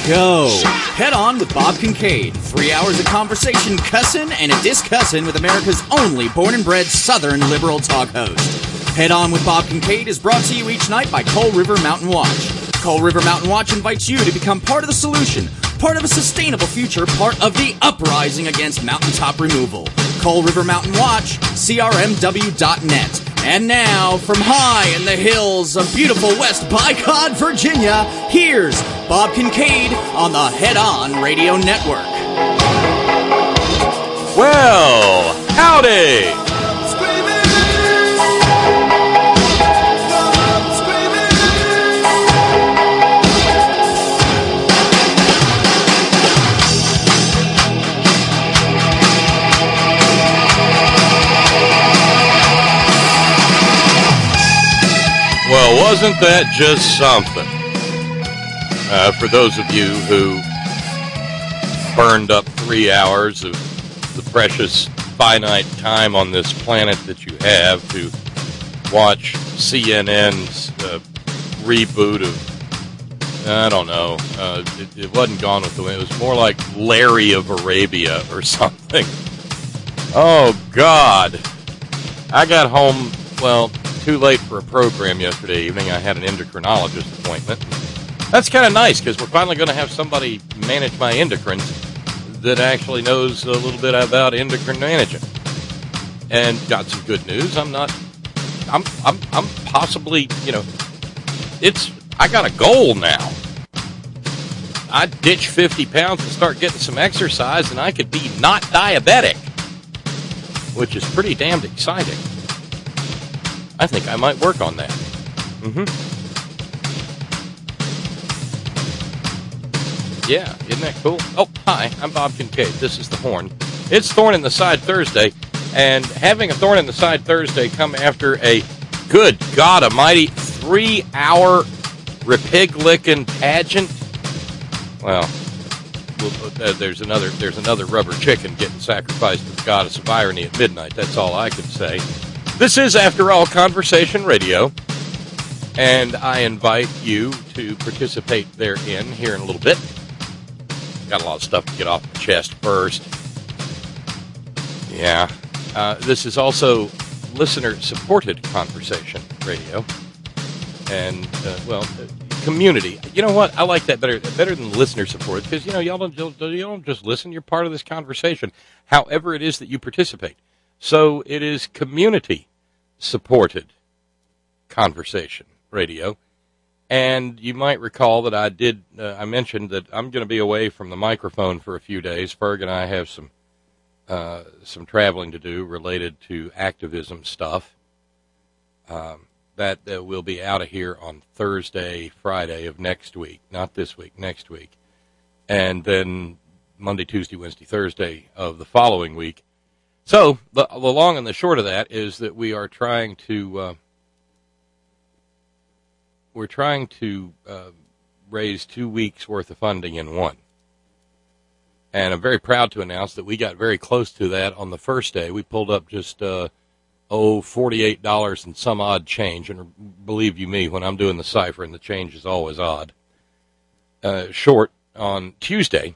go. Head On with Bob Kincaid. 3 hours of conversation, cussin' and a discussin' with America's only born and bred Southern liberal talk host. Head On with Bob Kincaid is brought to you each night by Coal River Mountain Watch. Coal River Mountain Watch invites you to become part of the solution, part of a sustainable future, part of the uprising against mountaintop removal. Coal River Mountain Watch, crmw.net. And now, from high in the hills of beautiful West Bicod, Virginia, here's Bob Kincaid on the Head On Radio Network. Well, howdy! Well, wasn't that just something? For those of you who burned up 3 hours of the precious finite time on this planet that you have to watch CNN's reboot of, I don't know, it wasn't Gone with the Wind. It was more like Larry of Arabia or something. Oh, God. I got home, well, too late for a program yesterday evening. I had an endocrinologist appointment. That's kind of nice because we're finally going to have somebody manage my endocrines that actually knows a little bit about endocrine management. And got some good news. I'm possibly, I got a goal now. I ditch 50 pounds and start getting some exercise and I could be not diabetic, which is pretty damned exciting. I think I might work on that. Yeah, isn't that cool? Oh, hi, I'm Bob Kincaid. This is The Horn. It's Thorn in the Side Thursday, and having a Thorn in the Side Thursday come after a, good God almighty, 3-hour repig-licking pageant. Well, there's another rubber chicken getting sacrificed to the goddess of irony at midnight. That's all I can say. This is, after all, Conversation Radio, and I invite you to participate therein here in a little bit. Got a lot of stuff to get off the chest first. Yeah. This is also listener-supported Conversation Radio, and, community. You know what? I like that better than listener-supported, because, y'all don't just listen. You're part of this conversation, however it is that you participate. So it is community-supported Conversation Radio. And you might recall that I mentioned that I'm going to be away from the microphone for a few days. Ferg and I have some traveling to do related to activism stuff. That we'll be out of here on Thursday, Friday of next week. Not this week, next week. And then Monday, Tuesday, Wednesday, Thursday of the following week. So, the long and the short of that is that we are trying to raise 2 weeks' worth of funding in one. And I'm very proud to announce that we got very close to that on the first day. We pulled up just, $48 and some odd change. And believe you me, when I'm doing the cipher, and the change is always odd, short on Tuesday.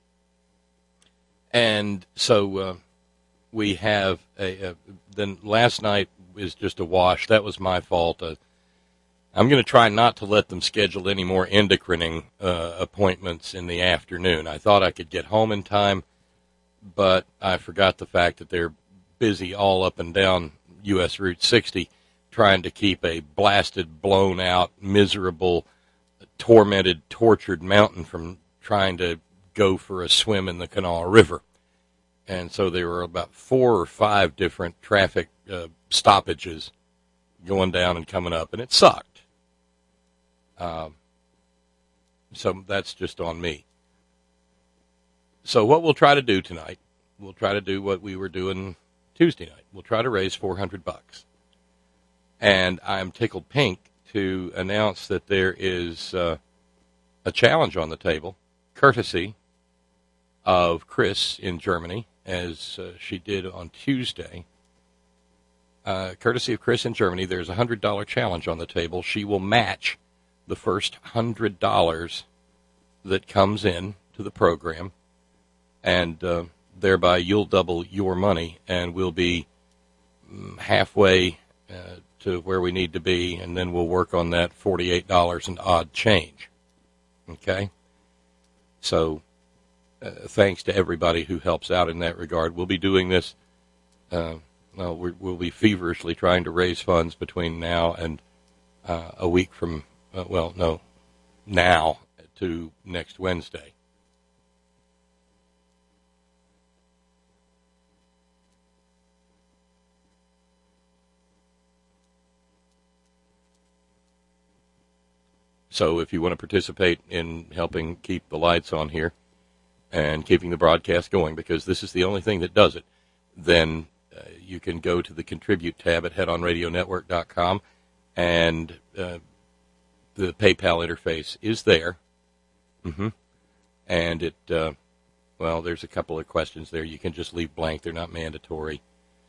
And so, we have then last night is just a wash. That was my fault. I'm going to try not to let them schedule any more endocrining appointments in the afternoon. I thought I could get home in time, but I forgot the fact that they're busy all up and down U.S. Route 60 trying to keep a blasted, blown out, miserable, tormented, tortured mountain from trying to go for a swim in the Kanawha River. And so there were about 4 or 5 different traffic stoppages going down and coming up, and it sucked. So that's just on me. So what we'll try to do tonight, we'll try to do what we were doing Tuesday night. We'll try to raise $400. And I'm tickled pink to announce that there is a challenge on the table, courtesy of Chris in Germany, as she did on Tuesday. Courtesy of Chris in Germany, there's a $100 challenge on the table. She will match the first $100 that comes in to the program, and thereby you'll double your money, and we'll be halfway to where we need to be, and then we'll work on that $48 and odd change. Okay? So thanks to everybody who helps out in that regard. We'll be doing this, we'll be feverishly trying to raise funds between now and a week from, now to next Wednesday. So if you want to participate in helping keep the lights on here and keeping the broadcast going, because this is the only thing that does it, then you can go to the Contribute tab at headonradionetwork.com, and the PayPal interface is there. And it, there's a couple of questions there. You can just leave blank. They're not mandatory.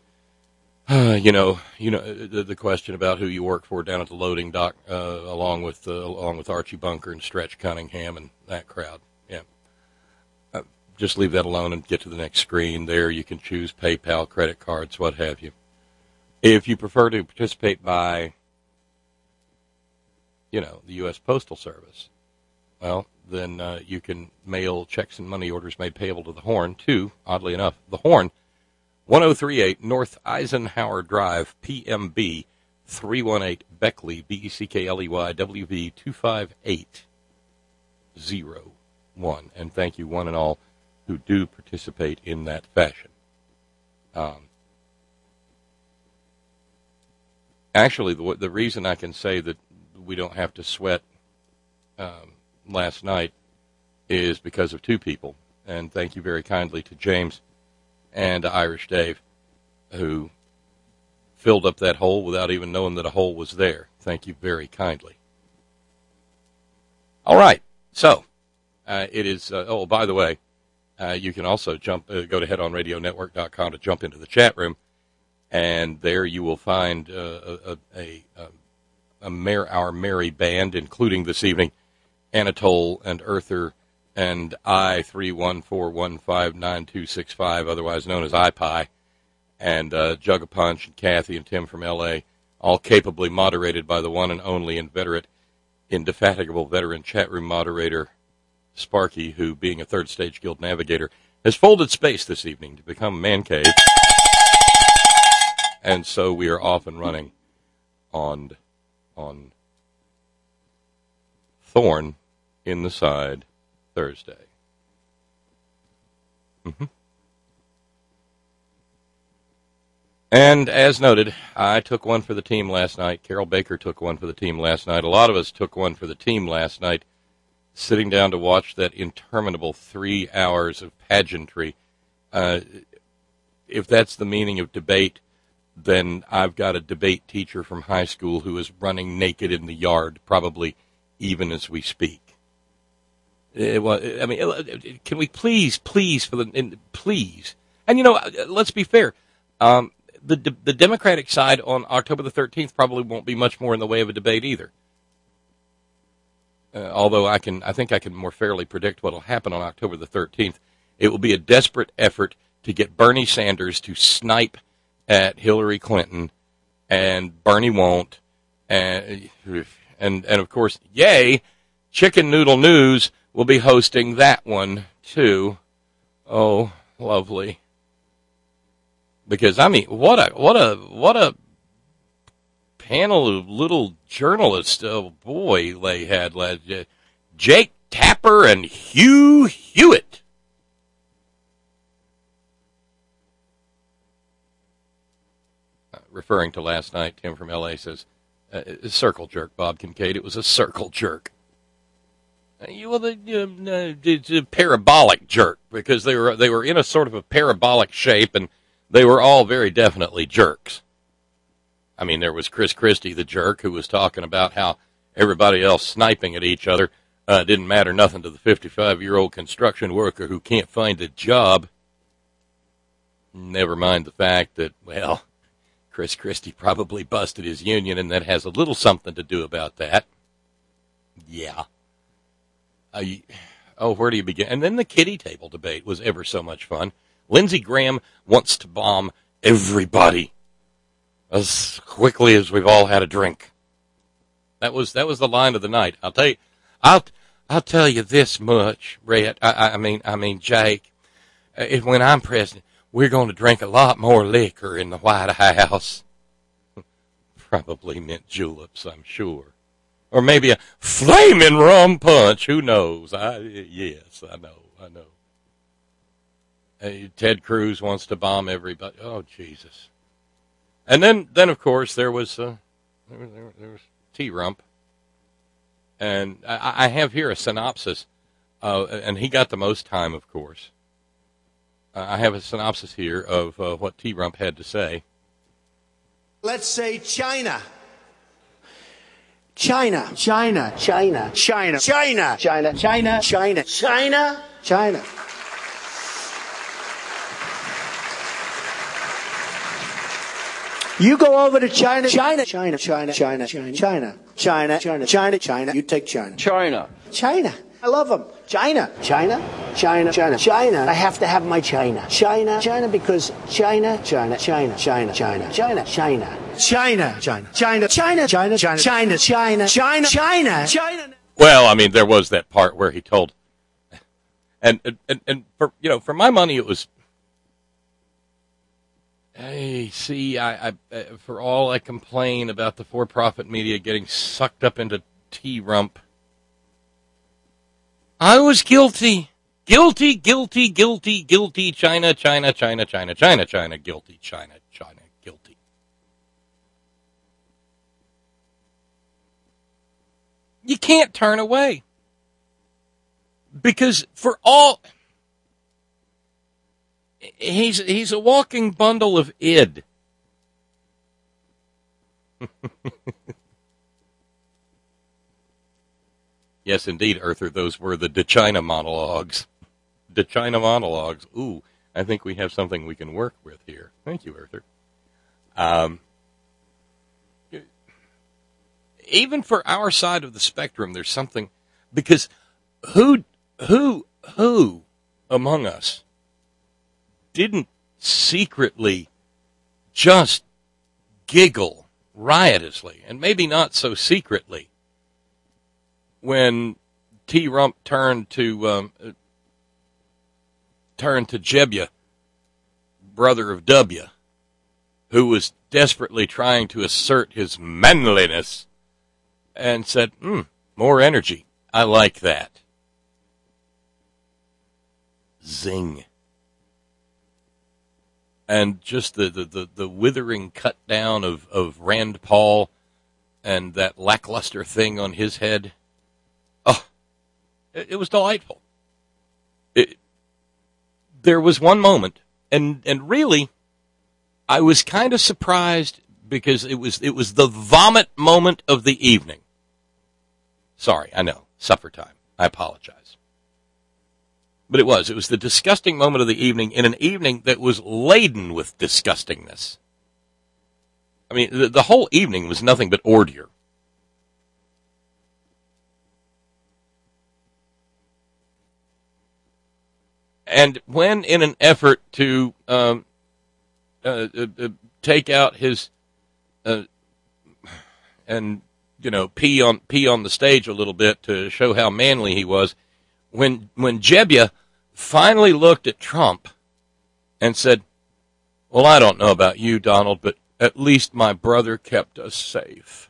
The question about who you work for down at the loading dock, along with Archie Bunker and Stretch Cunningham and that crowd. Yeah, just leave that alone and get to the next screen. There, you can choose PayPal, credit cards, what have you. If you prefer to participate by, the U.S. Postal Service, well, then you can mail checks and money orders made payable to the Horn to, oddly enough, the Horn. 1038 North Eisenhower Drive, PMB 318 Beckley, Beckley, WV 25801. And thank you, one and all, who do participate in that fashion. Actually, the reason I can say that we don't have to sweat last night is because of two people. And thank you very kindly to James and Irish Dave, who filled up that hole without even knowing that a hole was there. Thank you very kindly. All right, so it is, by the way, you can also go to headonradionetwork.com to jump into the chat room, and there you will find our merry band, including this evening, Anatole and Earther and I-314159265, otherwise known as iPie, and Jug-a-Punch and Kathy and Tim from L.A., all capably moderated by the one and only indefatigable veteran chat room moderator, Sparky, who, being a Third Stage Guild navigator, has folded space this evening to become Man Cave. And so we are off and running on Thorn in the Side Thursday. And as noted, I took one for the team last night. Carol Baker took one for the team last night. A lot of us took one for the team last night, sitting down to watch that interminable 3 hours of pageantry. If that's the meaning of debate, then I've got a debate teacher from high school who is running naked in the yard, probably even as we speak. Can we please, please, and let's be fair. The Democratic side on October the 13th probably won't be much more in the way of a debate either. Although I think I can more fairly predict what will happen on October the 13th. It will be a desperate effort to get Bernie Sanders to snipe at Hillary Clinton, and Bernie won't. And of course, yay, Chicken Noodle News will be hosting that one too. Oh, lovely. Because what a panel of little journalists. Oh boy, they had Jake Tapper and Hugh Hewitt. Referring to last night, Tim from L.A. says, circle jerk, Bob Kincaid. It was a circle jerk. It's a parabolic jerk, because they were in a sort of a parabolic shape, and they were all very definitely jerks. I mean, there was Chris Christie, the jerk, who was talking about how everybody else sniping at each other didn't matter nothing to the 55-year-old construction worker who can't find a job. Never mind the fact that, well, Chris Christie probably busted his union, and that has a little something to do about that. Yeah. Oh, where do you begin? And then the kiddie table debate was ever so much fun. Lindsey Graham wants to bomb everybody as quickly as we've all had a drink. That was the line of the night. I'll tell you this much, Brett. I mean, Jake. When I'm president, we're going to drink a lot more liquor in the White House. Probably mint juleps, I'm sure. Or maybe a flaming rum punch. Who knows? Yes, I know. Ted Cruz wants to bomb everybody. Oh, Jesus. And then of course, there was T-Rump. And I have here a synopsis, and he got the most time, of course. I have a synopsis here of what T-Rump had to say. Let's say China. China. China. China. China. China. China. China. China. China. China. You go over to China. China. China. China. China. China. China. China. China. China. China. You take China. China. China. I love them. China. China. China. China. China. I have to have my China. China. China because China. China. China. China. China. China. China. China. China. China. China. China. China. China. China. China. China. China. Well, I mean, there was that part where he told, and for my money, it was. Hey, see, I for all I complain about the for-profit media getting sucked up into T-Rump, I was guilty. Guilty, guilty, guilty, guilty, China, China, China, China, China, China, guilty, China, China, guilty. You can't turn away. Because for all... He's a walking bundle of id. Yes, indeed, Arthur, those were the DeChina monologues. DeChina monologues. Ooh, I think we have something we can work with here. Thank you, Arthur. Even for our side of the spectrum, there's something, because who among us didn't secretly just giggle riotously, and maybe not so secretly, when T-Rump turned to Jebbia, brother of W, who was desperately trying to assert his manliness, and said, more energy. I like that. Zing. And just the withering cut down of Rand Paul and that lackluster thing on his head. Oh, it was delightful. There was one moment, and really, I was kind of surprised because it was the vomit moment of the evening. Sorry, I know, supper time. I apologize. But it was the disgusting moment of the evening in an evening that was laden with disgustingness. I mean, the whole evening was nothing but ordure. And when, in an effort to take out his and pee on the stage a little bit to show how manly he was, when Jebbia finally looked at Trump and said, "Well, I don't know about you, Donald, but at least my brother kept us safe."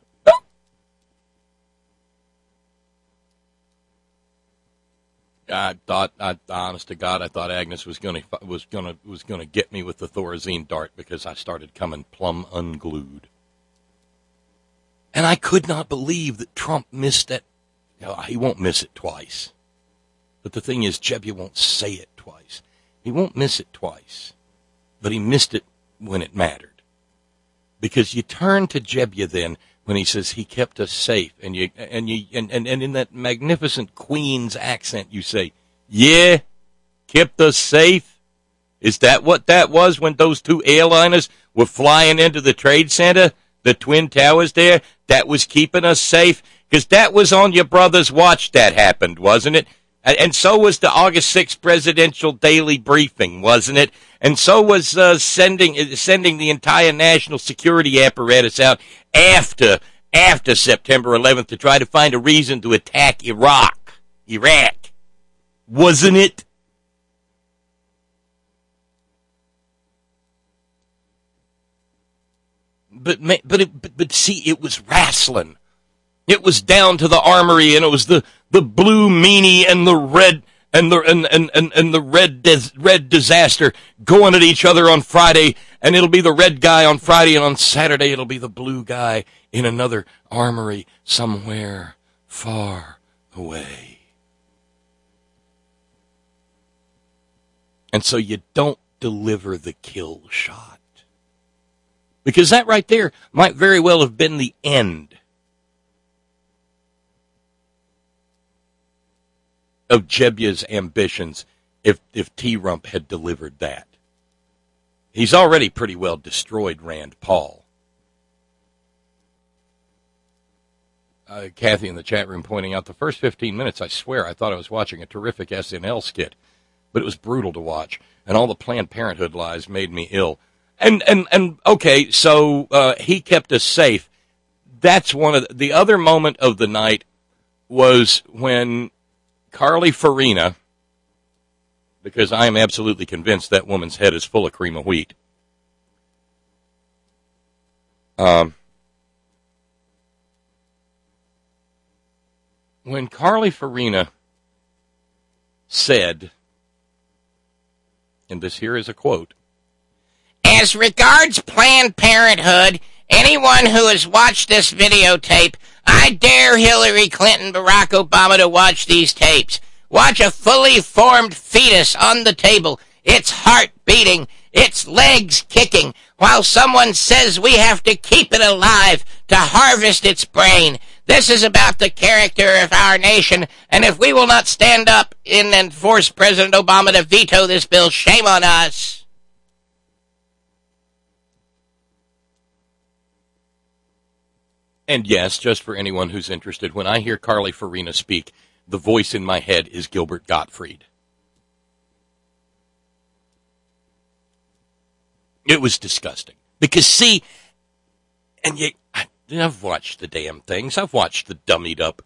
Honest to God, I thought Agnes was gonna get me with the Thorazine dart because I started coming plumb unglued, and I could not believe that Trump missed that. He won't miss it twice, but the thing is, Jebbia won't say it twice. He won't miss it twice, but he missed it when it mattered, because you turn to Jebbia then when he says he kept us safe, and in that magnificent Queen's accent you say, "Yeah, kept us safe." Is that what that was when those two airliners were flying into the Trade Center, the Twin Towers there? That was keeping us safe? Because that was on your brother's watch that happened, wasn't it? And so was the August 6th presidential daily briefing, wasn't it? And so was sending the entire national security apparatus out after September 11th to try to find a reason to attack Iraq, wasn't it? But see, it was wrestling. It was down to the armory, and it was the blue meanie and the red and the red disaster going at each other on Friday, and it'll be the red guy on Friday, and on Saturday it'll be the blue guy in another armory somewhere far away. And so you don't deliver the kill shot. Because that right there might very well have been the end of Jebia's ambitions if T-Rump had delivered that. He's already pretty well destroyed Rand Paul. Kathy in the chat room pointing out the first 15 minutes, I swear I thought I was watching a terrific SNL skit, but it was brutal to watch, and all the Planned Parenthood lies made me ill. And okay, so he kept us safe. That's one of the other moment of the night was when Carly Fiorina, because I am absolutely convinced that woman's head is full of cream of wheat. When Carly Fiorina said, and this here is a quote, "As regards Planned Parenthood, anyone who has watched this videotape, I dare Hillary Clinton, Barack Obama to watch these tapes. Watch a fully formed fetus on the table, its heart beating, its legs kicking, while someone says we have to keep it alive to harvest its brain. This is about the character of our nation, and if we will not stand up and force President Obama to veto this bill, shame on us." And yes, just for anyone who's interested, when I hear Carly Fiorina speak, the voice in my head is Gilbert Gottfried. It was disgusting. Because, see, and I've watched the damn things. I've watched the dummied up,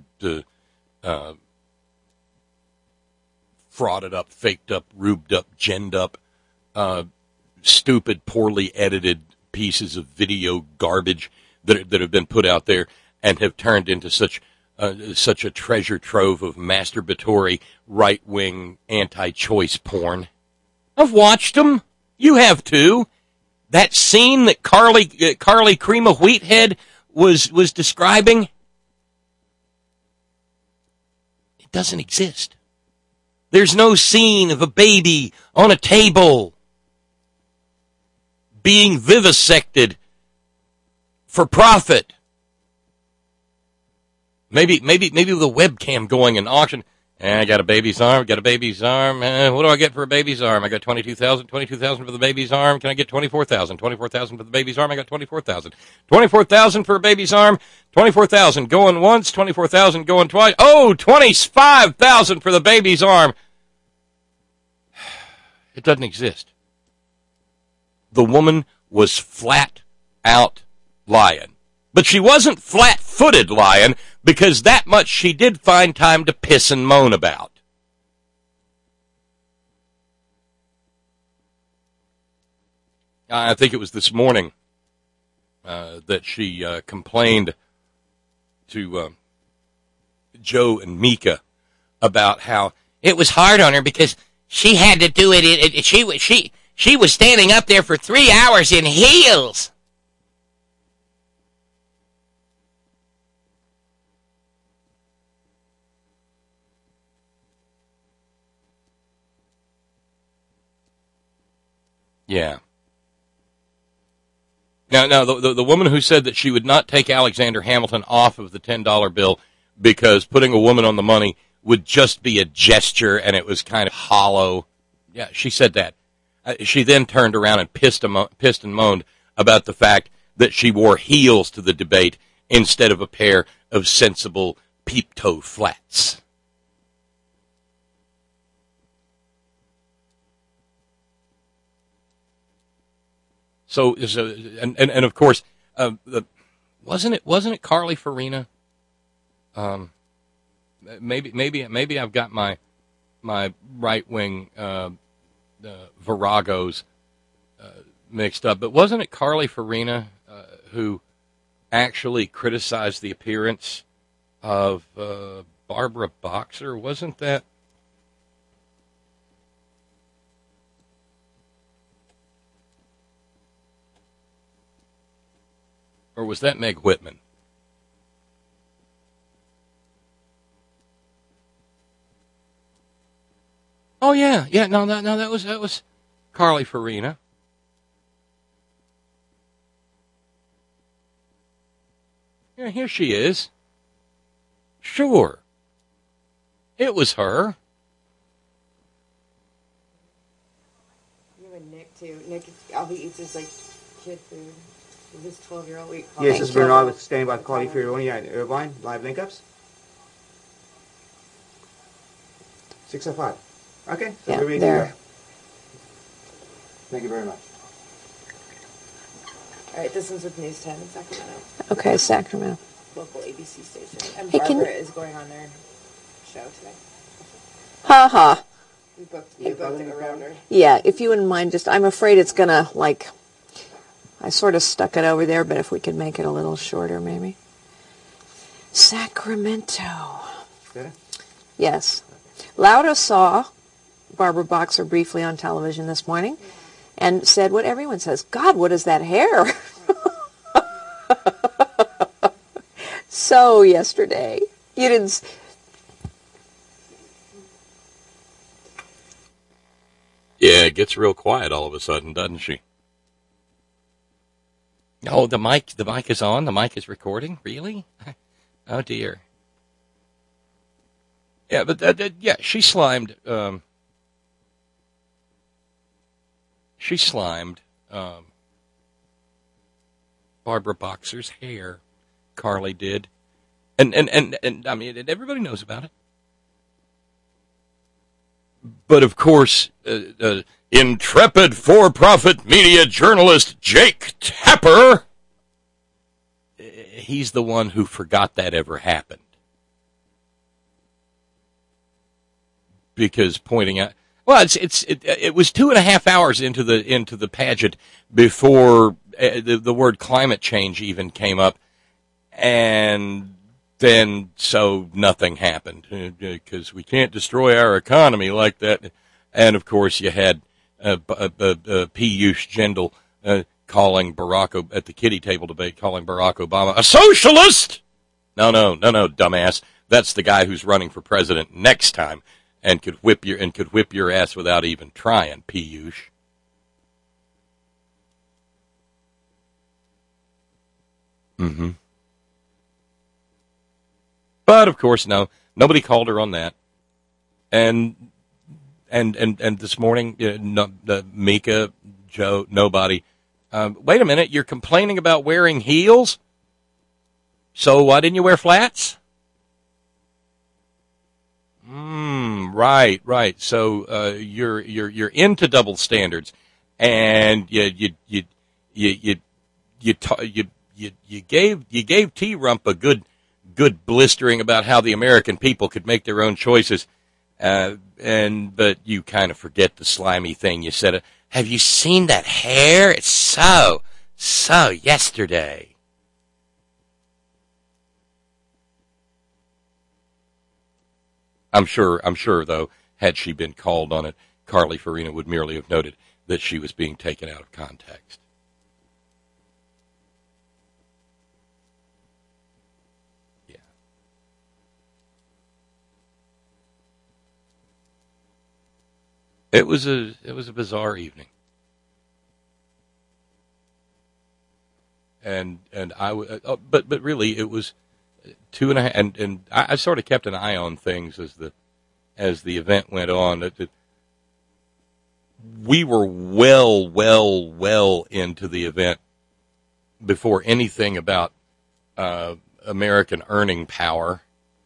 frauded up, faked up, rubed up, ginned up, stupid, poorly edited pieces of video garbage that have been put out there and have turned into such a treasure trove of masturbatory, right-wing, anti-choice porn. I've watched them. You have too. That scene that Carly Cream of Wheathead was describing, it doesn't exist. There's no scene of a baby on a table being vivisected for profit. Maybe with a webcam going in auction. I got a baby's arm. What do I get for a baby's arm? I got $22,000. $22,000 for the baby's arm. Can I get $24,000? $24,000 for the baby's arm. I got $24,000. $24,000 for a baby's arm. $24,000 going once. $24,000 going twice. Oh, $25,000 for the baby's arm. It doesn't exist. The woman was flat out lying. But she wasn't flat-footed lying, because that much she did find time to piss and moan about. I think it was this morning that she complained to Joe and Mika about how it was hard on her because she had to do it. She was standing up there for 3 hours in heels. Yeah. Now, the woman who said that she would not take Alexander Hamilton off of the $10 bill because putting a woman on the money would just be a gesture and it was kind of hollow. Yeah, she said that. She then turned around and pissed and moaned about the fact that she wore heels to the debate instead of a pair of sensible peep-toe flats. So and of course, wasn't it Carly Farina? Maybe I've got my right wing viragos mixed up, but wasn't it Carly Farina who actually criticized the appearance of Barbara Boxer? Wasn't that? Or was that Meg Whitman? Oh yeah, no, that was Carly Farina. Yeah, here she is. Sure, it was her. You and Nick too. Nick, all he eats is like kid food. His 12-year-old week. Yes, this is Bernard with Standing by Quality for Your One at Irvine. Live link-ups. 605. Okay. So Yeah, we're ready there. to go. Thank you very much. All right, this one's with News 10 in Sacramento. Okay, Sacramento. Local ABC station. And Hey, Barbara is going on their show today. Ha ha. We booked it around her. Yeah, if you wouldn't mind, I'm afraid it's going to, I sort of stuck it over there, but if we could make it a little shorter, maybe. Sacramento. Better? Yes. Lauda saw Barbara Boxer briefly on television this morning and said what everyone says, God, what is that hair? So yesterday, you didn't... Yeah, it gets real quiet all of a sudden, doesn't she? Oh, the mic is on. The mic is recording. Really? Oh dear. Yeah, but she slimed. Barbara Boxer's hair. Carly did, and I mean, everybody knows about it. But of course, intrepid for-profit media journalist Jake Tapper, he's the one who forgot that ever happened. Because pointing out, well, it was 2.5 hours into the pageant before the word climate change even came up, and then so nothing happened because we can't destroy our economy like that. And of course, you had Piyush Jindal calling at the kiddie table debate, calling Barack Obama a socialist. No, dumbass. That's the guy who's running for president next time and could whip your ass without even trying, Piyush. Mm-hmm. But of course, no, nobody called her on that. And this morning, Mika, Joe, nobody. Wait a minute, you're complaining about wearing heels? So why didn't you wear flats? Right. So you're into double standards, and you gave T-Rump a good blistering about how the American people could make their own choices, but you kind of forget the slimy thing you said. Have you seen that hair? It's so yesterday. I'm sure though, had she been called on it, Carly Farina would merely have noted that she was being taken out of context. It was a bizarre evening, and but really it was 2.5, and I sort of kept an eye on things as the event went on. We were well into the event before anything about American earning power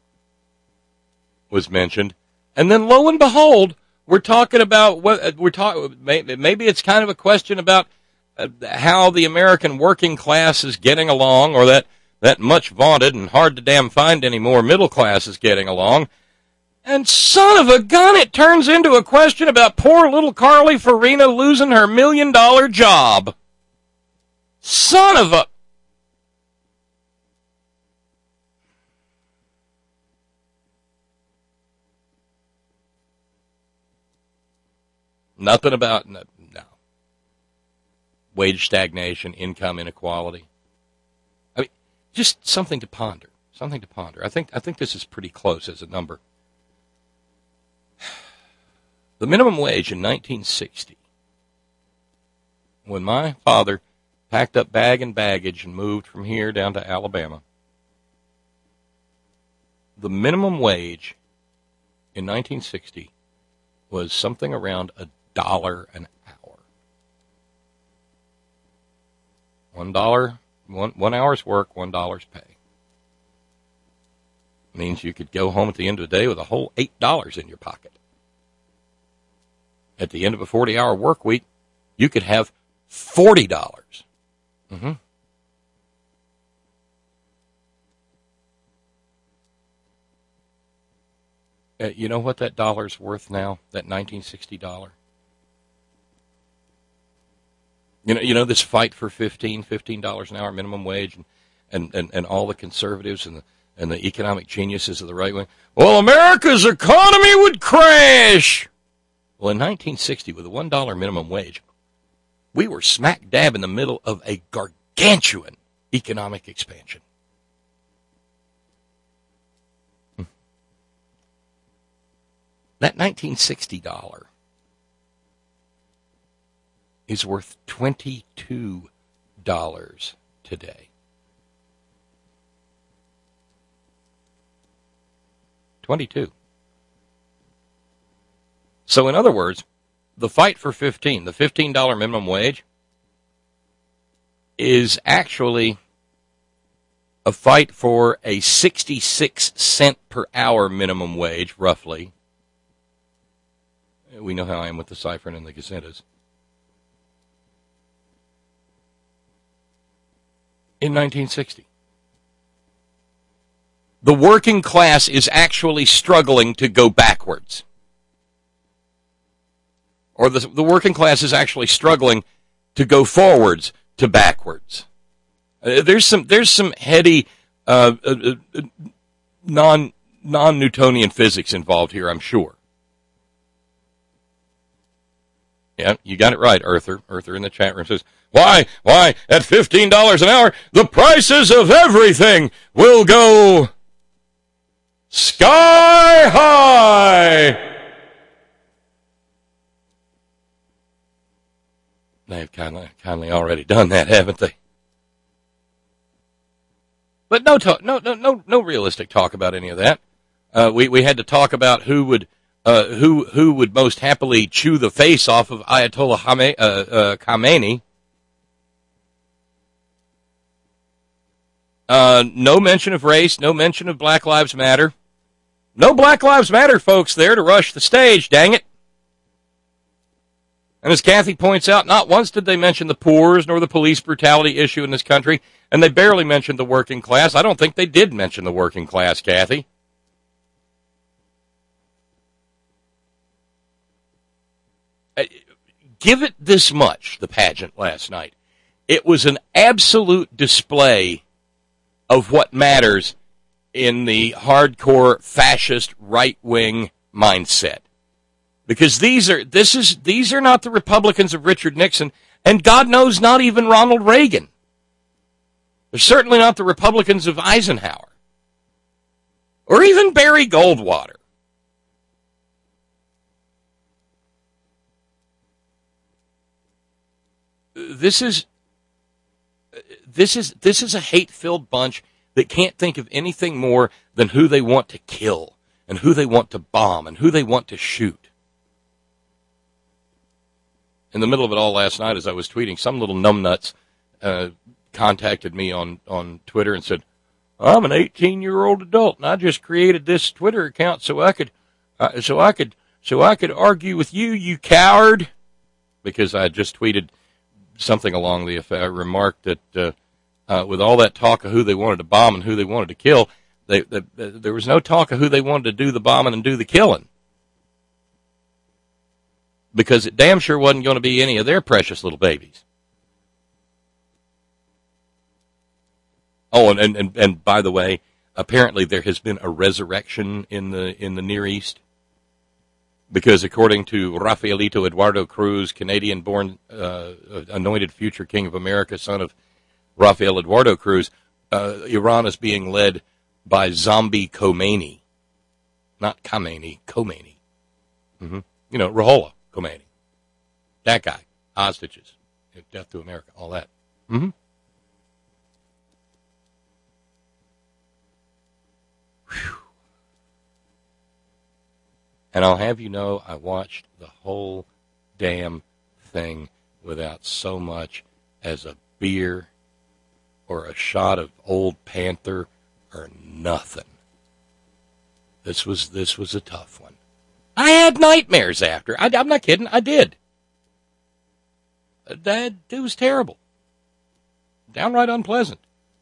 was mentioned, and then lo and behold, we're talking about maybe it's kind of a question about how the American working class is getting along, or that much vaunted and hard to damn find anymore middle class is getting along. And son of a gun, it turns into a question about poor little Carly Farina losing her $1 million job. Son of a... Nothing about, no. Wage stagnation, income inequality. I mean, just something to ponder. Something to ponder. I think this is pretty close as a number. The minimum wage in 1960, when my father packed up bag and baggage and moved from here down to Alabama, the minimum wage in 1960 was something around $1 an hour. $1, one hour's work, $1 pay. Means you could go home at the end of the day with a whole $8 in your pocket. At the end of a 40-hour work week, you could have $40. Mm-hmm. You know what that dollar's worth now? That 1960 dollar. You know this fight for $15 an hour minimum wage, and all the conservatives and the economic geniuses of the right wing. Well, America's economy would crash. Well, in 1960, with a $1 minimum wage, we were smack dab in the middle of a gargantuan economic expansion. That 1960 dollar is worth $22 today. 22. So in other words, the fight for the $15 minimum wage, is actually a fight for a 66 cent per hour minimum wage, roughly. We know how I am with the ciphering and the gazettas. In 1960. The working class is actually struggling to go backwards. Or the working class is actually struggling to go forwards to backwards. There's some heady non-Newtonian physics involved here, I'm sure. Yeah, you got it right, Earther. Earther in the chat room says, Why, at $15 an hour, the prices of everything will go sky high. They've kindly already done that, haven't they? But no realistic talk about any of that. We had to talk about who would most happily chew the face off of Ayatollah Khamenei. No mention of race, no mention of Black Lives Matter. No Black Lives Matter folks there to rush the stage, dang it. And as Kathy points out, not once did they mention the poors nor the police brutality issue in this country, and they barely mentioned the working class. I don't think they did mention the working class, Kathy. Give it this much, the pageant last night. It was an absolute display of what matters in the hardcore fascist right-wing mindset. Because these are not the Republicans of Richard Nixon, and God knows not even Ronald Reagan. They're certainly not the Republicans of Eisenhower. Or even Barry Goldwater. This is a hate-filled bunch that can't think of anything more than who they want to kill, and who they want to bomb, and who they want to shoot. In the middle of it all last night, as I was tweeting, some little numbnuts contacted me on Twitter and said, "I'm an 18-year-old adult, and I just created this Twitter account so I could argue with you, you coward," because I just tweeted something along the effect, remarked that with all that talk of who they wanted to bomb and who they wanted to kill, there was no talk of who they wanted to do the bombing and do the killing. Because it damn sure wasn't going to be any of their precious little babies. Oh, and by the way, apparently there has been a resurrection in the Near East, because according to Rafaelito Eduardo Cruz, Canadian-born anointed future king of America, son of Rafael Eduardo Cruz, Iran is being led by zombie Khomeini, not Khamenei, Khomeini. Mm-hmm. You know, Ruhollah Khomeini, that guy, hostages, death to America, all that. Mm-hmm. And I'll have you know, I watched the whole damn thing without so much as a beer or a shot of Old Panther or nothing. This was a tough one. I had nightmares after. I'm not kidding. I did. It was terrible. Downright unpleasant.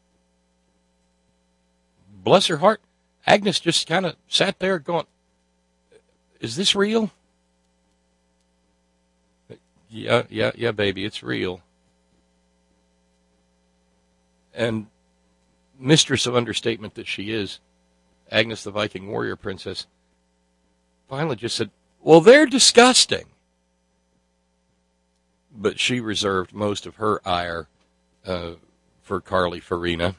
Bless her heart, Agnes just kind of sat there going, is this real? Yeah, baby, it's real. And mistress of understatement that she is, Agnes the Viking warrior princess, finally just said, well, they're disgusting. But she reserved most of her ire for Carly Farina.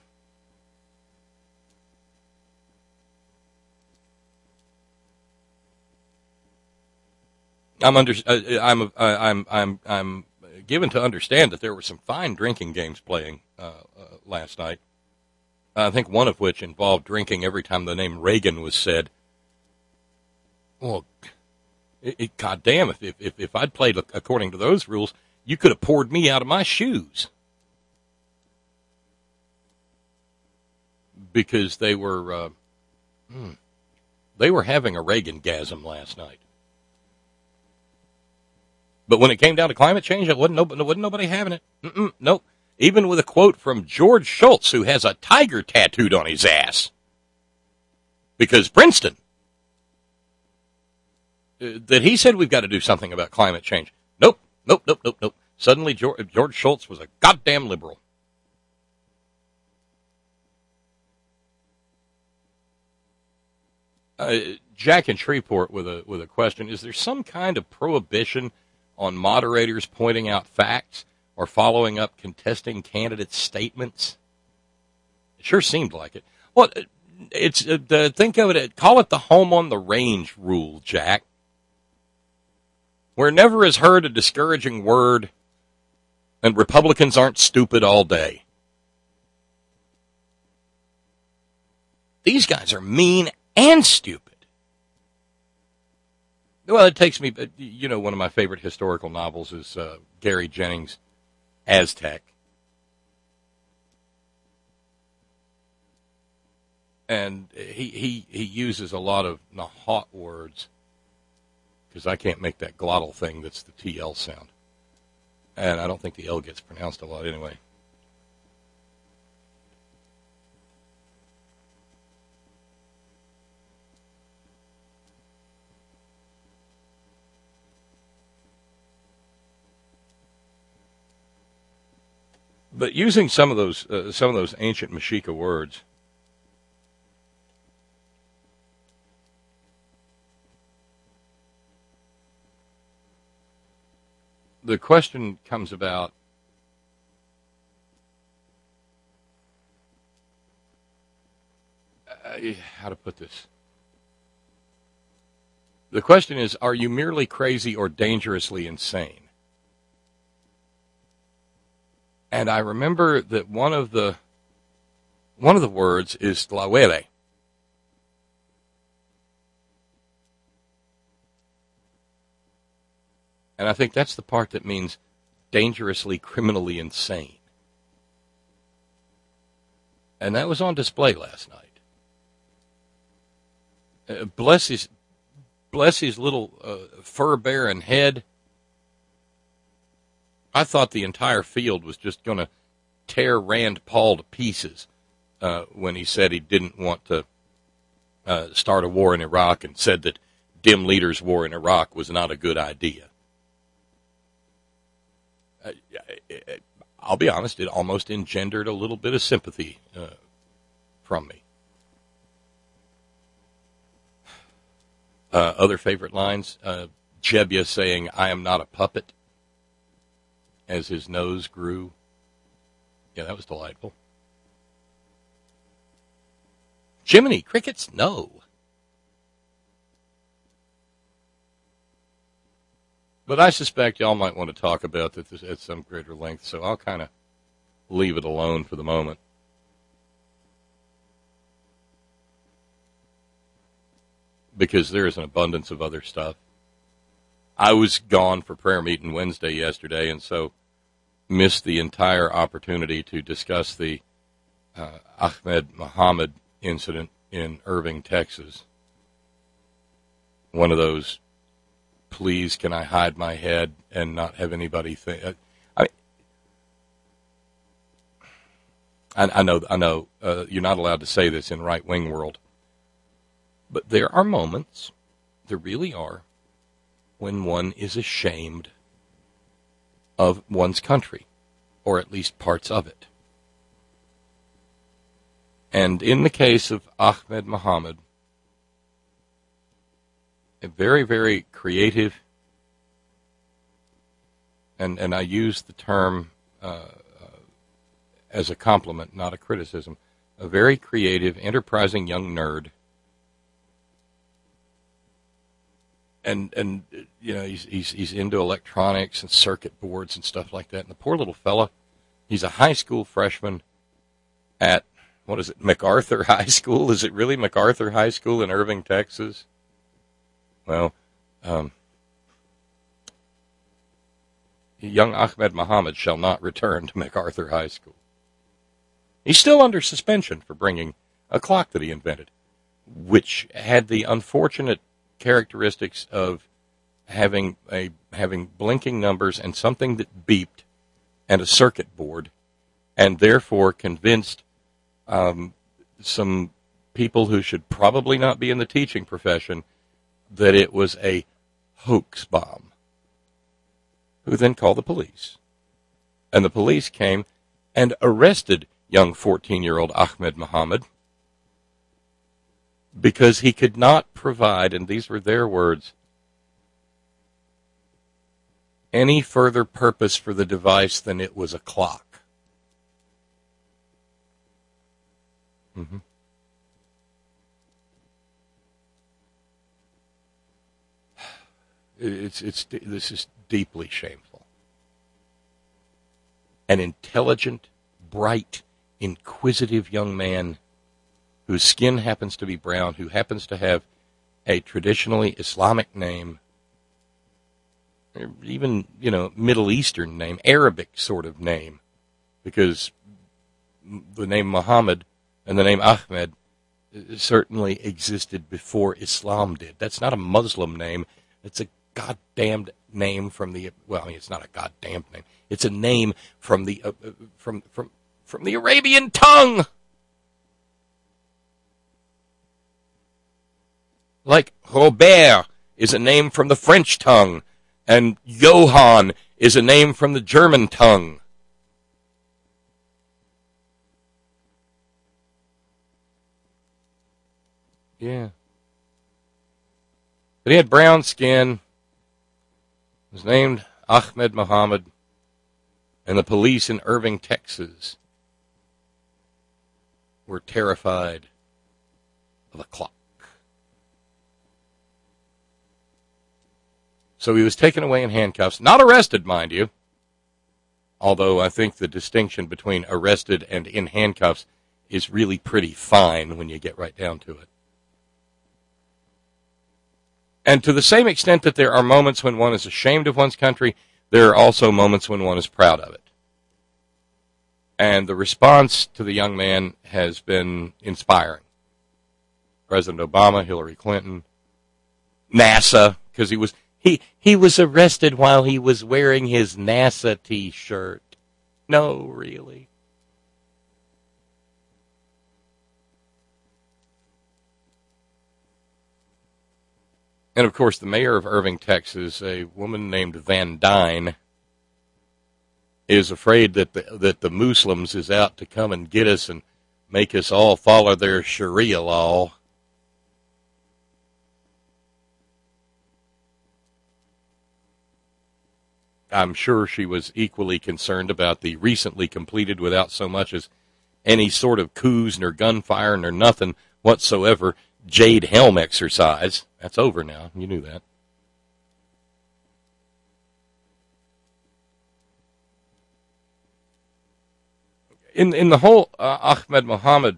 I'm given to understand that there were some fine drinking games playing last night. I think one of which involved drinking every time the name Reagan was said. Well, goddamn, if I'd played according to those rules, you could have poured me out of my shoes. Because they were having a Reagan-gasm last night. But when it came down to climate change, it wasn't nobody having it. Nope. Even with a quote from George Shultz, who has a tiger tattooed on his ass. Because Princeton, that he said we've got to do something about climate change. Nope. Suddenly George Shultz was a goddamn liberal. Jack in Shreveport with a question. Is there some kind of prohibition on moderators pointing out facts or following up contesting candidates' statements? It sure seemed like it. Well, it's think of it, call it the home on the range rule, Jack. Where never is heard a discouraging word, and Republicans aren't stupid all day. These guys are mean and stupid. Well, it takes me, one of my favorite historical novels is Gary Jennings' Aztec. And he uses a lot of hot words, because I can't make that glottal thing that's the TL sound. And I don't think the L gets pronounced a lot anyway. But using some of those ancient Mexica words, the question comes about, how to put this? The question is, are you merely crazy or dangerously insane? And I remember that one of the words is tlahuele. And I think that's the part that means dangerously, criminally insane. And that was on display last night. Bless his little fur-bearing head. I thought the entire field was just going to tear Rand Paul to pieces when he said he didn't want to start a war in Iraq and said that dim leaders' war in Iraq was not a good idea. I'll be honest, it almost engendered a little bit of sympathy from me. Other favorite lines, Jebbia saying, "I am not a puppet," as his nose grew. Yeah, that was delightful. Jiminy Crickets, no. But I suspect y'all might want to talk about this at some greater length, so I'll kind of leave it alone for the moment. Because there is an abundance of other stuff. I was gone for prayer meeting Wednesday yesterday, and so missed the entire opportunity to discuss the Ahmed Muhammad incident in Irving, Texas. One of those, please, can I hide my head and not have anybody think? I know. You're not allowed to say this in right-wing world. But there are moments, there really are, when one is ashamed of one's country, or at least parts of it. And in the case of Ahmed Muhammad, a very, very creative, and I use the term as a compliment, not a criticism, a very creative, enterprising young nerd. And you know, he's into electronics and circuit boards and stuff like that. And the poor little fella, he's a high school freshman at, what is it, MacArthur High School? Is it really MacArthur High School in Irving, Texas? Well, young Ahmed Muhammad shall not return to MacArthur High School. He's still under suspension for bringing a clock that he invented, which had the unfortunate characteristics of having blinking numbers and something that beeped and a circuit board, and therefore convinced some people who should probably not be in the teaching profession that it was a hoax bomb, who then called the police. And the police came and arrested young 14-year-old Ahmed Muhammad because he could not provide, and these were their words, any further purpose for the device than it was a clock. Mm-hmm. This is deeply shameful. An intelligent, bright, inquisitive young man whose skin happens to be brown, who happens to have a traditionally Islamic name, or even, Middle Eastern name, Arabic sort of name, because the name Muhammad and the name Ahmed certainly existed before Islam did. That's not a Muslim name. It's a goddamned name from the, it's not a goddamned name. It's a name from the from the Arabian tongue. Like Robert is a name from the French tongue, and Johann is a name from the German tongue. Yeah. But he had brown skin, was named Ahmed Muhammad, and the police in Irving, Texas were terrified of a clock. So he was taken away in handcuffs, not arrested, mind you, although I think the distinction between arrested and in handcuffs is really pretty fine when you get right down to it. And to the same extent that there are moments when one is ashamed of one's country, there are also moments when one is proud of it. And the response to the young man has been inspiring. President Obama, Hillary Clinton, NASA, because He was arrested while he was wearing his NASA T-shirt. No, really. And, of course, the mayor of Irving, Texas, a woman named Van Dyne, is afraid that the Muslims is out to come and get us and make us all follow their Sharia law. I'm sure she was equally concerned about the recently completed, without so much as any sort of coups nor gunfire nor nothing whatsoever, Jade Helm exercise. That's over now. You knew that. In the whole Ahmed Mohammed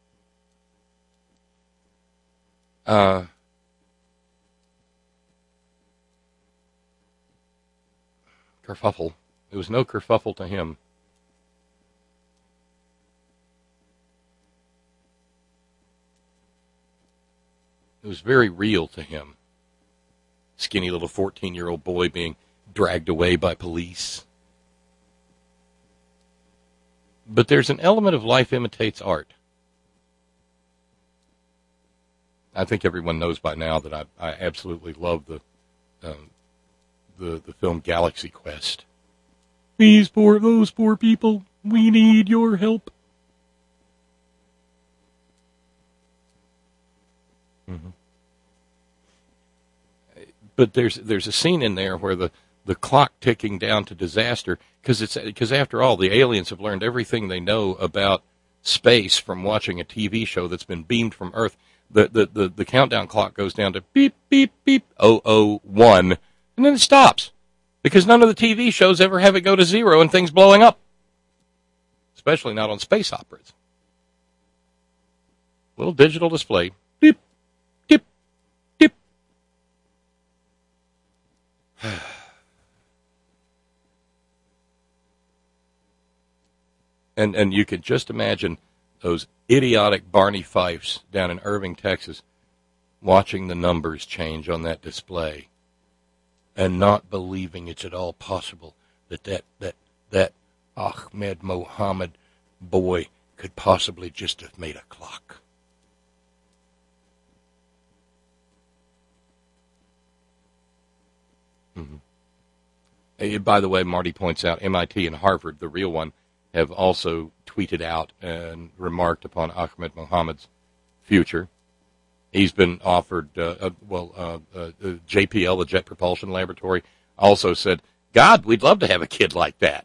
kerfuffle, there was no kerfuffle to him. It was very real to him. Skinny little 14-year-old boy being dragged away by police. But there's an element of life imitates art. I think everyone knows by now that I absolutely love the film Galaxy Quest. Those poor people, we need your help. Mm-hmm. But there's a scene in there where the clock ticking down to disaster, because after all, the aliens have learned everything they know about space from watching a TV show that's been beamed from Earth. The countdown clock goes down to beep, beep, beep, 001, and then it stops, because none of the TV shows ever have it go to 0 and things blowing up, especially not on space operas. Little digital display, beep, dip, dip. And you can just imagine those idiotic Barney Fifes down in Irving, Texas, watching the numbers change on that display and not believing it's at all possible that Ahmed Mohammed boy could possibly just have made a clock. Mm-hmm. By the way, Marty points out MIT and Harvard, the real one, have also tweeted out and remarked upon Ahmed Mohammed's future. He's been offered, JPL, the Jet Propulsion Laboratory, also said, God, we'd love to have a kid like that.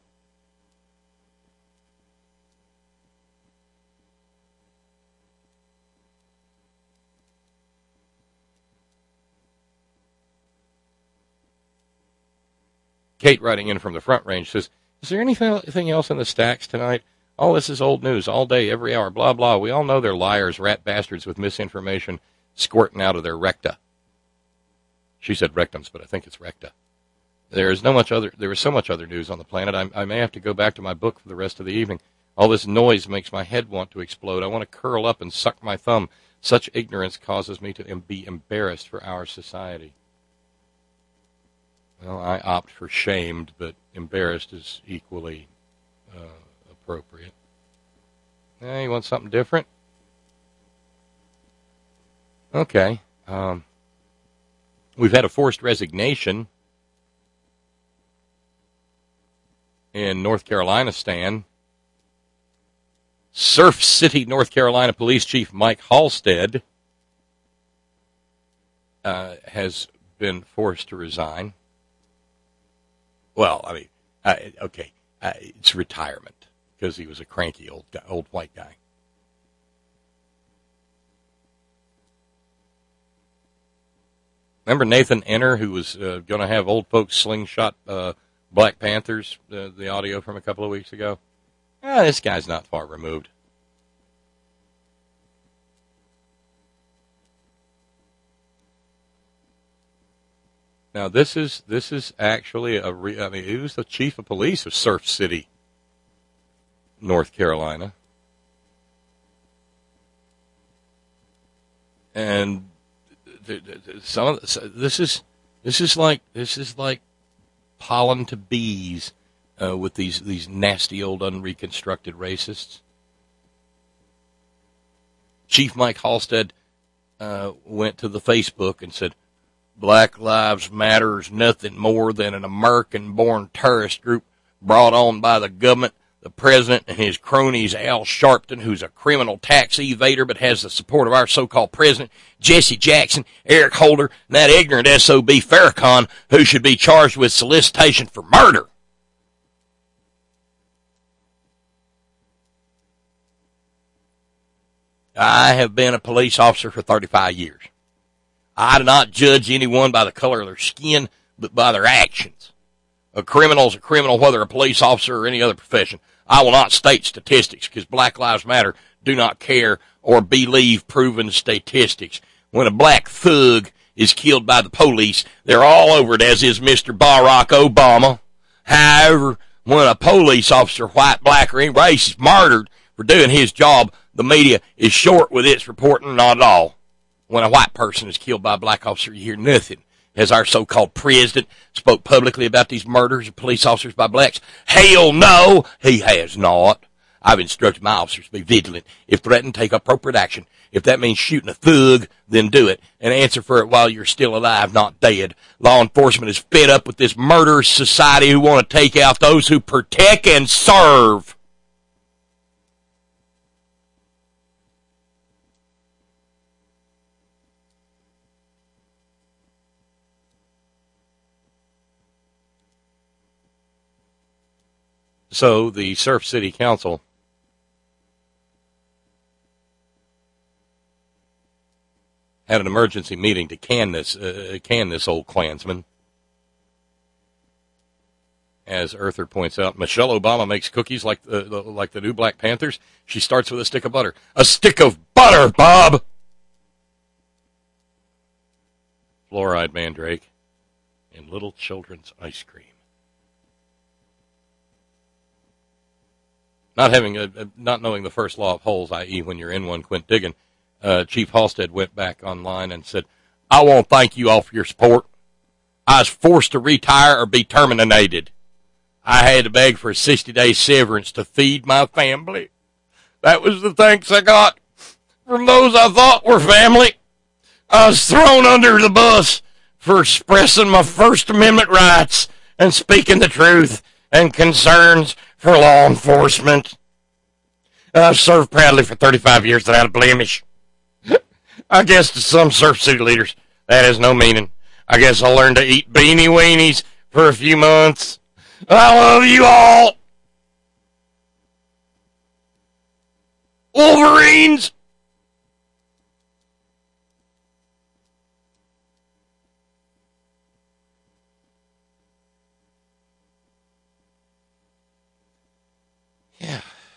Kate, writing in from the Front Range, says, is there anything else in the stacks tonight? All this is old news, all day, every hour, blah, blah. We all know they're liars, rat bastards with misinformation squirting out of their recta. She said rectums, but I think it's recta. There is so much other news on the planet. I may have to go back to my book for the rest of the evening. All this noise makes my head want to explode. I want to curl up and suck my thumb. Such ignorance causes me to be embarrassed for our society. Well, I opt for shamed, but embarrassed is equally appropriate. You want something different? Okay. We've had a forced resignation in North Carolina, Stan. Surf City, North Carolina Police Chief Mike Halstead has been forced to resign. Well, I mean, it's retirement because he was a cranky old white guy. Remember Nathan Enner, who was going to have old folks slingshot Black Panthers, the audio from a couple of weeks ago? This guy's not far removed. Now, this is actually he was the chief of police of Surf City, North Carolina. And this is This is like pollen to bees with these nasty old unreconstructed racists. Chief Mike Halstead went to the Facebook and said, Black Lives Matter is nothing more than an American-born terrorist group brought on by the government, the president, and his cronies, Al Sharpton, who's a criminal tax evader but has the support of our so-called president, Jesse Jackson, Eric Holder, and that ignorant SOB Farrakhan, who should be charged with solicitation for murder. I have been a police officer for 35 years. I do not judge anyone by the color of their skin, but by their actions. A criminal is a criminal, whether a police officer or any other profession. I will not state statistics because Black Lives Matter do not care or believe proven statistics. When a black thug is killed by the police, they're all over it, as is Mr. Barack Obama. However, when a police officer, white, black, or any race, is murdered for doing his job, the media is short with its reporting, not at all. When a white person is killed by a black officer, you hear nothing. Has our so-called president spoke publicly about these murders of police officers by blacks? Hell no, he has not. I've instructed my officers to be vigilant. If threatened, take appropriate action. If that means shooting a thug, then do it. And answer for it while you're still alive, not dead. Law enforcement is fed up with this murderous society who want to take out those who protect and serve. So the Surf City Council had an emergency meeting to can this old Klansman. As Earther points out, Michelle Obama makes cookies like the new Black Panthers. She starts with a stick of butter. A stick of butter, Bob! Fluoride mandrake and little children's ice cream. Not knowing the first law of holes, i.e. when you're in one, quit digging, Chief Halstead went back online and said, I want to thank you all for your support. I was forced to retire or be terminated. I had to beg for a 60-day severance to feed my family. That was the thanks I got from those I thought were family. I was thrown under the bus for expressing my First Amendment rights and speaking the truth and concerns for law enforcement. I've served proudly for 35 years without a blemish. I guess to some Surf City leaders, that has no meaning. I guess I'll learn to eat beanie weenies for a few months. I love you all. Wolverines! Yeah.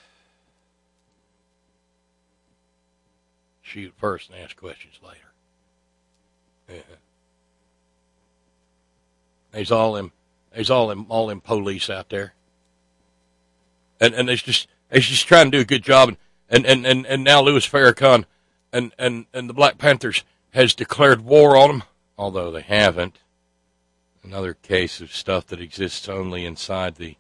Shoot first and ask questions later. Yeah. There's all them police out there. And they just trying to do a good job, and now Louis Farrakhan and the Black Panthers has declared war on them, although they haven't. Another case of stuff that exists only inside the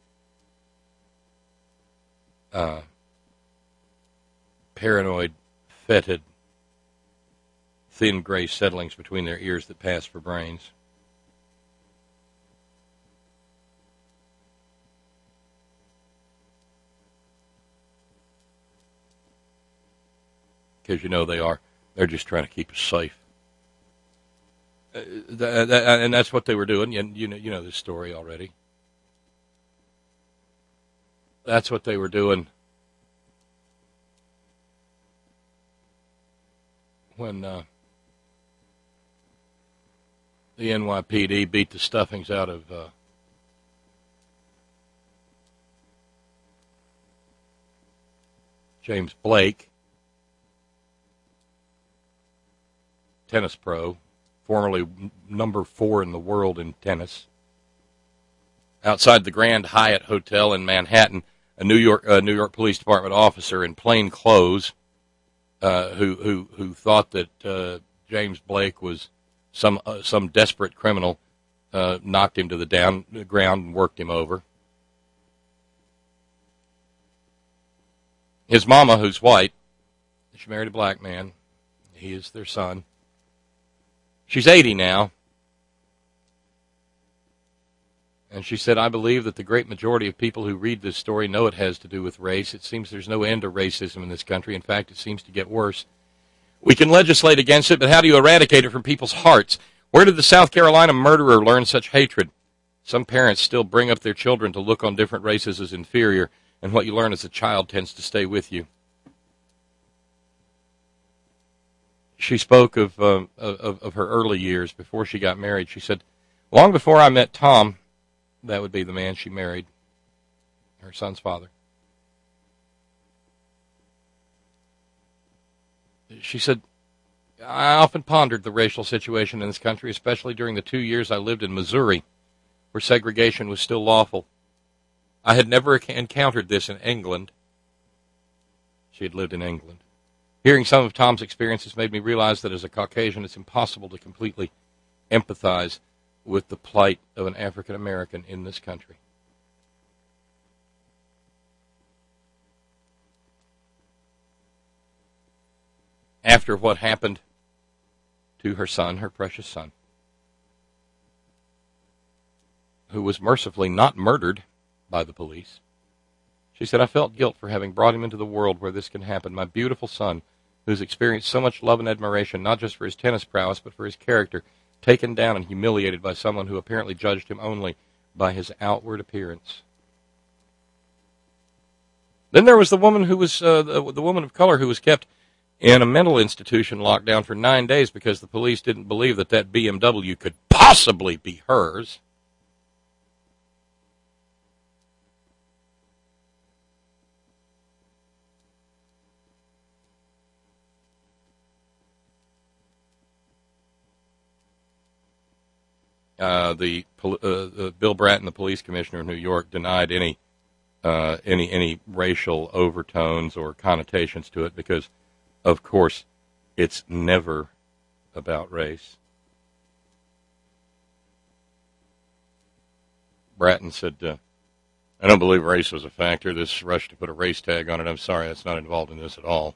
paranoid, fetid, thin gray settlings between their ears that pass for brains. Because you know they're just trying to keep us safe. And that's what they were doing. And you know this story already. That's what they were doing when the NYPD beat the stuffings out of James Blake, tennis pro, formerly number 4 in the world in tennis, outside the Grand Hyatt Hotel in Manhattan. A New York Police Department officer in plain clothes, who thought that James Blake was some desperate criminal knocked him to the ground and worked him over. His mama, who's white, she married a black man. He is their son. She's 80 now. And she said, I believe that the great majority of people who read this story know it has to do with race. It seems there's no end to racism in this country. In fact, it seems to get worse. We can legislate against it, but how do you eradicate it from people's hearts? Where did the South Carolina murderer learn such hatred? Some parents still bring up their children to look on different races as inferior, and what you learn as a child tends to stay with you. She spoke of her early years before she got married. She said, long before I met Tom, that would be the man she married, her son's father. She said, I often pondered the racial situation in this country, especially during the 2 years I lived in Missouri, where segregation was still lawful. I had never encountered this in England. She had lived in England. Hearing some of Tom's experiences made me realize that as a Caucasian, it's impossible to completely empathize with the plight of an African American in this country. After what happened to her son, her precious son, who was mercifully not murdered by the police, she said, I felt guilt for having brought him into the world where this can happen. My beautiful son, who's experienced so much love and admiration, not just for his tennis prowess, but for his character, taken down and humiliated by someone who apparently judged him only by his outward appearance. Then there was the woman who was the woman of color who was kept in a mental institution locked down for 9 days because the police didn't believe that BMW could possibly be hers. Bill Bratton, the police commissioner of New York, denied any racial overtones or connotations to it because, of course, it's never about race. Bratton said, I don't believe race was a factor. This rush to put a race tag on it, I'm sorry, that's not involved in this at all.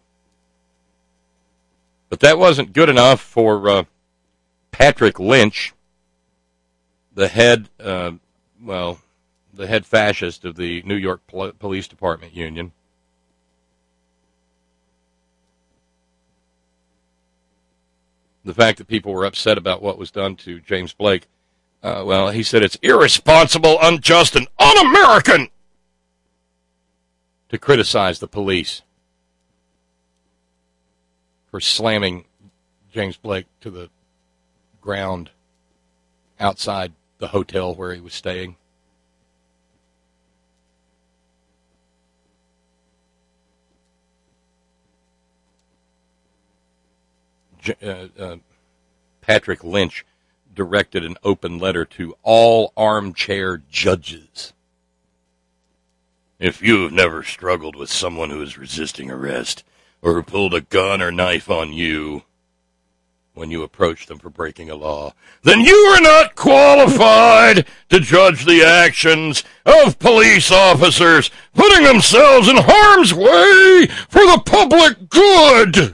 But that wasn't good enough for Patrick Lynch, the head fascist of the New York Police Department Union. The fact that people were upset about what was done to James Blake, he said it's irresponsible, unjust, and un-American to criticize the police for slamming James Blake to the ground outside the hotel where he was staying. Patrick Lynch directed an open letter to all armchair judges. If you have never struggled with someone who is resisting arrest or who pulled a gun or knife on you when you approach them for breaking a law, then you are not qualified to judge the actions of police officers putting themselves in harm's way for the public good.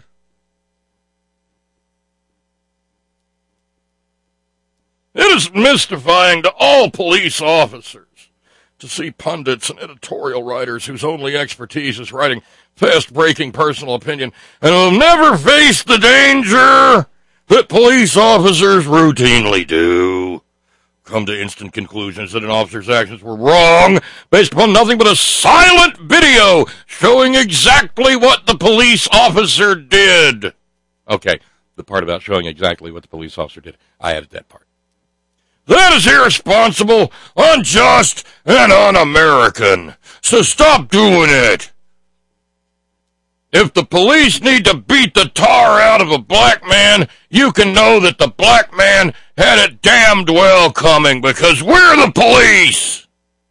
It is mystifying to all police officers to see pundits and editorial writers whose only expertise is writing fast-breaking personal opinion and who have never faced the danger that police officers routinely do come to instant conclusions that an officer's actions were wrong based upon nothing but a silent video showing exactly what the police officer did. Okay, the part about showing exactly what the police officer did, I added that part. That is irresponsible, unjust, and un-American. So stop doing it. If the police need to beat the tar out of a black man, you can know that the black man had it damned well coming because we're the police.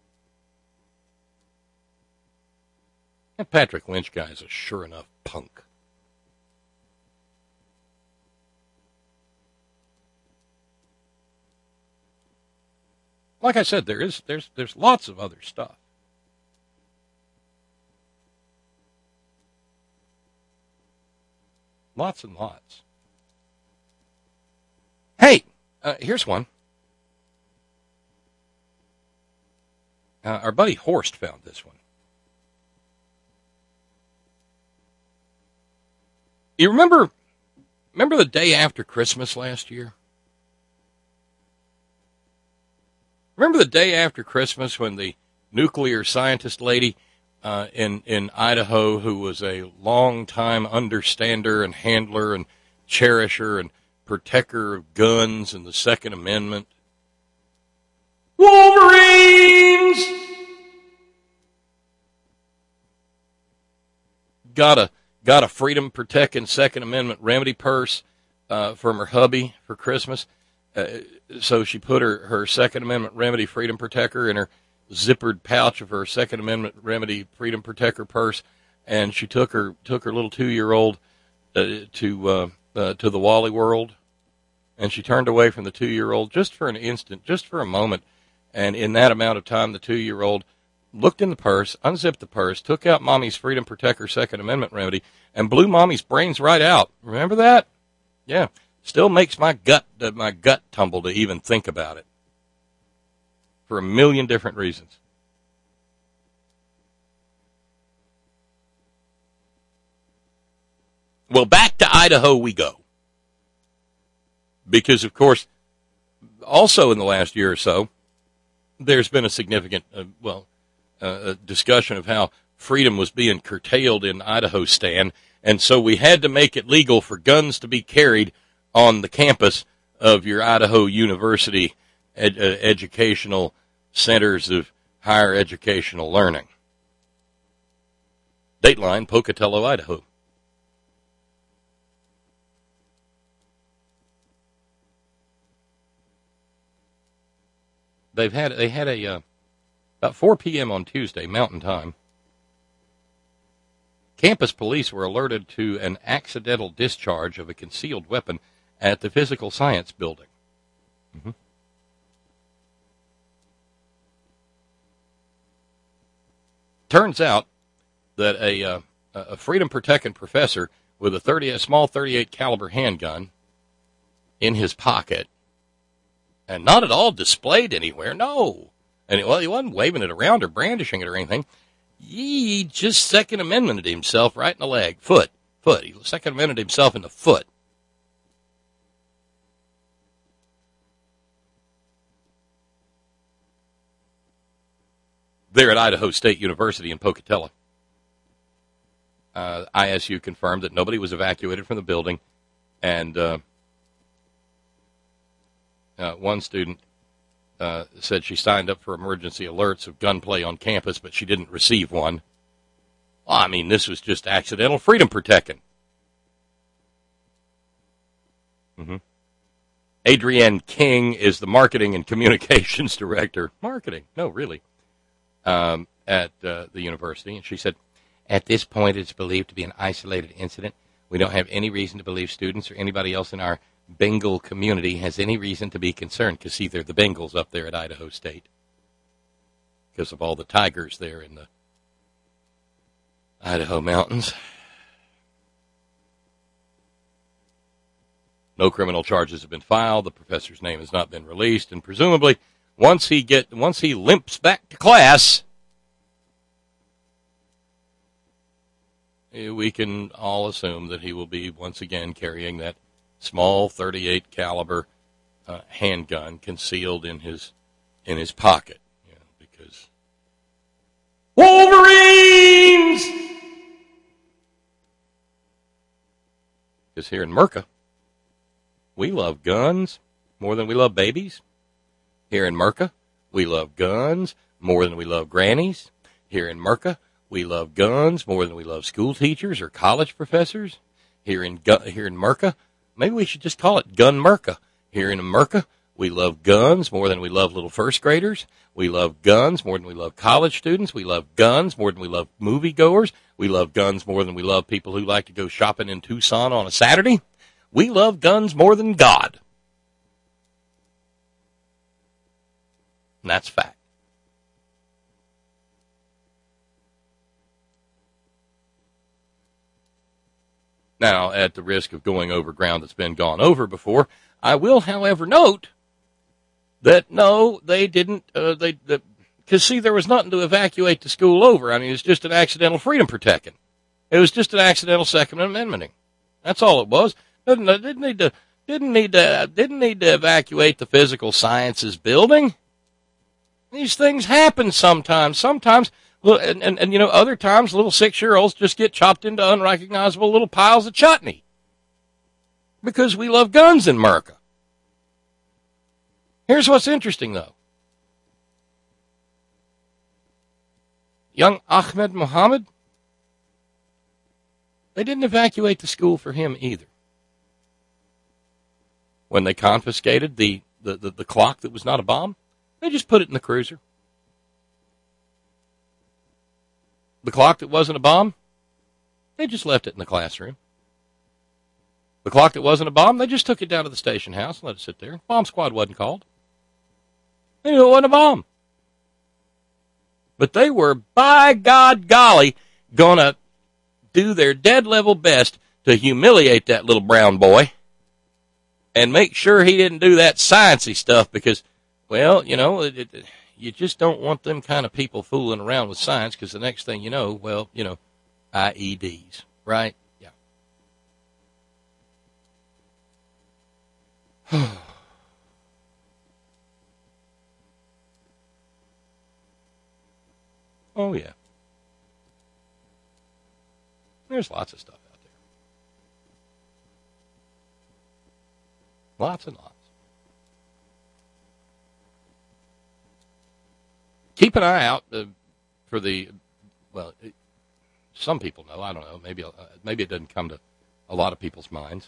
That Patrick Lynch guy is a sure enough punk. like I said, there's lots of other stuff. Lots and lots. Hey, here's one. Our buddy Horst found this one. You remember the day after Christmas last year? Remember the day after Christmas when the nuclear scientist lady in Idaho, who was a long-time understander and handler and cherisher and protector of guns and the Second Amendment? Wolverines! Got a Freedom Protecting Second Amendment remedy purse from her hubby for Christmas. So she put her Second Amendment remedy Freedom Protector in her zippered pouch of her Second Amendment remedy Freedom Protector purse, and she took her little 2-year-old to the Wally World, and she turned away from the 2-year-old just for an instant, just for a moment, and in that amount of time, the 2-year-old looked in the purse, unzipped the purse, took out Mommy's Freedom Protector Second Amendment remedy, and blew Mommy's brains right out. Remember that? Yeah. Still makes my gut tumble to even think about it. For a million different reasons. Well, back to Idaho we go. Because, of course, also in the last year or so, there's been a significant, discussion of how freedom was being curtailed in Idaho, Stan, and so we had to make it legal for guns to be carried on the campus of your Idaho University educational centers of higher educational learning. Dateline, Pocatello, Idaho. They had about 4 p.m. on Tuesday, Mountain Time. Campus police were alerted to an accidental discharge of a concealed weapon at the Physical Science Building. Mm-hmm. Turns out that a Freedom Protecting professor with a small .38 caliber handgun in his pocket, and not at all displayed anywhere, no. And he wasn't waving it around or brandishing it or anything. He just Second Amendmented himself right in the leg, foot. He Second Amendmented himself in the foot. There at Idaho State University in Pocatello. ISU confirmed that nobody was evacuated from the building, and one student said she signed up for emergency alerts of gunplay on campus, but she didn't receive one. Well, I mean, this was just accidental freedom protecting. Mm-hmm. Adrienne King is the marketing and communications director. Marketing? No, really. At the university, and she said, at this point, it's believed to be an isolated incident. We don't have any reason to believe students or anybody else in our Bengal community has any reason to be concerned, because see, they're the Bengals up there at Idaho State because of all the tigers there in the Idaho mountains. No criminal charges have been filed. The professor's name has not been released, and presumably once he limps back to class, we can all assume that he will be once again carrying that small .38 caliber handgun concealed in his pocket, because Wolverines. Because here in Merca, we love guns more than we love babies. Here in Merca, we love guns more than we love grannies. Here in Merca, we love guns more than we love school teachers or college professors. Here in Merca, maybe we should just call it Gun Merca. Here in Merca, we love guns more than we love little first graders. We love guns more than we love college students. We love guns more than we love moviegoers. We love guns more than we love people who like to go shopping in Tucson on a Saturday. We love guns more than God. And that's fact. Now, at the risk of going over ground that's been gone over before, I will, however, note that no, they didn't, because see, there was nothing to evacuate the school over. I mean, it's just an accidental freedom protecting. It was just an accidental Second Amendmenting. That's all it was. Didn't need to evacuate the physical sciences building. These things happen sometimes. Sometimes, and you know, other times little 6-year-olds just get chopped into unrecognizable little piles of chutney because we love guns in America. Here's what's interesting, though. Young Ahmed Muhammad, they didn't evacuate the school for him either. When they confiscated the clock that was not a bomb, they just put it in the cruiser. The clock that wasn't a bomb, they just left it in the classroom. The clock that wasn't a bomb, they just took it down to the station house and let it sit there. Bomb squad wasn't called. They knew it wasn't a bomb. But they were, by God golly, going to do their dead level best to humiliate that little brown boy and make sure he didn't do that sciencey stuff because, well, you know, you just don't want them kind of people fooling around with science because the next thing you know, well, you know, IEDs, right? Yeah. Oh, yeah. There's lots of stuff out there. Lots and lots. Keep an eye out for the, well, some people know. I don't know. Maybe it doesn't come to a lot of people's minds.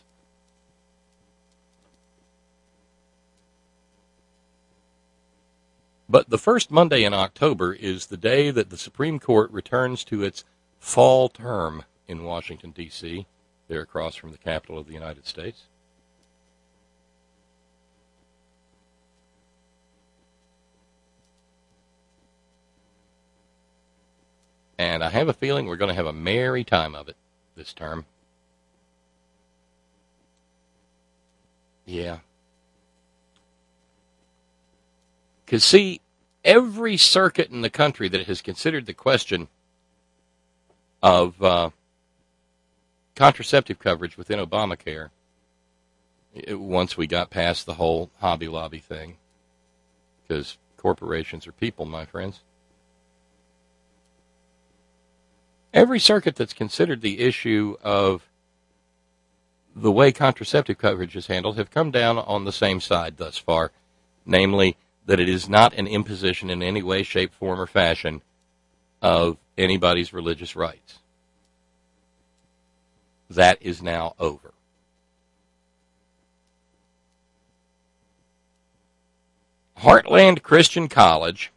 But the first Monday in October is the day that the Supreme Court returns to its fall term in Washington, D.C., there across from the capital of the United States. And I have a feeling we're going to have a merry time of it this term. Yeah. Because, see, every circuit in the country that has considered the question of contraceptive coverage within Obamacare, once we got past the whole Hobby Lobby thing, because corporations are people, my friends, every circuit that's considered the issue of the way contraceptive coverage is handled have come down on the same side thus far, namely that it is not an imposition in any way, shape, form, or fashion of anybody's religious rights. That is now over. Heartland Christian College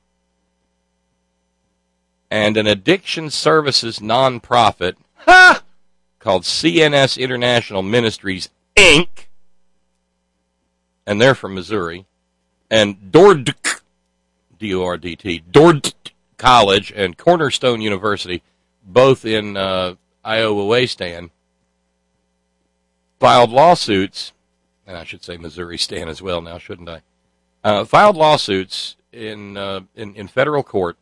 and an addiction services nonprofit called CNS International Ministries, Inc., and they're from Missouri, and Dordt, D-O-R-D-T, Dordt College and Cornerstone University, both in Iowa Waystan, filed lawsuits, and I should say Missouri Stan as well now, shouldn't I? Filed lawsuits in federal court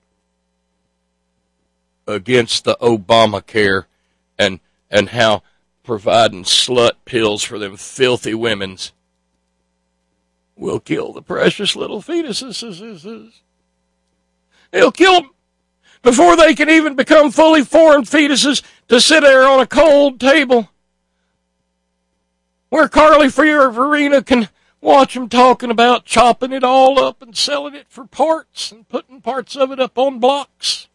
against the Obamacare and how providing slut pills for them filthy women's will kill the precious little fetuses. They'll kill them before they can even become fully formed fetuses to sit there on a cold table where Carly Fiorina can watch them talking about chopping it all up and selling it for parts and putting parts of it up on blocks.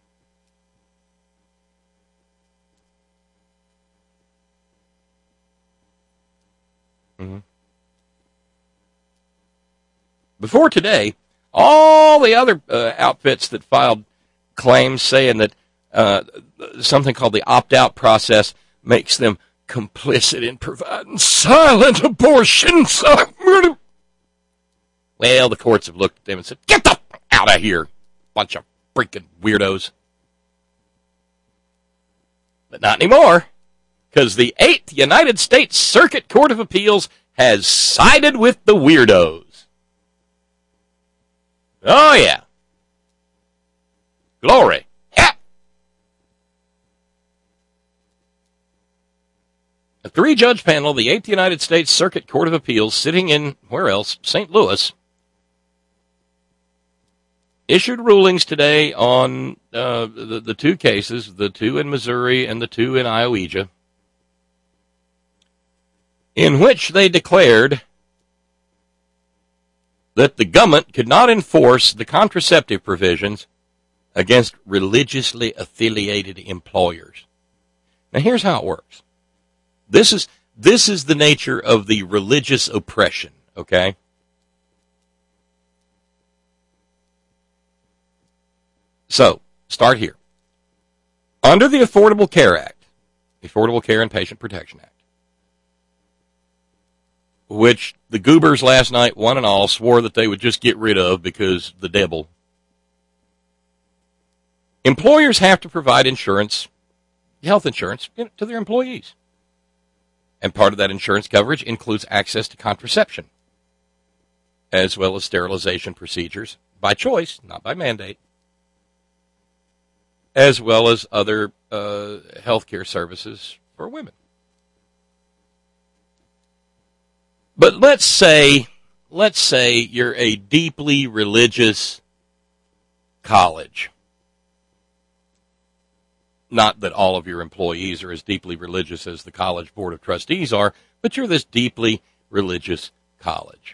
Mm-hmm. Before today, all the other outfits that filed claims saying that something called the opt-out process makes them complicit in providing silent abortions. Well, the courts have looked at them and said, get the out of here. Bunch of freaking weirdos. But not anymore, because the 8th United States Circuit Court of Appeals has sided with the weirdos. Oh, yeah. Glory. Yeah. A 3-judge panel of the 8th United States Circuit Court of Appeals, sitting in, where else, St. Louis, issued rulings today on the 2 cases, the 2 in Missouri and the 2 in Iowa, in which they declared that the government could not enforce the contraceptive provisions against religiously affiliated employers. Now, here's how it works. This is the nature of the religious oppression, okay? So, start here. Under the Affordable Care Act, the Affordable Care and Patient Protection Act, which the goobers last night, one and all, swore that they would just get rid of because the devil. Employers have to provide insurance, health insurance, to their employees. And part of that insurance coverage includes access to contraception, as well as sterilization procedures, by choice, not by mandate, as well as other health care services for women. But let's say you're a deeply religious college. Not that all of your employees are as deeply religious as the college board of trustees are, but you're this deeply religious college.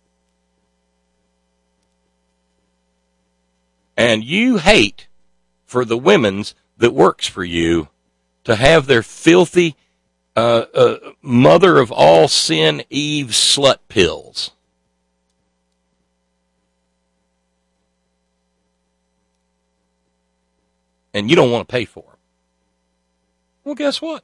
And you hate for the women's that works for you to have their filthy mother of all sin Eve slut pills. And you don't want to pay for them. Well, guess what?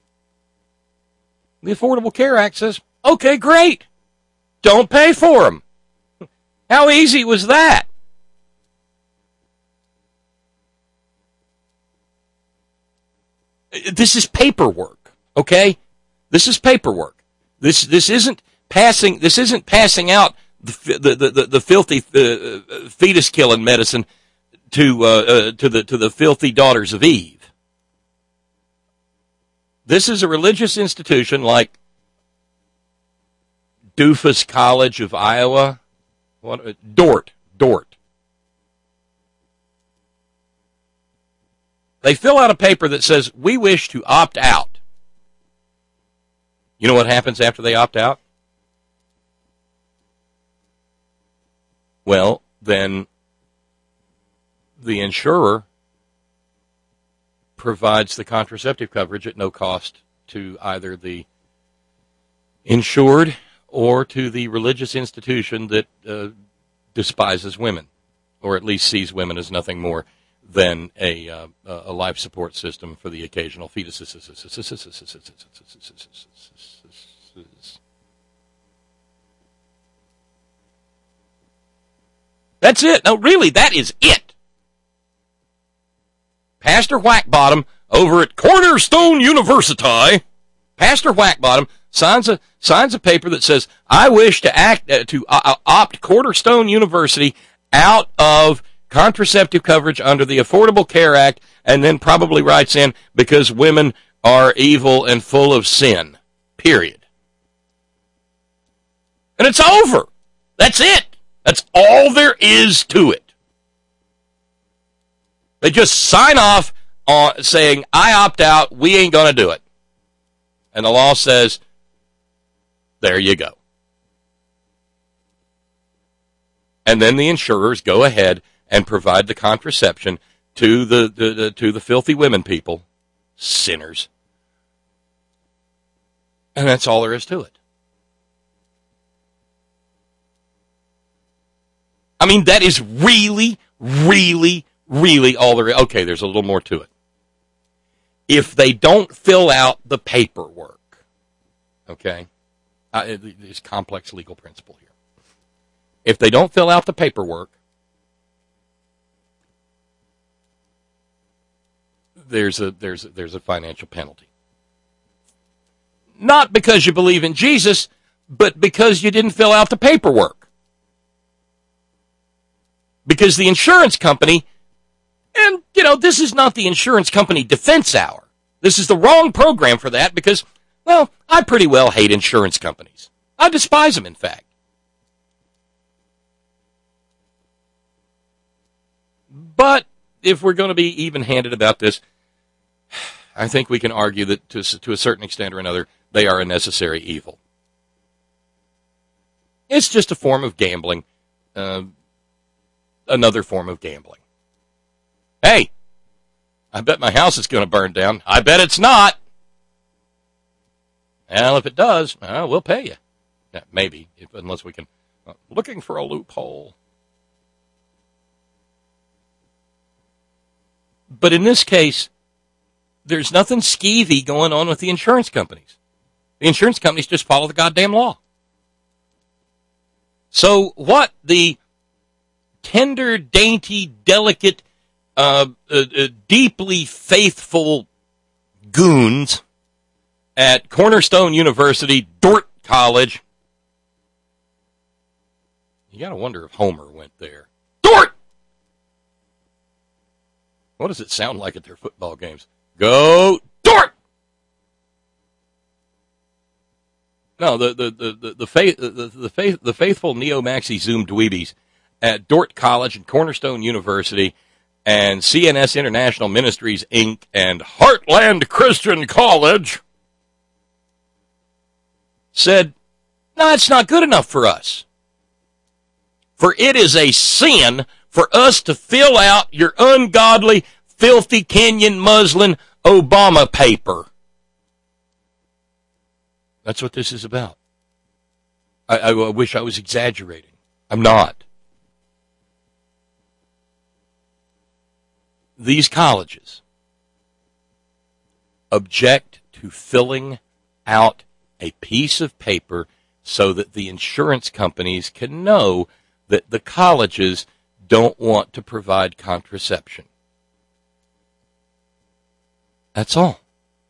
The Affordable Care Act says, okay, great. Don't pay for them. How easy was that? This is paperwork, okay? This is paperwork. This isn't passing out the filthy fetus killing medicine to the filthy daughters of Eve. This is a religious institution like Doofus College of Iowa, Dort. They fill out a paper that says, we wish to opt out. You know what happens after they opt out? Well, then the insurer provides the contraceptive coverage at no cost to either the insured or to the religious institution that despises women, or at least sees women as nothing more than a life support system for the occasional fetuses. That's it. No, really, that is it. Pastor Whackbottom over at Cornerstone University, Pastor Whackbottom signs a paper that says, I wish to opt Cornerstone University out of contraceptive coverage under the Affordable Care Act, and then probably writes in, because women are evil and full of sin. Period. And it's over. That's it. That's all there is to it. They just sign off on saying, I opt out, we ain't going to do it. And the law says, there you go. And then the insurers go ahead and provide the contraception to the filthy women people, sinners. And that's all there is to it. I mean, that is really, really, really all there is. Okay, there's a little more to it. If they don't fill out the paperwork, okay, there's complex legal principle here. If they don't fill out the paperwork, there's a financial penalty. Not because you believe in Jesus, but because you didn't fill out the paperwork. Because the insurance company, and, this is not the insurance company defense hour. This is the wrong program for that because, well, I pretty well hate insurance companies. I despise them, in fact. But if we're going to be even-handed about this, I think we can argue that to a certain extent or another, they are a necessary evil. It's just a form of gambling, another form of gambling. Hey, I bet my house is going to burn down. I bet it's not. Well, if it does, we'll pay you. Yeah, maybe, unless we can. Looking for a loophole. But in this case, there's nothing skeevy going on with the insurance companies. The insurance companies just follow the goddamn law. So what the tender, dainty, delicate, deeply faithful goons at Cornerstone University, Dordt College. You got to wonder if Homer went there. Dordt! What does it sound like at their football games? Go Dordt! No, the faithful neo-maxi Zoom dweebies at Dordt College and Cornerstone University and CNS International Ministries, Inc. and Heartland Christian College said, no, it's not good enough for us. For it is a sin for us to fill out your ungodly, filthy Kenyan muslin Obama paper. That's what this is about. I wish I was exaggerating. I'm not. These colleges object to filling out a piece of paper so that the insurance companies can know that the colleges don't want to provide contraception. That's all.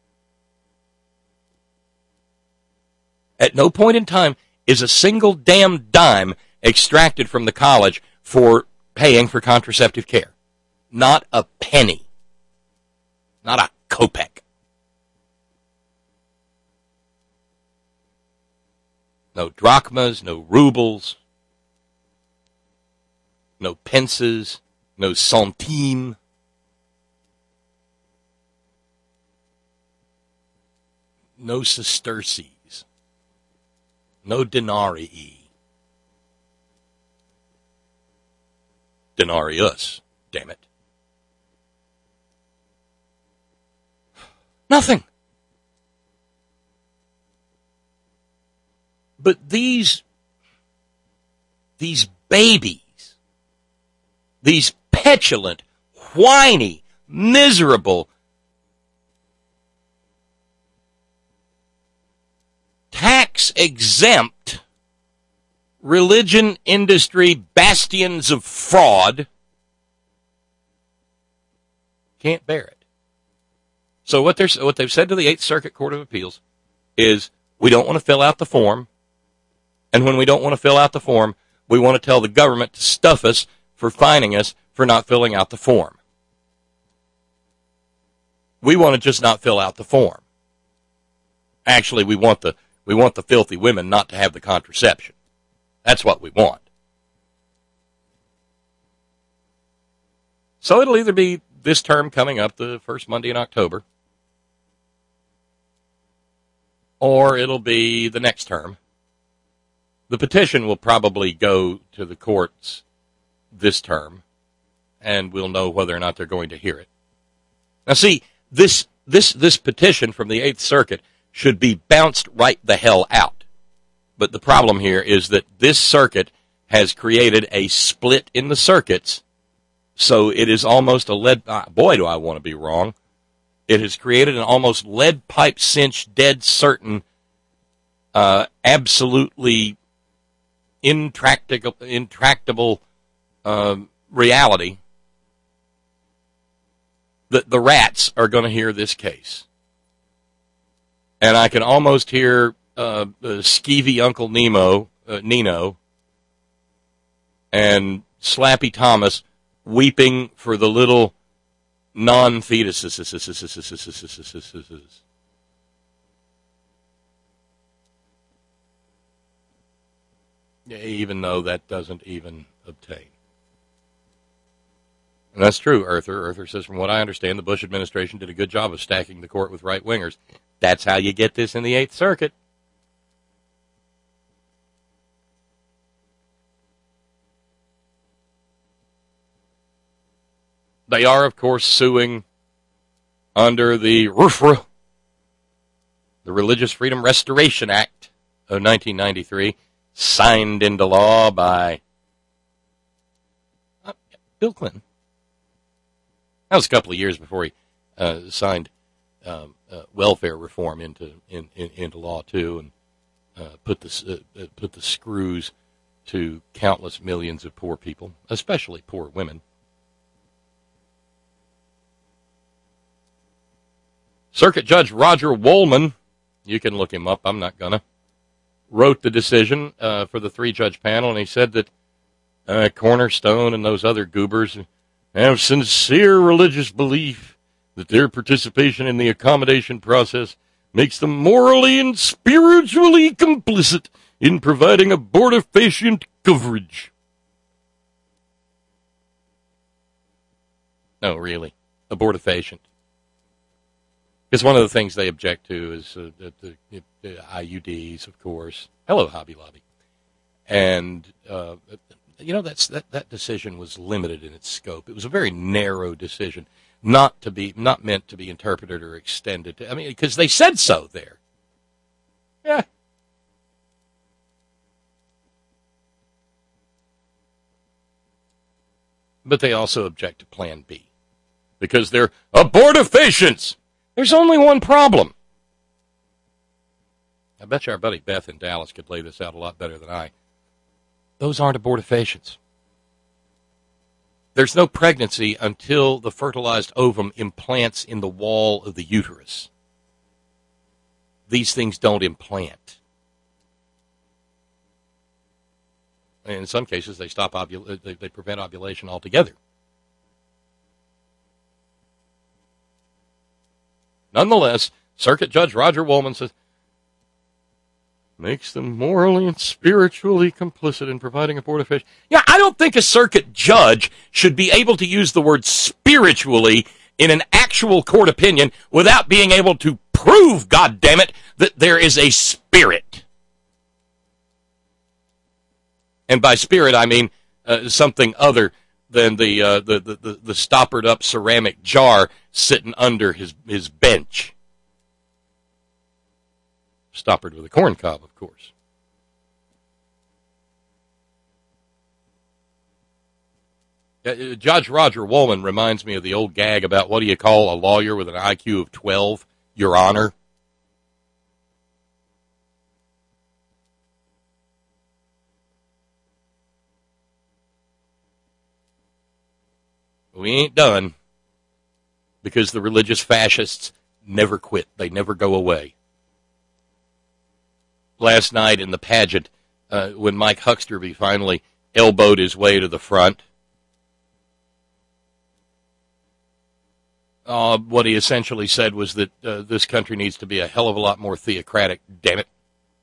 At no point in time is a single damn dime extracted from the college for paying for contraceptive care. Not a penny. Not a kopeck. No drachmas, no rubles, no pences, no centimes. No sesterces. No denarii. Denarius, damn it. Nothing. But these babies, these petulant, whiny, miserable, tax-exempt, religion industry bastions of fraud can't bear it. So what they've said to the Eighth Circuit Court of Appeals is, we don't want to fill out the form, and when we don't want to fill out the form, we want to tell the government to stuff us for fining us for not filling out the form. We want to just not fill out the form. Actually, we want the filthy women not to have the contraception. That's what we want. So it'll either be this term coming up, the first Monday in October, or it'll be the next term. The petition will probably go to the courts this term, and we'll know whether or not they're going to hear it. Now, see, this petition from the Eighth Circuit should be bounced right the hell out. But the problem here is that this circuit has created a split in the circuits, so it is almost a lead... boy, do I want to be wrong. It has created an almost lead pipe cinch, dead certain, absolutely intractable reality the rats are going to hear this case. And I can almost hear skeevy Uncle Nino, and Slappy Thomas weeping for the little non-fetuses. Even though that doesn't even obtain. And that's true, Earther. Earther says, from what I understand, the Bush administration did a good job of stacking the court with right-wingers. That's how you get this in the Eighth Circuit. They are, of course, suing under the RFRA, the Religious Freedom Restoration Act of 1993, signed into law by Bill Clinton. That was a couple of years before he signed welfare reform into law too, and put the screws to countless millions of poor people, especially poor women. Circuit Judge Roger Wollman, you can look him up, I'm not gonna, wrote the decision for the three-judge panel, and he said that Cornerstone and those other goobers have sincere religious belief that their participation in the accommodation process makes them morally and spiritually complicit in providing abortifacient coverage. No, really, abortifacient. Because one of the things they object to is the IUDs, of course. Hello, Hobby Lobby. And, that decision was limited in its scope. It was a very narrow decision, not meant to be interpreted or extended. Because they said so there. Yeah. But they also object to Plan B. Because they're abortifacients. There's only one problem. I bet you our buddy Beth in Dallas could lay this out a lot better than I. Those aren't abortifacients. There's no pregnancy until the fertilized ovum implants in the wall of the uterus. These things don't implant. And in some cases, they they prevent ovulation altogether. Nonetheless, Circuit Judge Roger Wollman says, makes them morally and spiritually complicit in providing abortifacient. Yeah, I don't think a circuit judge should be able to use the word spiritually in an actual court opinion without being able to prove, goddammit, that there is a spirit. And by spirit, I mean something other than the stoppered up ceramic jar sitting under his bench. Stoppered with a corn cob, of course. Judge Roger Wollman reminds me of the old gag about what do you call a lawyer with an IQ of 12, Your Honor? We ain't done because the religious fascists never quit. They never go away. Last night in the pageant, when Mike Hucksterby finally elbowed his way to the front, what he essentially said was that this country needs to be a hell of a lot more theocratic, damn it.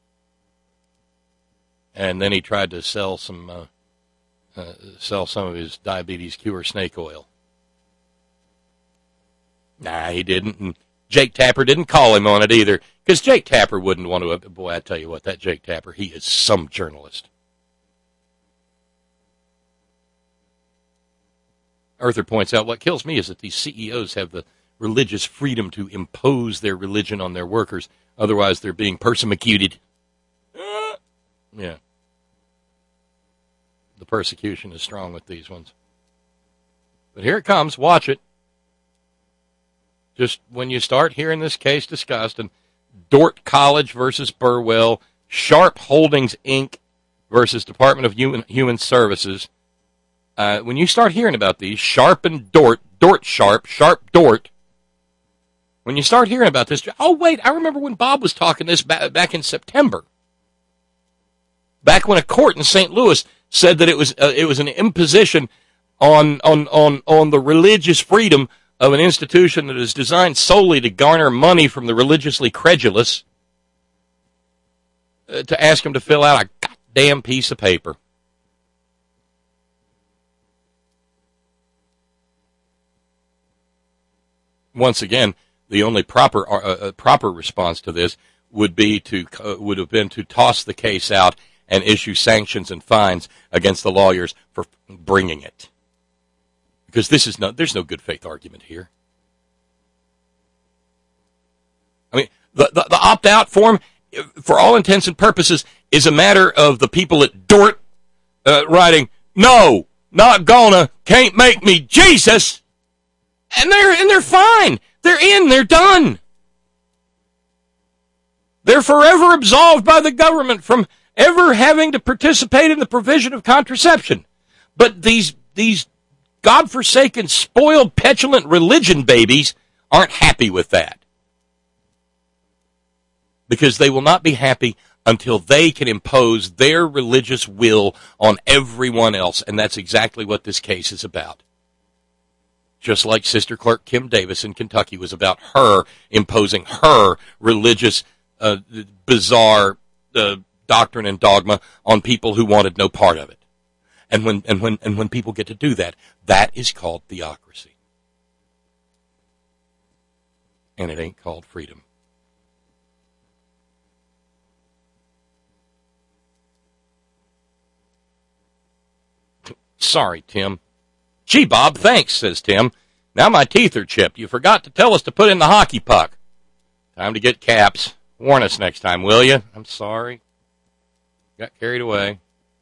And then he tried to sell some of his diabetes cure snake oil. Nah, he didn't. And Jake Tapper didn't call him on it either, because Jake Tapper wouldn't want to. Boy, I tell you what, that Jake Tapper, he is some journalist. Arthur points out, what kills me is that these CEOs have the religious freedom to impose their religion on their workers. Otherwise, they're being persecuted. Yeah. The persecution is strong with these ones. But here it comes. Watch it. Just when you start hearing this case discussed, and Dordt College versus Burwell, Sharp Holdings, Inc. versus Department of Human Services, when you start hearing about these, Sharp and Dordt, Dort Sharp Dort, when you start hearing about this, oh, wait, I remember when Bob was talking this back in September. Back when a court in St. Louis said that it was an imposition on the religious freedom of an institution that is designed solely to garner money from the religiously credulous, to ask them to fill out a goddamn piece of paper. Once again, the only proper response to this would have been to toss the case out and issue sanctions and fines against the lawyers for bringing it, because there's no good faith argument here. I mean, the opt out form, for all intents and purposes, is a matter of the people at Dort writing, "No, not gonna, can't make me Jesus." And they're fine. They're in. They're done. They're forever absolved by the government from ever having to participate in the provision of contraception. But these godforsaken, spoiled, petulant religion babies aren't happy with that, because they will not be happy until they can impose their religious will on everyone else, and that's exactly what this case is about. Just like Sister Clerk Kim Davis in Kentucky was about her imposing her religious, bizarre doctrine and dogma on people who wanted no part of it. And when people get to do that, that is called theocracy. And it ain't called freedom. Sorry, Tim. Gee, Bob, thanks, says Tim. Now my teeth are chipped. You forgot to tell us to put in the hockey puck. Time to get caps. Warn us next time, will you? I'm sorry. Got carried away.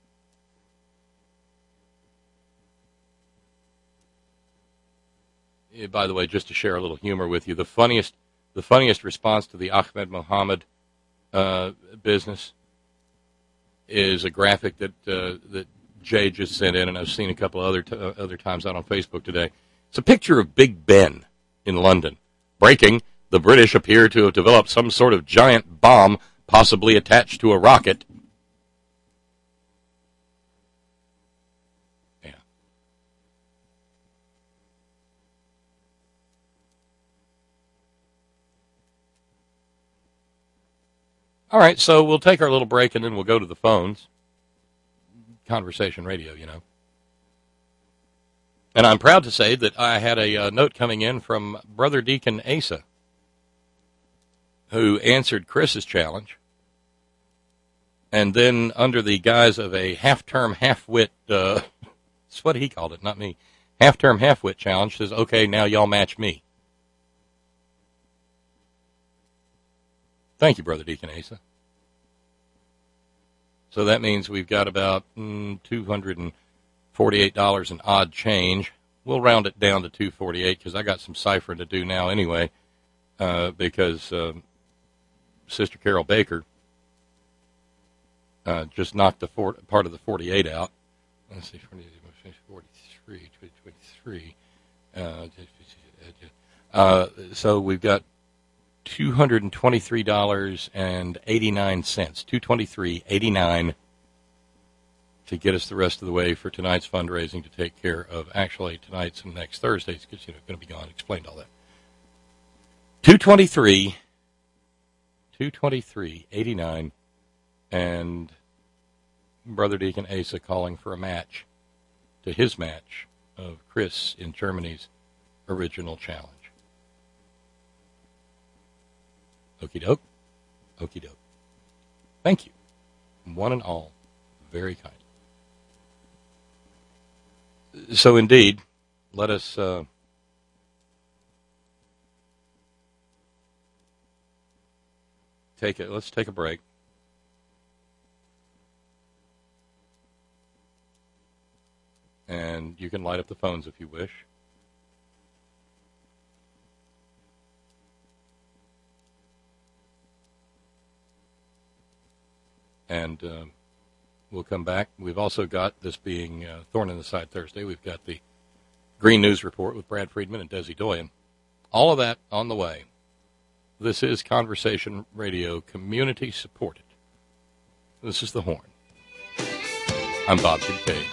By the way, just to share a little humor with you, the funniest response to the Ahmed Mohammed business is a graphic that Jay just sent in, and I've seen a couple other times out on Facebook today. It's a picture of Big Ben in London. Breaking, the British appear to have developed some sort of giant bomb, possibly attached to a rocket. Yeah. All right, so we'll take our little break, and then we'll go to the phones. Conversation radio, you know. And I'm proud to say that I had a note coming in from Brother Deacon Asa, who answered Chris's challenge, and then under the guise of a half-term, half-wit, that's what he called it, not me, half-term, half-wit challenge, says, okay, now y'all match me. Thank you, Brother Deacon Asa. So that means we've got about $248 and odd change. We'll round it down to $248 because I got some ciphering to do now anyway, because Sister Carol Baker just knocked the part of the 48 out. Let's see, 43, 23. So we've got $223.89, $223.89 to get us the rest of the way for tonight's fundraising to take care of actually tonight's and next Thursday's, because going to be gone. Explained all that. $223.89, and Brother Deacon Asa calling for a match to his match of Chris in Germany's original challenge. Okie doke. Okie doke. Thank you, one and all, very kind. So indeed, let us let's take a break. And you can light up the phones if you wish. And we'll come back. We've also got, this being Thorn in the Side Thursday, we've got the Green News Report with Brad Friedman and Desi Doyen. All of that on the way. This is Conversation Radio, community supported. This is The Horn. I'm Bob Kincaid.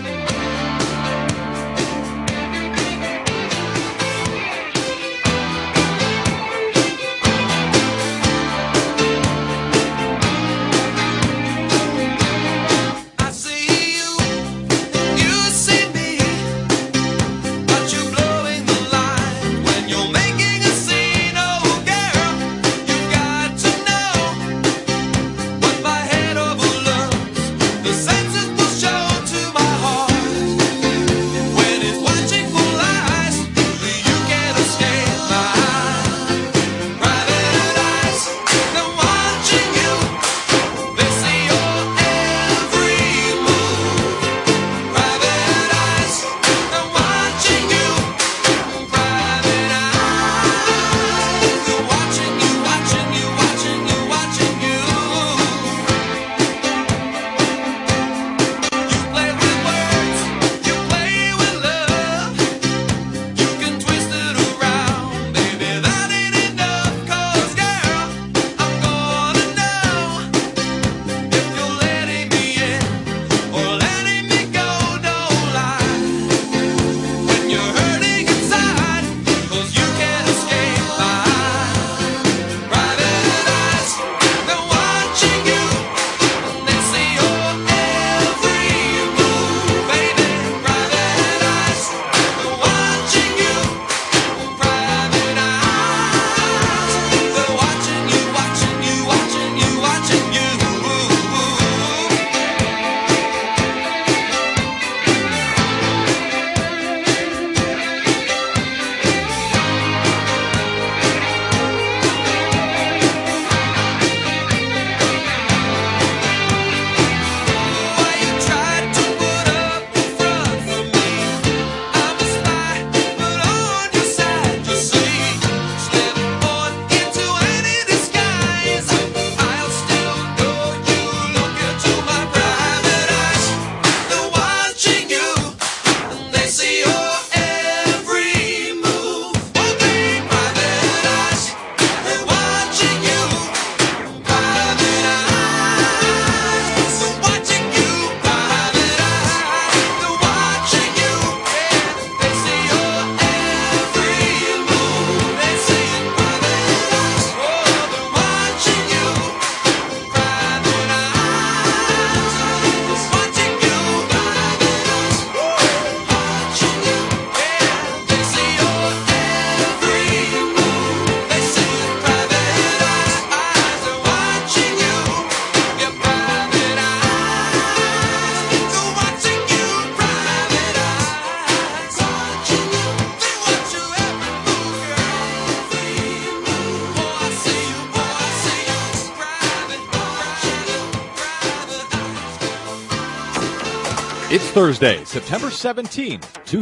It's Thursday, September 17,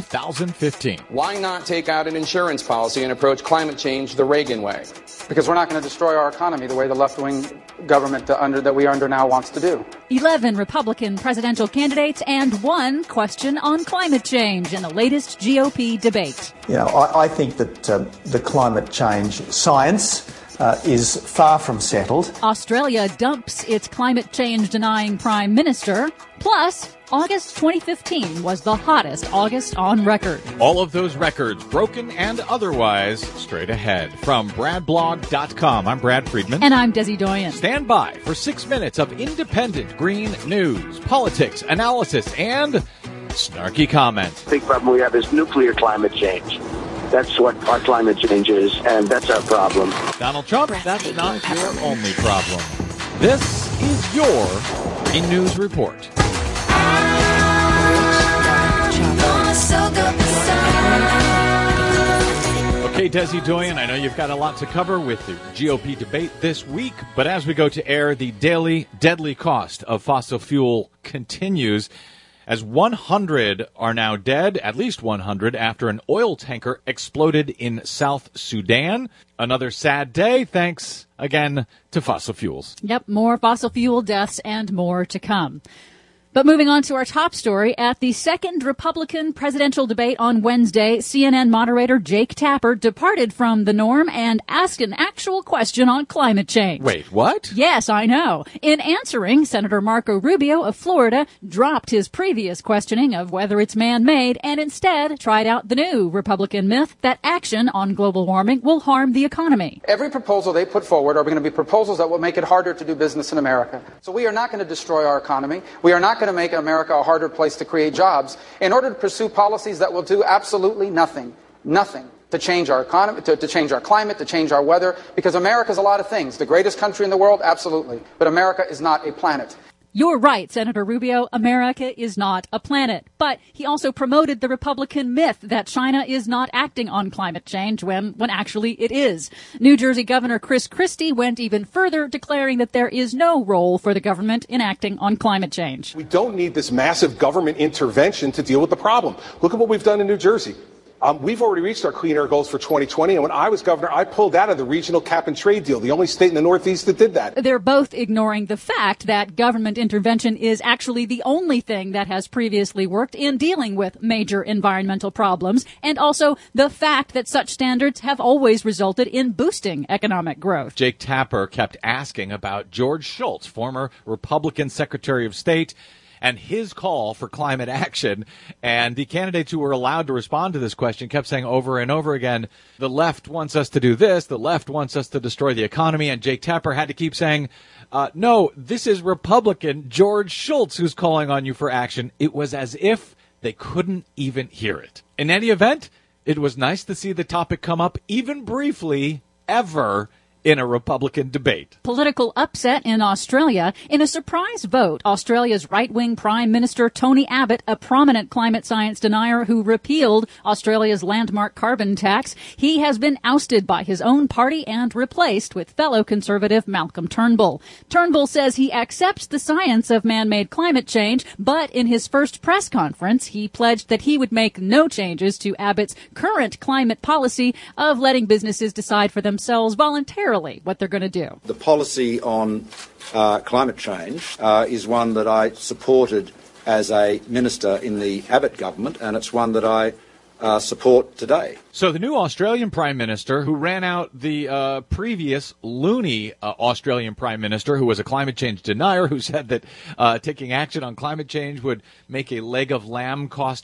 2015. Why not take out an insurance policy and approach climate change the Reagan way? Because we're not going to destroy our economy the way the left-wing government that we are under now wants to do. 11 Republican presidential candidates and one question on climate change in the latest GOP debate. You know, I think that the climate change science is far from settled. Australia dumps its climate change denying prime minister. Plus, August 2015 was the hottest August on record. All of those records, broken and otherwise, straight ahead. From BradBlog.com, I'm Brad Friedman. And I'm Desi Doyen. Stand by for 6 minutes of independent green news, politics, analysis, and snarky comment. The big problem we have is nuclear climate change. That's what our climate change is, and that's our problem. Donald Trump, that's not your only problem. This is your Green News Report. Okay, Desi Doyen, I know you've got a lot to cover with the GOP debate this week, but as we go to air, the daily deadly cost of fossil fuel continues. As 100 are now dead, at least 100, after an oil tanker exploded in South Sudan. Another sad day, thanks again to fossil fuels. Yep, more fossil fuel deaths and more to come. But moving on to our top story, at the second Republican presidential debate on Wednesday, CNN moderator Jake Tapper departed from the norm and asked an actual question on climate change. Wait, what? Yes, I know. In answering, Senator Marco Rubio of Florida dropped his previous questioning of whether it's man-made and instead tried out the new Republican myth that action on global warming will harm the economy. Every proposal they put forward are going to be proposals that will make it harder to do business in America. So we are not going to destroy our economy. We are not going to make America a harder place to create jobs in order to pursue policies that will do absolutely nothing to change our economy, to change our climate, to change our weather, because America is a lot of things. The greatest country in the world, absolutely. But America is not a planet. You're right, Senator Rubio. America is not a planet. But he also promoted the Republican myth that China is not acting on climate change when actually it is. New Jersey Governor Chris Christie went even further, declaring that there is no role for the government in acting on climate change. We don't need this massive government intervention to deal with the problem. Look at what we've done in New Jersey. We've already reached our clean air goals for 2020, and when I was governor, I pulled out of the regional cap and trade deal, the only state in the Northeast that did that. They're both ignoring the fact that government intervention is actually the only thing that has previously worked in dealing with major environmental problems, and also the fact that such standards have always resulted in boosting economic growth. Jake Tapper kept asking about George Shultz, former Republican Secretary of State, and his call for climate action. And the candidates who were allowed to respond to this question kept saying over and over again, the left wants us to do this, the left wants us to destroy the economy. And Jake Tapper had to keep saying, no, this is Republican George Shultz who's calling on you for action. It was as if they couldn't even hear it. In any event, it was nice to see the topic come up even briefly ever in a Republican debate. Political upset in Australia. In a surprise vote, Australia's right-wing Prime Minister Tony Abbott, a prominent climate science denier who repealed Australia's landmark carbon tax, he has been ousted by his own party and replaced with fellow Conservative Malcolm Turnbull. Turnbull says he accepts the science of man-made climate change, but in his first press conference, he pledged that he would make no changes to Abbott's current climate policy of letting businesses decide for themselves voluntarily what they're going to do. The policy on climate change is one that I supported as a minister in the Abbott government, and it's one that I support today. So the new Australian Prime Minister, who ran out the previous loony Australian Prime Minister, who was a climate change denier, who said that taking action on climate change would make a leg of lamb cost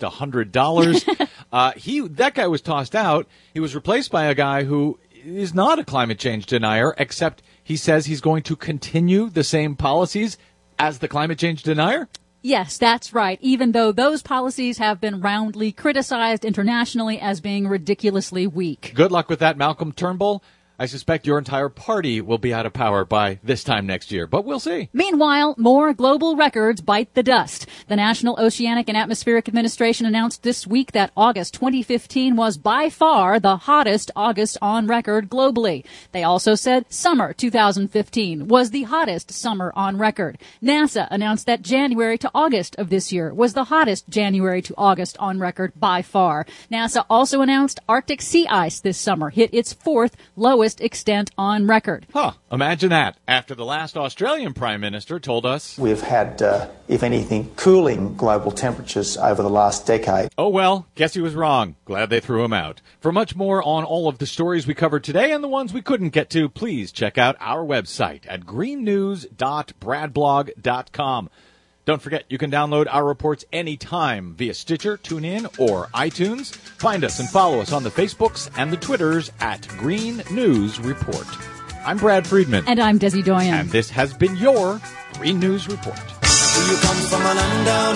$100. That guy was tossed out. He was replaced by a guy who is not a climate change denier, except he says he's going to continue the same policies as the climate change denier? Yes, that's right, even though those policies have been roundly criticized internationally as being ridiculously weak. Good luck with that, Malcolm Turnbull. I suspect your entire party will be out of power by this time next year, but we'll see. Meanwhile, more global records bite the dust. The National Oceanic and Atmospheric Administration announced this week that August 2015 was by far the hottest August on record globally. They also said summer 2015 was the hottest summer on record. NASA announced that January to August of this year was the hottest January to August on record by far. NASA also announced Arctic sea ice this summer hit its fourth lowest extent on record. Imagine that. After the last Australian Prime Minister told us we've had, if anything, cooling global temperatures over the last decade. Oh well, guess he was wrong. Glad they threw him out. For much more on all of the stories we covered today and the ones we couldn't get to, please check out our website at greennews.bradblog.com. Don't forget, you can download our reports anytime via Stitcher, TuneIn, or iTunes. Find us and follow us on the Facebooks and the Twitters at Green News Report. I'm Brad Friedman. And I'm Desi Doyen. And this has been your Green News Report. Do you come from a land down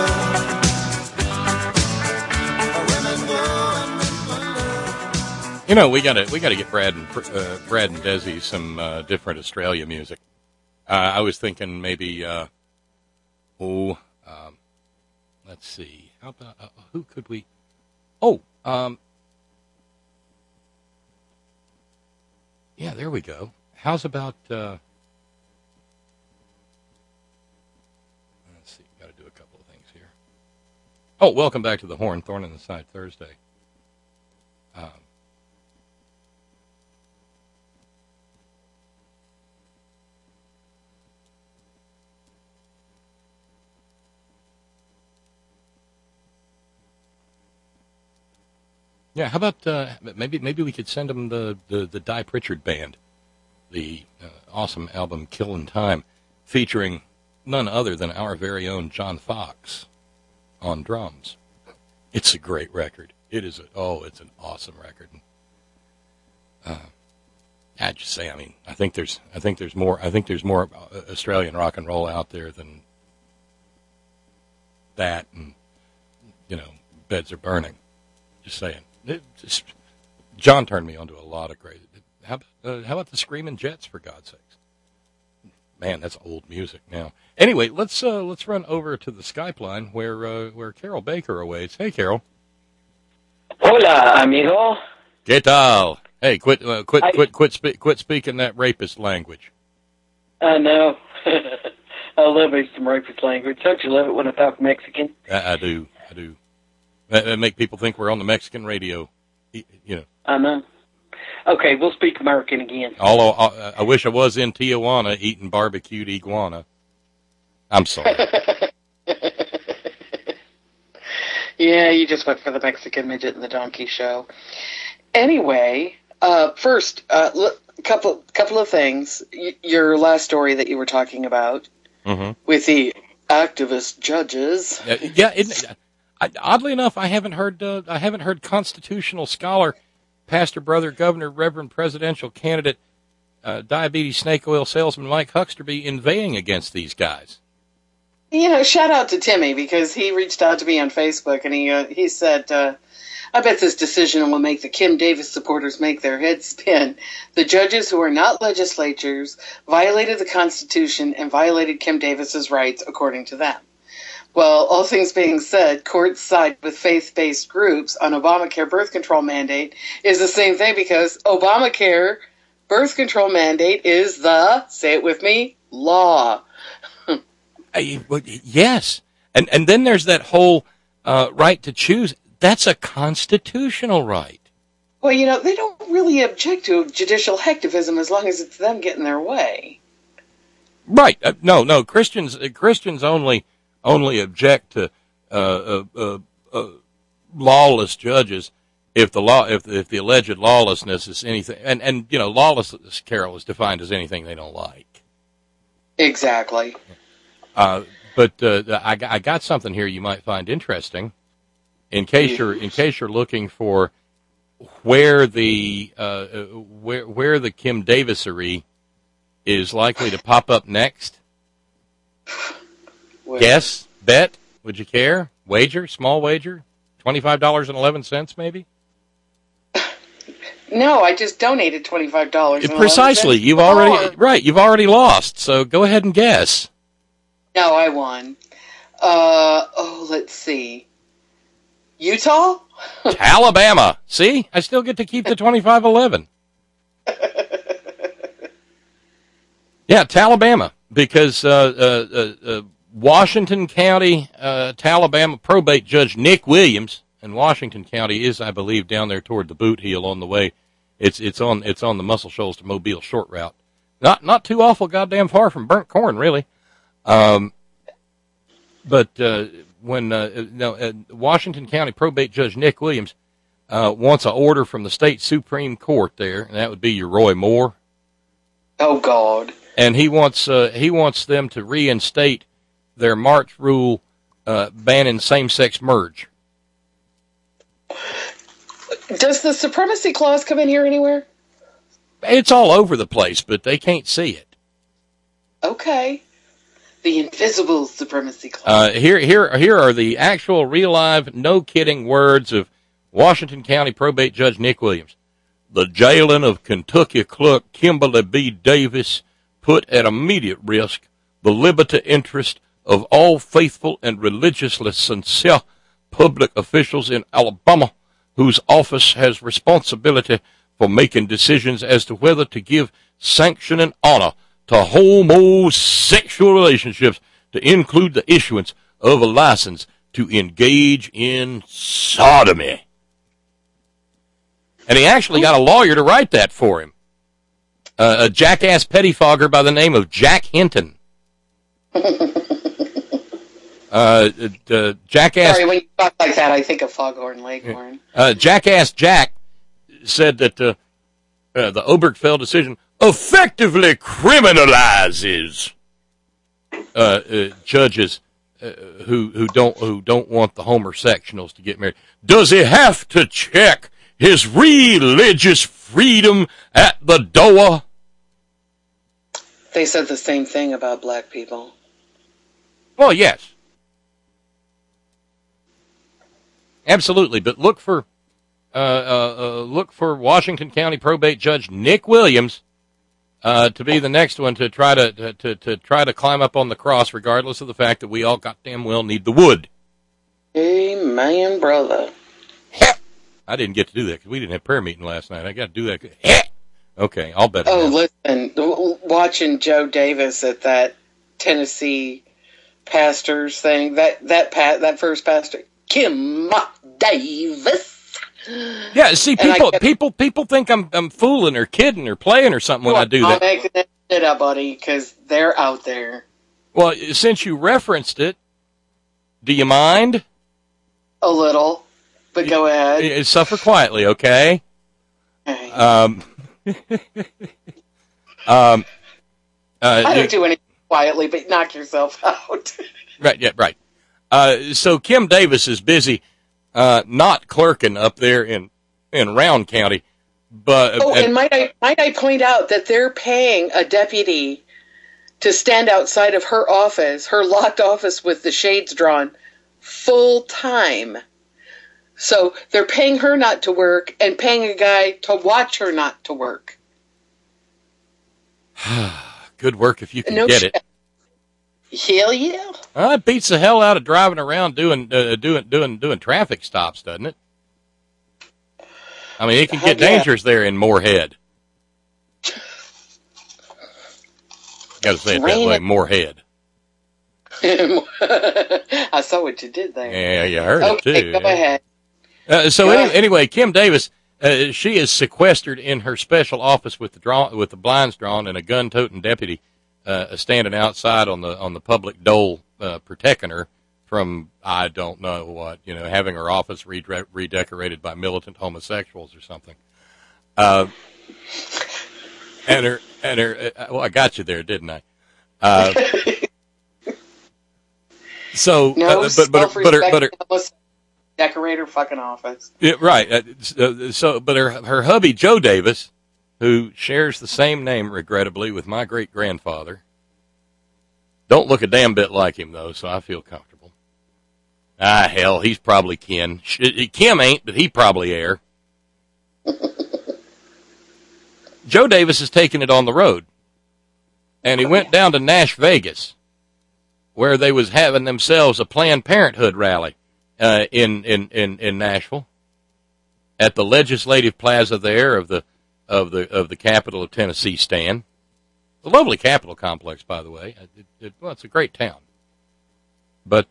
under? You know, we gotta get Brad and Desi some different Australia music. I was thinking maybe. Let's see. How about who could we? Yeah, there we go. How's about? Let's see. Got to do a couple of things here. Oh, welcome back to the Horn, Thorn in the Side Thursday. Yeah, how about maybe we could send them the Di Pritchard Band, the awesome album Killin' Time, featuring none other than our very own John Fox on drums. It's a great record. It's an awesome record. I'd just say, I think there's more Australian rock and roll out there than that, and Beds Are Burning. Just saying. John turned me on to a lot of great. How about the Screaming Jets, for God's sakes? Man, that's old music now. Anyway, let's run over to the Skype line where Carol Baker awaits. Hey, Carol. Hola, amigo. ¿Qué tal? Hey, quit speaking that rapist language. I know. I love me some rapist language. Don't you love it when I talk Mexican? I do. That make people think we're on the Mexican radio. I know. Okay, we'll speak American again. Although I wish I was in Tijuana eating barbecued iguana. I'm sorry. Yeah, you just went for the Mexican midget and the donkey show. Anyway, first, couple of things. Your last story that you were talking about with the activist judges. Oddly enough, I haven't heard constitutional scholar, pastor, brother, governor, reverend, presidential candidate, diabetes snake oil salesman Mike Hucksterby inveighing against these guys. Shout out to Timmy, because he reached out to me on Facebook and he said, I bet this decision will make the Kim Davis supporters make their heads spin. The judges who are not legislators violated the Constitution and violated Kim Davis's rights, according to them. Well, all things being said, courts side with faith-based groups on Obamacare birth control mandate is the same thing, because Obamacare birth control mandate is the, say it with me, law. Yes. And then there's that whole right to choose. That's a constitutional right. Well, they don't really object to judicial hacktivism as long as it's them getting their way. Right. No. Christians only object to lawless judges if the alleged lawlessness is anything, and lawlessness, Carol, is defined as anything they don't like. Exactly. But I got something here you might find interesting, in case you're looking for where the Kim Davisery is likely to pop up next. Well, guess, bet, would you care? Wager, small wager, $25.11 maybe? No, I just donated $25. Precisely. You've already lost, so go ahead and guess. No, I won. Let's see. Utah? Alabama. See? I still get to keep the $25.11. Yeah, it's Alabama, because Washington County, Alabama probate judge Nick Williams, and Washington County is, I believe, down there toward the Boot Heel on the way. It's on the Muscle Shoals to Mobile short route. Not too awful goddamn far from Burnt Corn, really. But when Washington County probate judge Nick Williams wants an order from the state Supreme Court there, and that would be your Roy Moore. Oh God! And he wants them to reinstate their March rule banning same-sex merge. Does the Supremacy Clause come in here anywhere? It's all over the place, but they can't see it. Okay. The invisible Supremacy Clause. Here are the actual, real, live, no-kidding words of Washington County probate judge Nick Williams. The jailing of Kentucky clerk Kimberly B. Davis put at immediate risk the liberty interest of all faithful and religiously sincere public officials in Alabama, whose office has responsibility for making decisions as to whether to give sanction and honor to homosexual relationships, to include the issuance of a license to engage in sodomy. And he actually got a lawyer to write that for him. A jackass pettifogger by the name of Jack Hinton. Jackass. Sorry, when you talk like that, I think of Foghorn Leghorn. Jackass Jack said that the Obergefell decision effectively criminalizes judges who don't want the homosexuals to get married. Does he have to check his religious freedom at the door? They said the same thing about black people. Well, yes. Absolutely, but look for Washington County probate judge Nick Williams to be the next one to try to climb up on the cross, regardless of the fact that we all goddamn well need the wood. Amen, brother. I didn't get to do that because we didn't have prayer meeting last night. I got to do that. Okay, I'll bet. Oh, listen, watching Joe Davis at that Tennessee pastors thing, that first pastor, Kim Davis. Yeah, see, people think I'm fooling or kidding or playing or something when I do that. I'm making that shit up, buddy, because they're out there. Well, since you referenced it, do you mind? A little, but go ahead. Suffer quietly, okay? I don't do anything quietly, but knock yourself out. Right, yeah, right. So Kim Davis is busy not clerking up there in Round County, but and might I point out that they're paying a deputy to stand outside of her office, her locked office with the shades drawn, full time. So they're paying her not to work and paying a guy to watch her not to work. Good work if you can get it. Hell yeah! It beats the hell out of driving around doing traffic stops, doesn't it? I mean, it can get dangerous there in Moorhead. Got to say it that way, Moorhead. I saw what you did there. Yeah, you heard it too. Okay, go ahead. Anyway, Kim Davis, she is sequestered in her special office with the blinds drawn and a gun-toting deputy standing outside on the public dole protecting her from I don't know what, having her office redecorated by militant homosexuals or something. And her well, I got you there, didn't I? So, but her decorator fucking office. Yeah, right. But her hubby Joe Davis, who shares the same name, regrettably, with my great grandfather, don't look a damn bit like him though, so I feel comfortable. Hell, he's probably kin. Kim ain't, but he probably air. Joe Davis is taking it on the road, and he went down to Nash Vegas, where they was having themselves a Planned Parenthood rally in Nashville at the Legislative Plaza there of the capital of Tennessee, Stan. A lovely Capitol complex, by the way. Well, it's a great town. But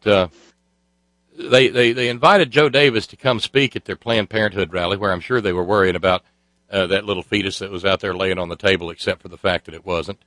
they invited Joe Davis to come speak at their Planned Parenthood rally, where I'm sure they were worrying about that little fetus that was out there laying on the table, except for the fact that it wasn't.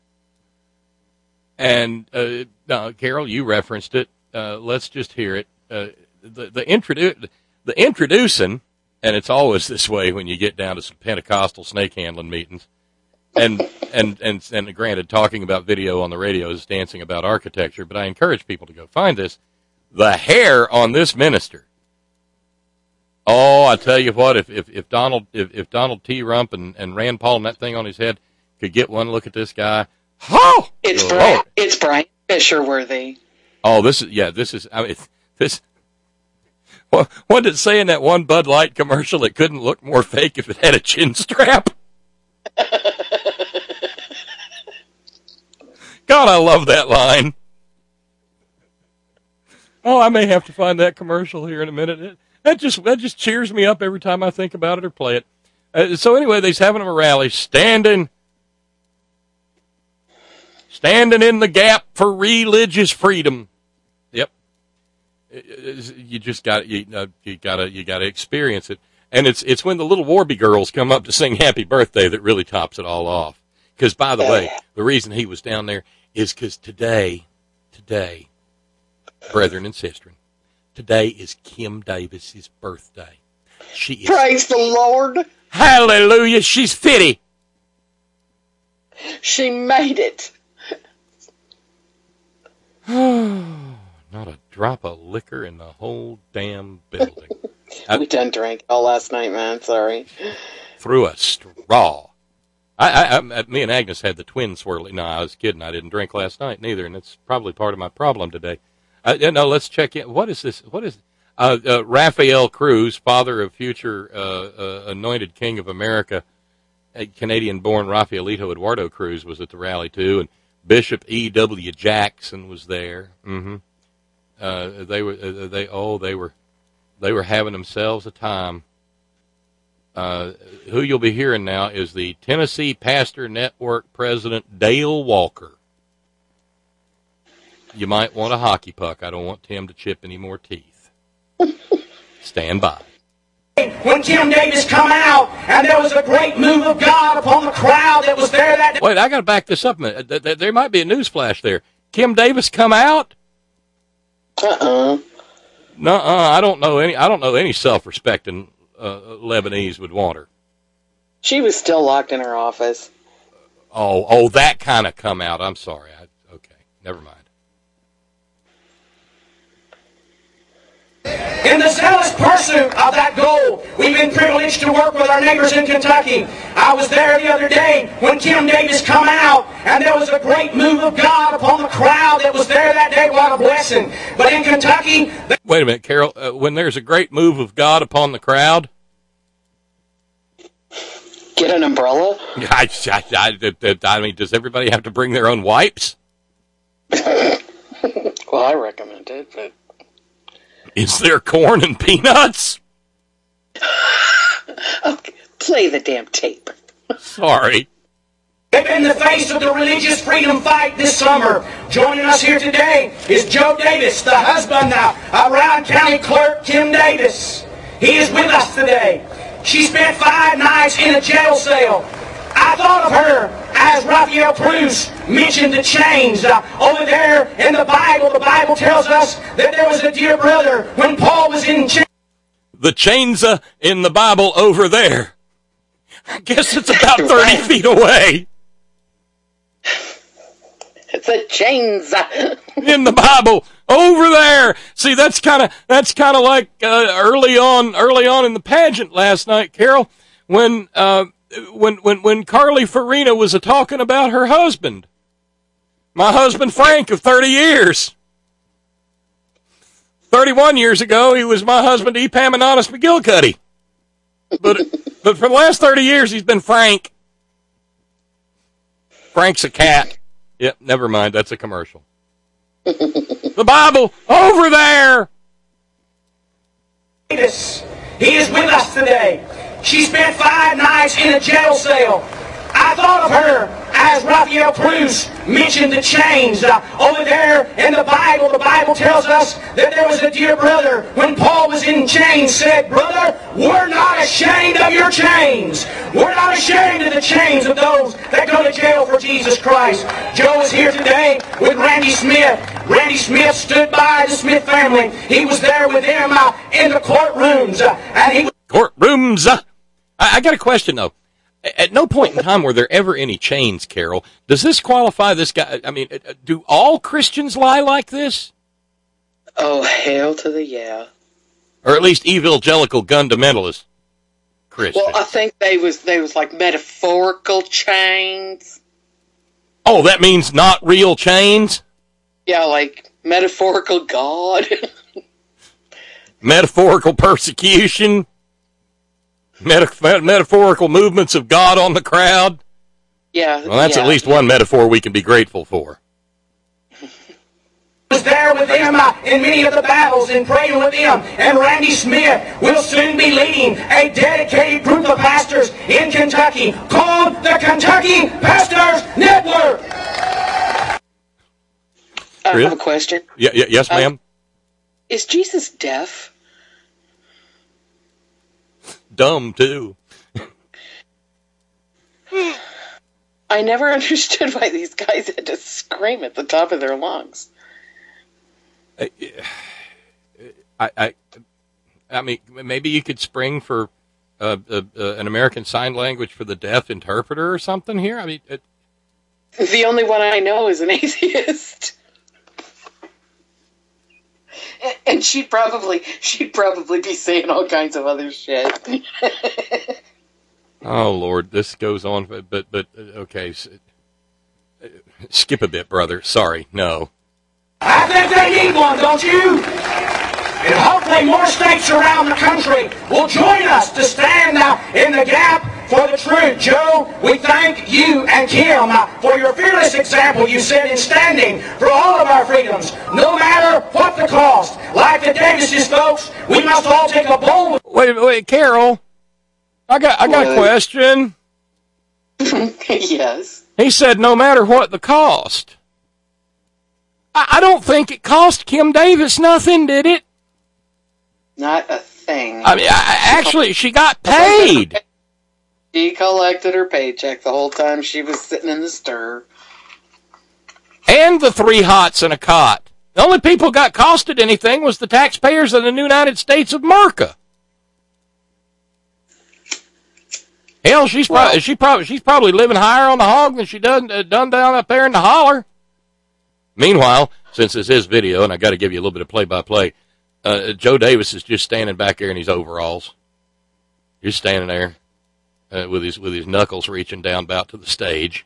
And Carol, you referenced it. Let's just hear it. The introducing, and it's always this way when you get down to some Pentecostal snake handling meetings, and granted, talking about video on the radio is dancing about architecture, but I encourage people to go find this. The hair on this minister. Oh, I tell you what, if Donald T. Rump and Rand Paul and that thing on his head could get one look at this guy. Oh, it's Brian Fisher worthy. Oh, this is. I mean, this. What did it say in that one Bud Light commercial? It couldn't look more fake if it had a chin strap. God, I love that line. Oh, I may have to find that commercial here in a minute. That just cheers me up every time I think about it or play it. So anyway, they's having a rally, standing in the gap for religious freedom. Yep. You just got you got to experience it. And it's when the little Warby girls come up to sing Happy Birthday that really tops it all off. Because, by the way, the reason he was down there is because today, brethren and sisters, today is Kim Davis's birthday. She is, praise the Lord. Hallelujah, she's 50. She made it. Not a drop of liquor in the whole damn building. We done drank all last night, man. Sorry. Through a straw. Me and Agnes had the twin swirly. No, I was kidding. I didn't drink last night neither, and it's probably part of my problem today. Let's check in. What is this? What is Rafael Cruz, father of future anointed king of America, Canadian-born Rafaelito Eduardo Cruz was at the rally too, and Bishop E.W. Jackson was there. Mm-hmm. They were having themselves a time. Who you'll be hearing now is the Tennessee Pastor Network president, Dale Walker. You might want a hockey puck. I don't want Tim to chip any more teeth. Stand by. When Kim Davis come out, and there was a great move of God upon the crowd that was there that day. Wait, I got to back this up a minute. There might be a news flash there. Kim Davis come out? Nuh-uh. I don't know any self-respecting Lebanese would want her. She was still locked in her office. Oh, that kind of come out. I'm sorry. Okay, never mind. In the zealous pursuit of that goal, we've been privileged to work with our neighbors in Kentucky. I was there the other day when Kim Davis come out, and there was a great move of God upon the crowd that was there that day. What a blessing. But in Kentucky... Wait a minute, Carol. When there's a great move of God upon the crowd... Get an umbrella? I mean, does everybody have to bring their own wipes? Well, I recommend it, but... Is there corn and peanuts? Okay, play the damn tape. Sorry. In the face of the religious freedom fight this summer, joining us here today is Joe Davis, the husband of Rowan County Clerk Kim Davis. He is with us today. She spent 5 nights in a jail cell. I thought of her as Rafael Cruz mentioned the chains. Over there in the Bible tells us that there was a dear brother when Paul was in chains. The chains in the Bible over there. I guess it's about 30 feet away. It's a chains in the Bible over there. See, that's kind of like early on in the pageant last night, Carol, when Carly Farina was talking about her husband, my husband Frank of 30 years. 31 years ago, he was my husband Epaminondas McGillicuddy. But for the last 30 years, he's been Frank. Frank's a cat. Yep, never mind. That's a commercial. The Bible over there. He is with us today. She spent 5 nights in a jail cell. I thought of her as Rafael Cruz mentioned the chains. Over there in the Bible tells us that there was a dear brother when Paul was in chains said, "Brother, we're not ashamed of your chains. We're not ashamed of the chains of those that go to jail for Jesus Christ." Joe is here today with Randy Smith. Randy Smith stood by the Smith family. He was there with them in the courtrooms. Courtrooms. I got a question, though. At no point in time were there ever any chains, Carol. Does this qualify this guy? I mean, do all Christians lie like this? Oh, hail to the yeah. Or at least evangelical fundamentalist Christians. Well, I think they was like metaphorical chains. Oh, that means not real chains? Yeah, like metaphorical God. Metaphorical persecution. Metaphorical movements of God on the crowd. Yeah. Well, that's at least one metaphor we can be grateful for. Was there with them in many of the battles and praying with them. And Randy Smith will soon be leading a dedicated group of pastors in Kentucky called the Kentucky Pastors Network. I have a question. Yes, ma'am. Is Jesus deaf? Dumb, too. I never understood why these guys had to scream at the top of their lungs. I mean, maybe you could spring for an American Sign Language for the deaf interpreter or something here. I mean, the only one I know is an atheist, and she'd probably be saying all kinds of other shit. Oh Lord, this goes on, but okay, skip a bit, brother. Sorry, no. I think they need one, don't you? And hopefully more states around the country will join us to stand in the gap for the truth. Joe, we thank you and Kim for your fearless example you set in standing for all of our freedoms, no matter what the cost. Like the Davises, folks, we must all take a bold... Wait, Carol. I got a question. Yes. He said no matter what the cost. I don't think it cost Kim Davis nothing, did it? Not a thing. I mean, actually, she got paid. She collected her paycheck the whole time she was sitting in the stir. And the 3 hots and a cot. The only people who got costed anything was the taxpayers of the United States of America. Hell, she's probably living higher on the hog than she done down up there in the holler. Meanwhile, since it's his video, and I got to give you a little bit of play-by-play, Joe Davis is just standing back there in his overalls, just standing there with his knuckles reaching down about to the stage.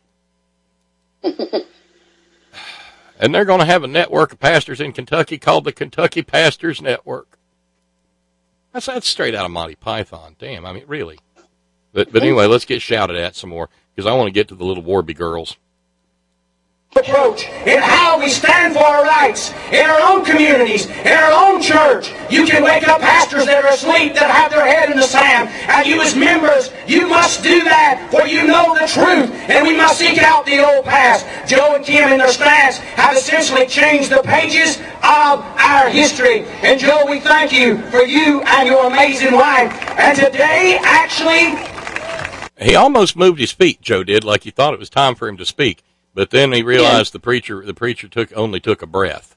And they're going to have a network of pastors in Kentucky called the Kentucky Pastors Network. That's straight out of Monty Python. Damn, I mean, really. But anyway, let's get shouted at some more, because I want to get to the little Warby girls. Approach in how we stand for our rights in our own communities, in our own church. You can wake up pastors that are asleep, that have their head in the sand, and you as members, you must do that, for you know the truth, and we must seek out the old past. Joe and Kim in their stance have essentially changed the pages of our history. And Joe, we thank you for you and your amazing wife. And today, actually... He almost moved his feet, Joe did, like he thought it was time for him to speak. But then he realized the preacher only took a breath.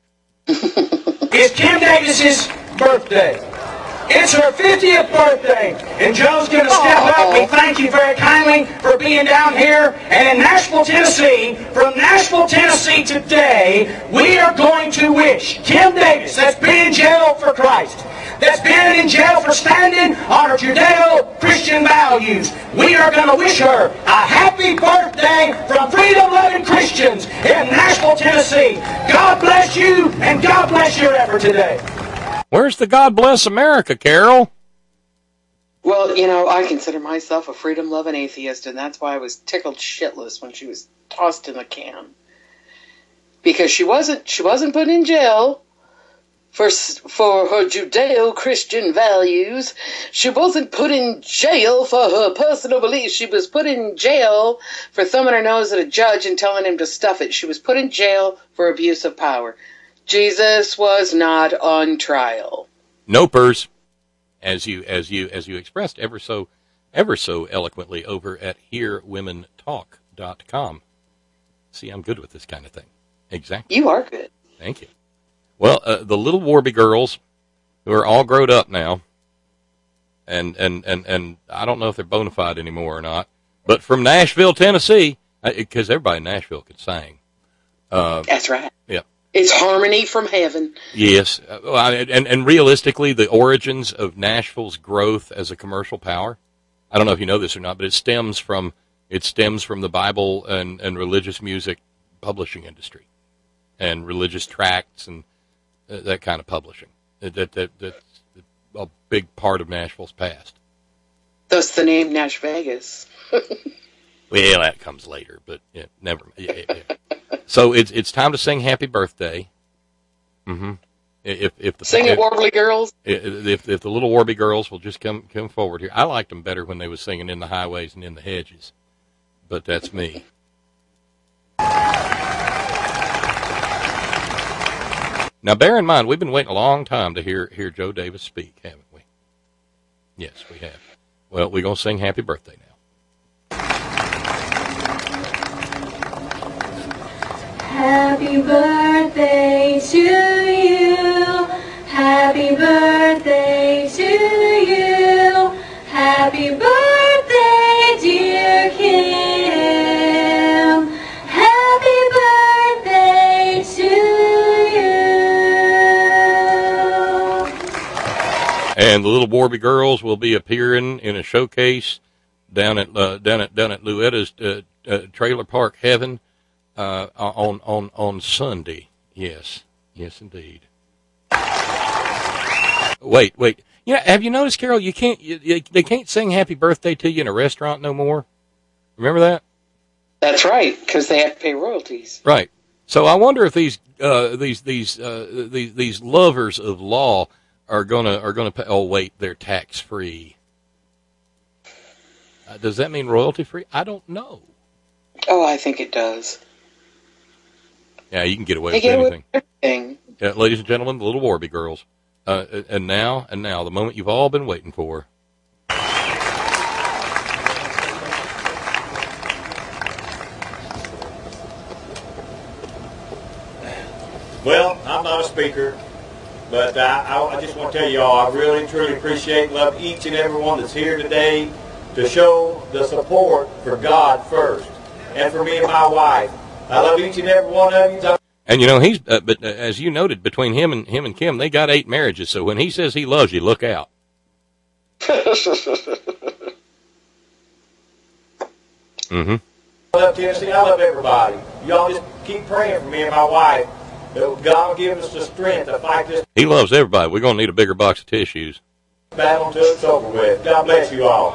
It's Kim Davis's birthday. It's her 50th birthday, and Joe's going to step up. We thank you very kindly for being down here. And in Nashville, Tennessee, from Nashville, Tennessee today, we are going to wish Kim Davis, that's been in jail for Christ, that's been in jail for standing on her Judeo-Christian values, we are going to wish her a happy birthday from freedom-loving Christians in Nashville, Tennessee. God bless you, and God bless your effort today. Where's the God Bless America, Carol? Well, you know, I consider myself a freedom-loving atheist, and that's why I was tickled shitless when she was tossed in the can. Because she wasn't put in jail for her Judeo-Christian values. She wasn't put in jail for her personal beliefs. She was put in jail for thumbing her nose at a judge and telling him to stuff it. She was put in jail for abuse of power. Jesus was not on trial. Nopers, as you expressed ever so eloquently over at HearWomenTalk.com. See, I'm good with this kind of thing. Exactly. You are good. Thank you. Well, the little Warby girls, who are all grown up now, and I don't know if they're bona fide anymore or not, but from Nashville, Tennessee, because everybody in Nashville can sing. That's right. Yeah. It's harmony from heaven. Yes, and realistically, the origins of Nashville's growth as a commercial power, I don't know if you know this or not, but it stems from the Bible and religious music publishing industry, and religious tracts and that kind of publishing. That's a big part of Nashville's past. Thus the name Nash Vegas. Well, that comes later, but yeah, never. Yeah. So it's time to sing Happy Birthday. Mm-hmm. Sing it, Warby girls. If the little Warby girls will just come forward here. I liked them better when they was singing In the Highways and In the Hedges, but that's me. Now, bear in mind, we've been waiting a long time to hear Joe Davis speak, haven't we? Yes, we have. Well, we're going to sing Happy Birthday now. Happy birthday to you. Happy birthday to you. Happy birthday, dear Kim. Happy birthday to you. And the little Warby girls will be appearing in a showcase down at Louetta's Trailer Park Heaven on Sunday. Yes, indeed. Wait. Have you noticed, Carol? They can't sing "Happy Birthday" to you in a restaurant no more. Remember that? That's right, because they have to pay royalties. Right. So I wonder if these lovers of law are gonna pay. Oh wait, they're tax free. Does that mean royalty free? I don't know. Oh, I think it does. Yeah, you can get away with anything. Yeah, ladies and gentlemen, the little Warby girls. And now, the moment you've all been waiting for. Well, I'm not a speaker, but I just want to tell you all, I really, truly appreciate and love each and every one that's here today to show the support for God first, and for me and my wife. I love each and every one of you. And he's, but as you noted, between him and Kim, they got 8 marriages. So when he says he loves you, look out. I love Tennessee. I love everybody. Y'all just keep praying for me and my wife. That God will give us the strength to fight this. He loves everybody. We're going to need a bigger box of tissues. Battle until it's over with. God bless you all.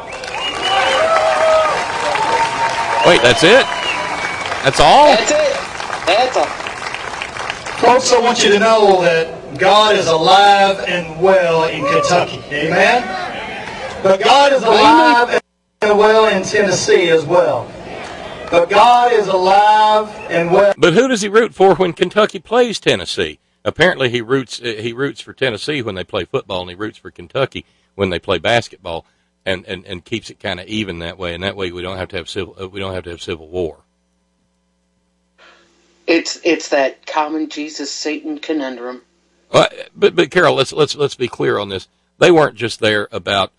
Wait, that's it? That's all? That's it. That's all. Folks, I want you to know that God is alive and well in Kentucky. Amen? But God is alive and well in Tennessee as well. But God is alive and well. But who does he root for when Kentucky plays Tennessee? Apparently he roots for Tennessee when they play football, and he roots for Kentucky when they play basketball, and keeps it kind of even that way. And that way we don't have to have civil war. It's that common Jesus Satan conundrum. But Carol, let's be clear on this. They weren't just there about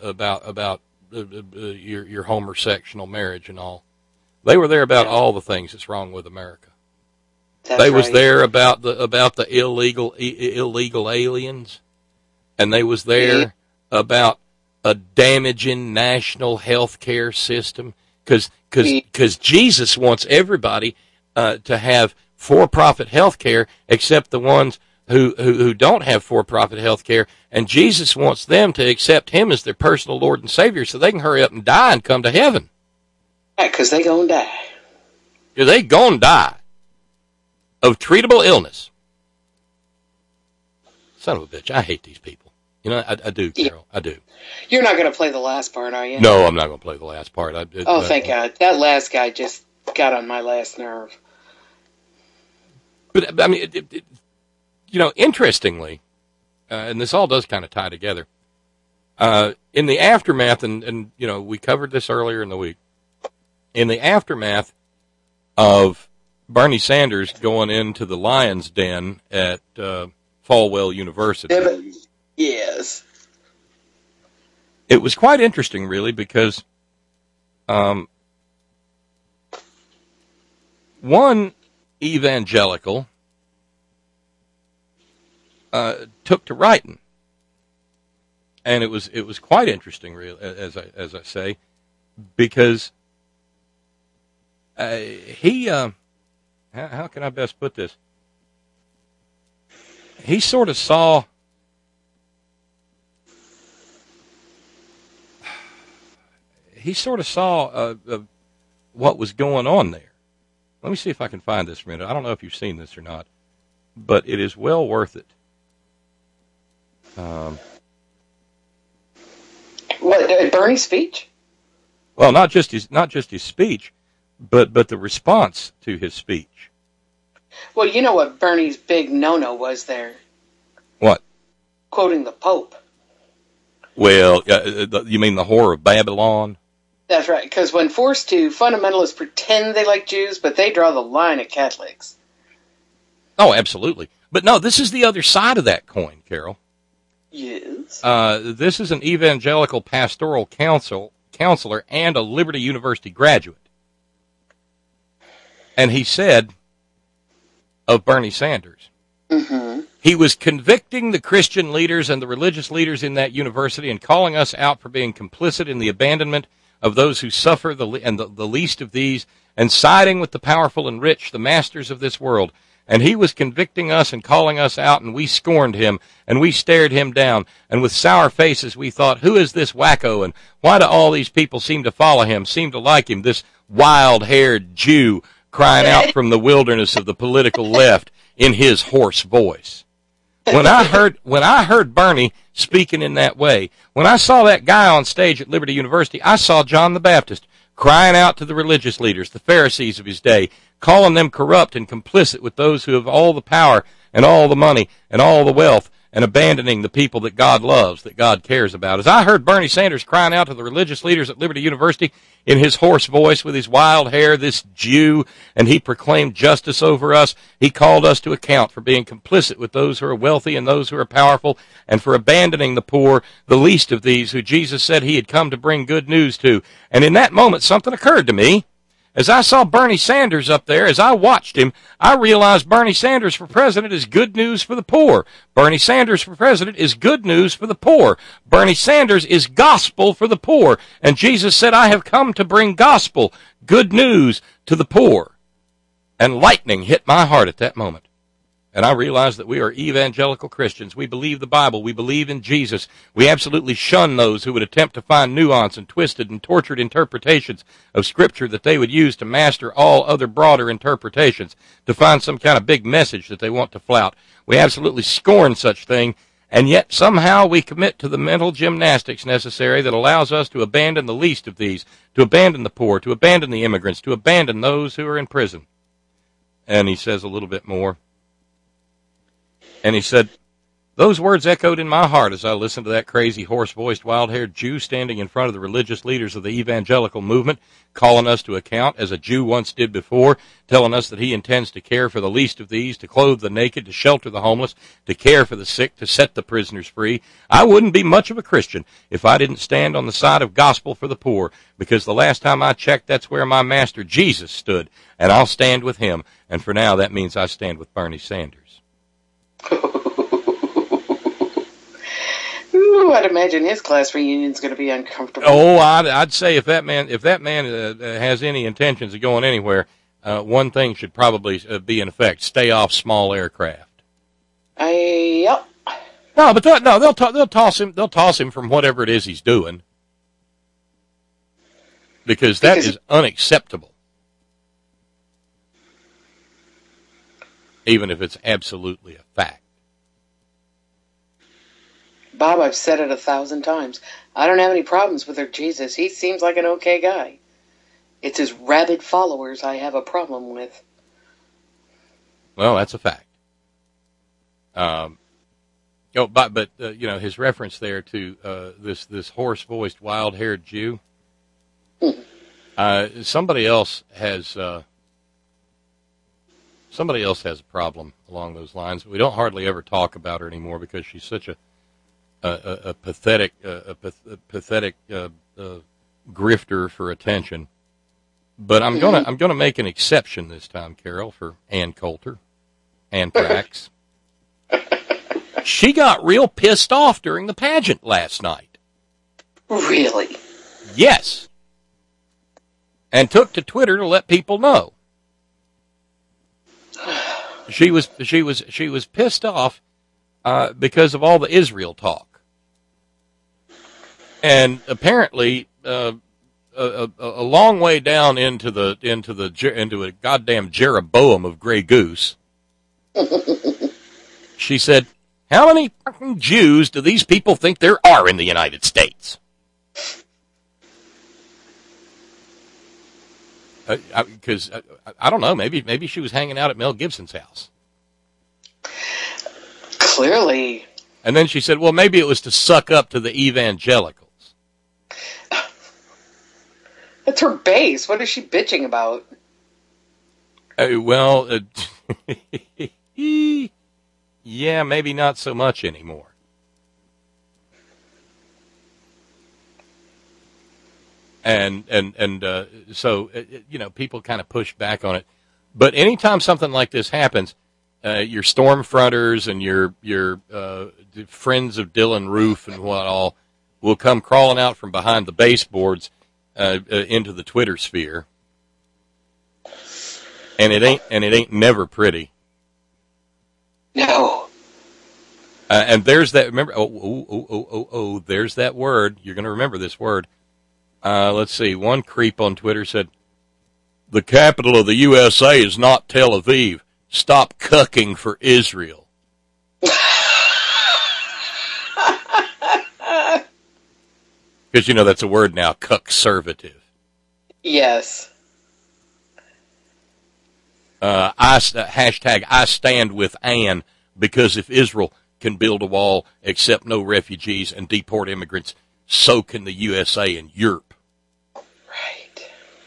your homosexual marriage and all. They were there about all the things that's wrong with America. They was there about the illegal aliens, and they was there about a damaging national health care system, because Jesus wants everybody to have for-profit health care except the ones who don't have for-profit health care, and Jesus wants them to accept him as their personal Lord and Savior so they can hurry up and die and come to heaven. Yeah, because they gonna die. Yeah, they gonna die of treatable illness. Son of a bitch, I hate these people. I do, Carol, I do. You're not going to play the last part, are you? No, I'm not going to play the last part. Thank God. That last guy just got on my last nerve. But, I mean, interestingly, and this all does kind of tie together, in the aftermath, and we covered this earlier in the week, in the aftermath of Bernie Sanders going into the lion's den at Falwell University. Yes. It was quite interesting, really, because one evangelical took to writing, and it was quite interesting, really, as I say, because he how can I best put this? He sort of saw what was going on there. Let me see if I can find this for a minute. I don't know if you've seen this or not, but it is well worth it. What, Bernie's speech? Well, not just his speech, but the response to his speech. Well, you know what Bernie's big no-no was there? What? Quoting the Pope. Well, you mean the whore of Babylon? That's right, because when forced to, fundamentalists pretend they like Jews, but they draw the line at Catholics. Oh, absolutely. But no, this is the other side of that coin, Carol. Yes. This is an evangelical pastoral counselor and a Liberty University graduate. And he said of Bernie Sanders, he was convicting the Christian leaders and the religious leaders in that university and calling us out for being complicit in the abandonment of those who suffer, the least of these, and siding with the powerful and rich, the masters of this world. And he was convicting us and calling us out, and we scorned him, and we stared him down. And with sour faces we thought, who is this wacko, and why do all these people seem to follow him, seem to like him, this wild-haired Jew crying out from the wilderness of the political left in his hoarse voice? When I heard Bernie speaking in that way, when I saw that guy on stage at Liberty University, I saw John the Baptist crying out to the religious leaders, the Pharisees of his day, calling them corrupt and complicit with those who have all the power and all the money and all the wealth, and abandoning the people that God loves, that God cares about. As I heard Bernie Sanders crying out to the religious leaders at Liberty University in his hoarse voice with his wild hair, this Jew, and he proclaimed justice over us, he called us to account for being complicit with those who are wealthy and those who are powerful, and for abandoning the poor, the least of these, who Jesus said he had come to bring good news to. And in that moment, something occurred to me. As I saw Bernie Sanders up there, as I watched him, I realized Bernie Sanders for president is good news for the poor. Bernie Sanders for president is good news for the poor. Bernie Sanders is gospel for the poor. And Jesus said, I have come to bring gospel, good news to the poor. And lightning hit my heart at that moment. And I realized that we are evangelical Christians. We believe the Bible. We believe in Jesus. We absolutely shun those who would attempt to find nuance and twisted and tortured interpretations of Scripture that they would use to master all other broader interpretations, to find some kind of big message that they want to flout. We absolutely scorn such thing, and yet somehow we commit to the mental gymnastics necessary that allows us to abandon the least of these, to abandon the poor, to abandon the immigrants, to abandon those who are in prison. And he says a little bit more. And he said, those words echoed in my heart as I listened to that crazy, hoarse-voiced, wild-haired Jew standing in front of the religious leaders of the evangelical movement, calling us to account, as a Jew once did before, telling us that he intends to care for the least of these, to clothe the naked, to shelter the homeless, to care for the sick, to set the prisoners free. I wouldn't be much of a Christian if I didn't stand on the side of gospel for the poor, because the last time I checked, that's where my master Jesus stood, and I'll stand with him. And for now, that means I stand with Bernie Sanders. Ooh, I'd imagine his class reunion's going to be uncomfortable. Oh, I'd say if that man has any intentions of going anywhere, one thing should probably be in effect: stay off small aircraft. Yep. No, but they'll toss him. They'll toss him from whatever it is he's doing, because that is unacceptable. Even if it's absolutely a fact. Bob, I've said it 1,000 times. I don't have any problems with their Jesus. He seems like an okay guy. It's his rabid followers I have a problem with. Well, that's a fact. But his reference there to this hoarse-voiced, wild-haired Jew. Somebody else has a problem along those lines. We don't hardly ever talk about her anymore because she's such a pathetic grifter for attention. But I'm gonna make an exception this time, Carol, for Ann Coulter, Anthrax. She got real pissed off during the pageant last night. Really? Yes. And took to Twitter to let people know. She was pissed off because of all the Israel talk. And apparently, a long way down into a goddamn Jeroboam of Grey Goose, she said, "How many fucking Jews do these people think there are in the United States?" Because I don't know, maybe she was hanging out at Mel Gibson's house. Clearly. And then she said, "Well, maybe it was to suck up to the evangelicals." That's her base. What is she bitching about? Yeah, maybe not so much anymore. And so, you know, people kind of push back on it. But anytime something like this happens, your Stormfronters and your friends of Dylan Roof and what all will come crawling out from behind the baseboards into the Twitter sphere. And it ain't never pretty. No. And there's that, remember, there's that word. You're going to remember this word. Let's see. One creep on Twitter said, "The capital of the USA is not Tel Aviv. Stop cucking for Israel." Because, you know, that's a word now, cuckservative. Yes. Hashtag I stand with Ann, because if Israel can build a wall, accept no refugees, and deport immigrants, so can the USA and Europe. Right.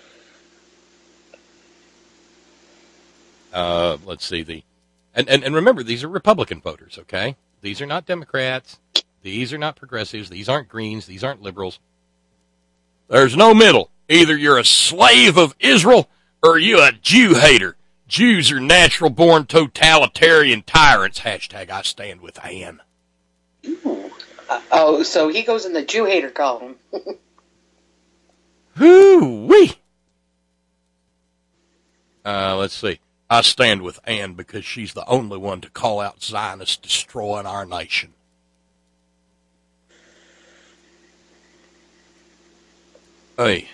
Let's see. And remember, these are Republican voters, okay? These are not Democrats. These are not progressives. These aren't Greens. These aren't liberals. There's no middle. Either you're a slave of Israel or you're a Jew hater. Jews are natural-born totalitarian tyrants. Hashtag I stand with Ann. So he goes in the Jew hater column. Hoo-wee. Let's see. I stand with Ann because she's the only one to call out Zionists destroying our nation. Hey.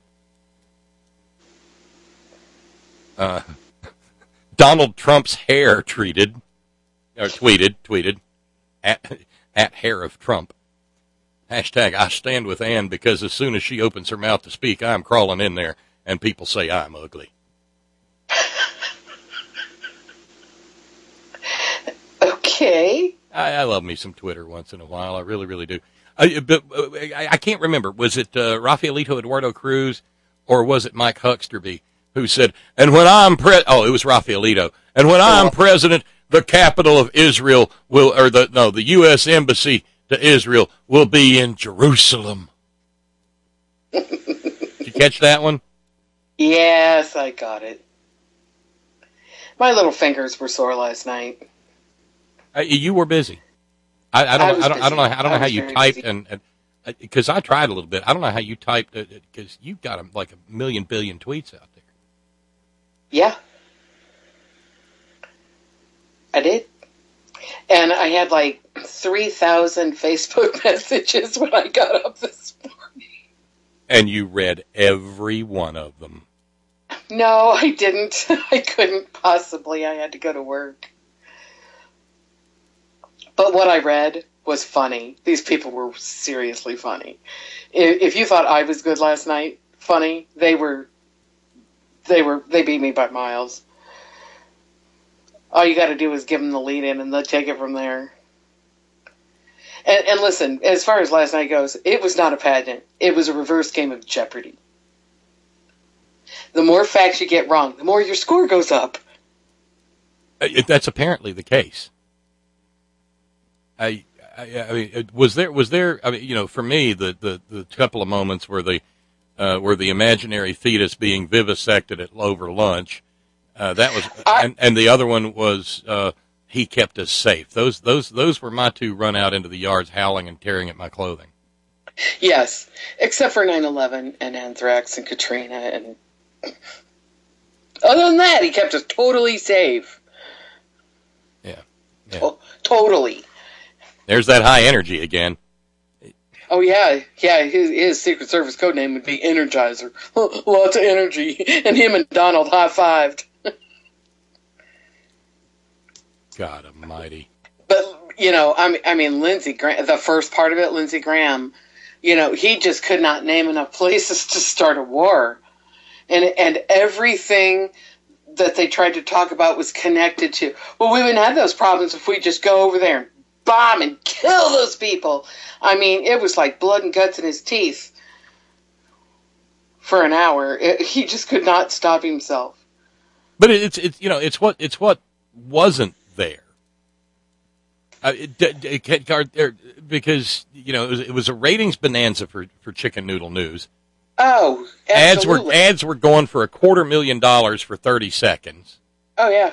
Donald Trump's hair tweeted at hair of Trump. Hashtag I stand with Ann because as soon as she opens her mouth to speak, I'm crawling in there and people say I'm ugly. Okay. I love me some Twitter once in a while. I really, really do. But I can't remember. Was it Rafaelito Eduardo Cruz or was it Mike Hucksterby who said, and when I'm it was Rafaelito. And when I'm president, the capital of Israel the U.S. embassy to Israel will be in Jerusalem. Did you catch that one? Yes, I got it. My little fingers were sore last night. You were busy. I don't know how you typed and because I tried a little bit. I don't know how you typed because you've got like a million billion tweets out there. Yeah, I did, and I had like 3,000 Facebook messages when I got up this morning. And you read every one of them. No, I didn't. I couldn't possibly. I had to go to work. But what I read was funny. These people were seriously funny. If you thought I was good last night, funny, they beat me by miles. All you got to do is give them the lead in and they'll take it from there. And listen, as far as last night goes, it was not a pageant. It was a reverse game of Jeopardy. The more facts you get wrong, the more your score goes up. That's apparently the case. I mean, was there? I mean, you know, for me, the couple of moments where the imaginary fetus being vivisected over lunch, that was, and the other one was he kept us safe. Those were my two run out into the yards howling and tearing at my clothing. Yes, except for 9/11 and anthrax and Katrina, and other than that, he kept us totally safe. Yeah. Totally. There's that high energy again. Oh, yeah. His Secret Service code name would be Energizer. Lots of energy. And him and Donald high-fived. God almighty. But, you know, I mean, Lindsey Graham, the first part of it, Lindsey Graham, you know, he just could not name enough places to start a war. And everything that they tried to talk about was connected to, well, we wouldn't have those problems if we just go over there and bomb and kill those people. I mean, it was like blood and guts in his teeth for an hour. He just could not stop himself. But it's what wasn't Because it was a ratings bonanza for Chicken Noodle News. Oh, absolutely. Ads were going for $250,000 for 30 seconds. Oh yeah.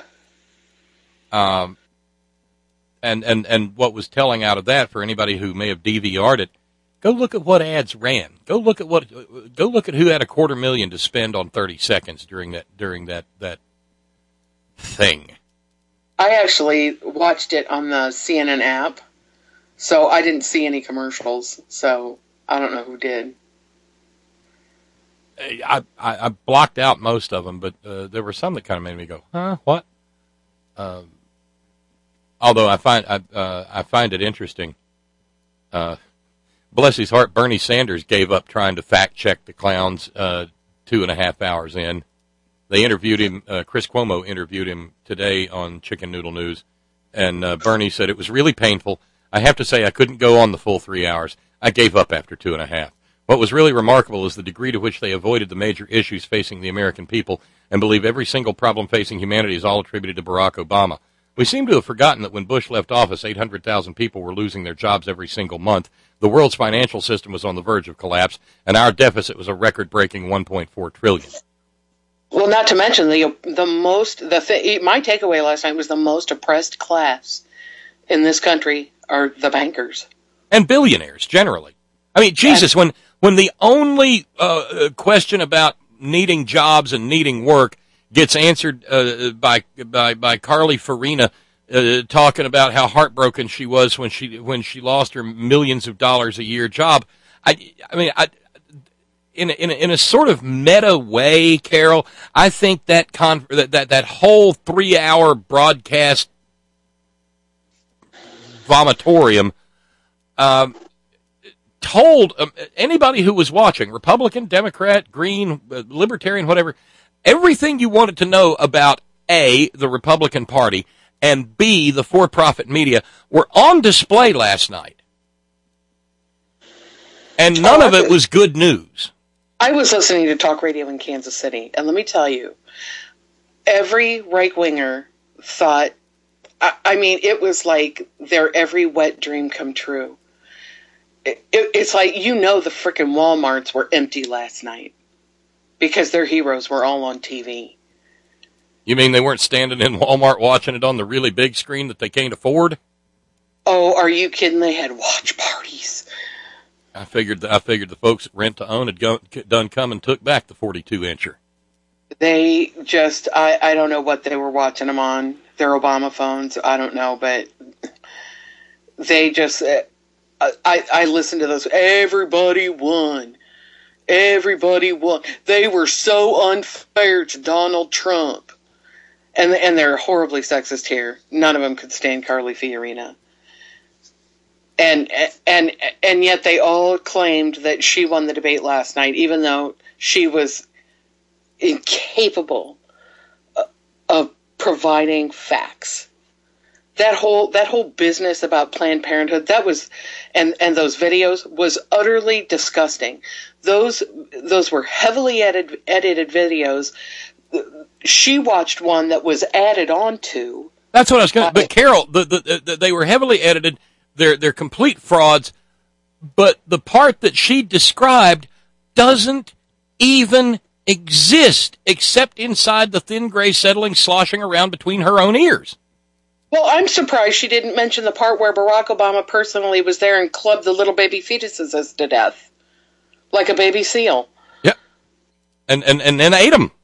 And what was telling out of that for anybody who may have DVR'd it, go look at what ads ran. Go look at who had $250,000 to spend on 30 seconds during that thing. I actually watched it on the CNN app, so I didn't see any commercials. So I don't know who did. I blocked out most of them, but there were some that kind of made me go, huh, what? Although I find it interesting. Bless his heart, Bernie Sanders gave up trying to fact check the clowns 2.5 hours in. They interviewed him. Chris Cuomo interviewed him today on Chicken Noodle News, and Bernie said it was really painful. I have to say I couldn't go on the full 3 hours. I gave up after 2.5. What was really remarkable is the degree to which they avoided the major issues facing the American people and believe every single problem facing humanity is all attributed to Barack Obama. We seem to have forgotten that when Bush left office, 800,000 people were losing their jobs every single month. The world's financial system was on the verge of collapse, and our deficit was a record-breaking $1.4 trillion. Well, not to mention my takeaway last night was the most oppressed class in this country are the bankers and billionaires generally. I mean, Jesus, when the only question about needing jobs and needing work gets answered by Carly Fiorina talking about how heartbroken she was when she lost her millions of dollars a year job. In a sort of meta way, Carol, I think that whole 3-hour broadcast vomitorium told anybody who was watching, Republican, Democrat, Green, Libertarian, whatever, everything you wanted to know about A, the Republican Party, and B, the for-profit media, were on display last night. And none of it was good news. I was listening to talk radio in Kansas City, and let me tell you, every right-winger thought, it was like their every wet dream come true. It's like, the frickin' Walmarts were empty last night because their heroes were all on TV. You mean they weren't standing in Walmart watching it on the really big screen that they can't afford? Oh, are you kidding? They had watch parties. I figured the folks at Rent to Own had done come and took back the 42-incher. They just, I don't know what they were watching them on, their Obama phones, I don't know, but they just, I listened to those, everybody won. Everybody won. They were so unfair to Donald Trump. And they're horribly sexist here. None of them could stand Carly Fiorina. And yet they all claimed that she won the debate last night, even though she was incapable of providing facts. That whole business about Planned Parenthood, that was, and those videos was utterly disgusting. Those were heavily edited videos. She watched one that was added onto. That's what I was going to. But Carol, they were heavily edited. They're complete frauds. But the part that she described doesn't even exist, except inside the thin gray settling sloshing around between her own ears. Well, I'm surprised she didn't mention the part where Barack Obama personally was there and clubbed the little baby fetuses to death, like a baby seal. Yeah, and then ate them.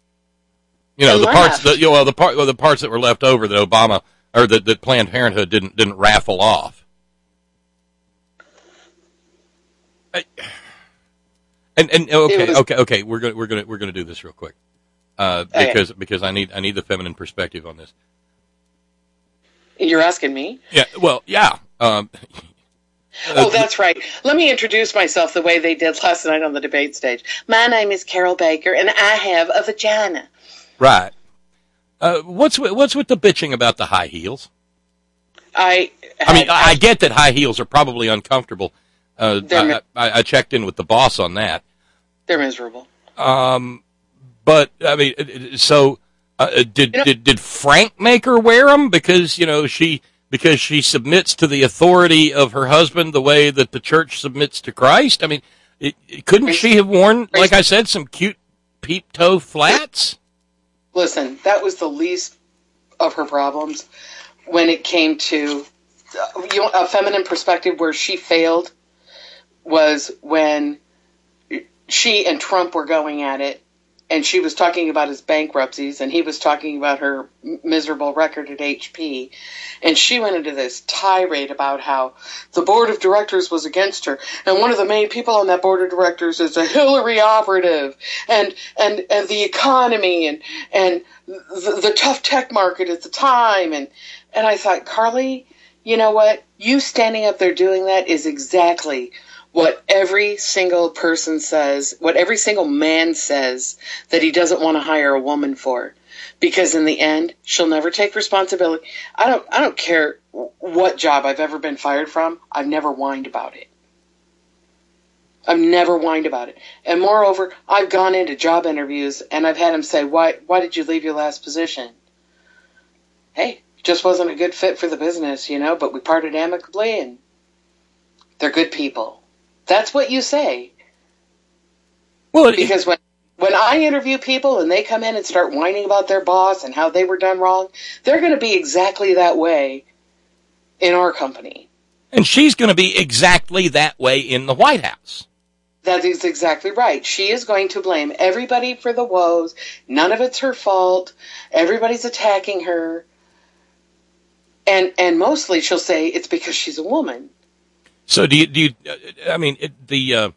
The parts that were left over that Obama or that Planned Parenthood didn't raffle off. Okay. We're gonna do this real quick because I need the feminine perspective on this. You're asking me? Yeah. Well, yeah. Oh, that's right. Let me introduce myself the way they did last night on the debate stage. My name is Carol Baker, and I have a vagina. Right. What's with the bitching about the high heels? I get that high heels are probably uncomfortable. I checked in with the boss on that. They're miserable. But I mean, so did Frank make her wear them because because she submits to the authority of her husband the way that the church submits to Christ? I mean, couldn't she have worn, like I said, some cute peep toe flats? Listen, that was the least of her problems when it came to a feminine perspective. Where she failed was when she and Trump were going at it, and she was talking about his bankruptcies, and he was talking about her miserable record at HP. And she went into this tirade about how the board of directors was against her. And one of the main people on that board of directors is a Hillary operative. And the economy and the tough tech market at the time. And I thought, Carly, you know what? You standing up there doing that is exactly what every single person says, what every single man says that he doesn't want to hire a woman for. Because in the end, she'll never take responsibility. I don't care what job I've ever been fired from. I've never whined about it. I've never whined about it. And moreover, I've gone into job interviews and I've had them say, why did you leave your last position? Hey, just wasn't a good fit for the business, but we parted amicably and they're good people. That's what you say. Well, because when I interview people and they come in and start whining about their boss and how they were done wrong, they're going to be exactly that way in our company. And she's going to be exactly that way in the White House. That is exactly right. She is going to blame everybody for the woes. None of it's her fault. Everybody's attacking her. And mostly she'll say it's because she's a woman. So do you I mean, the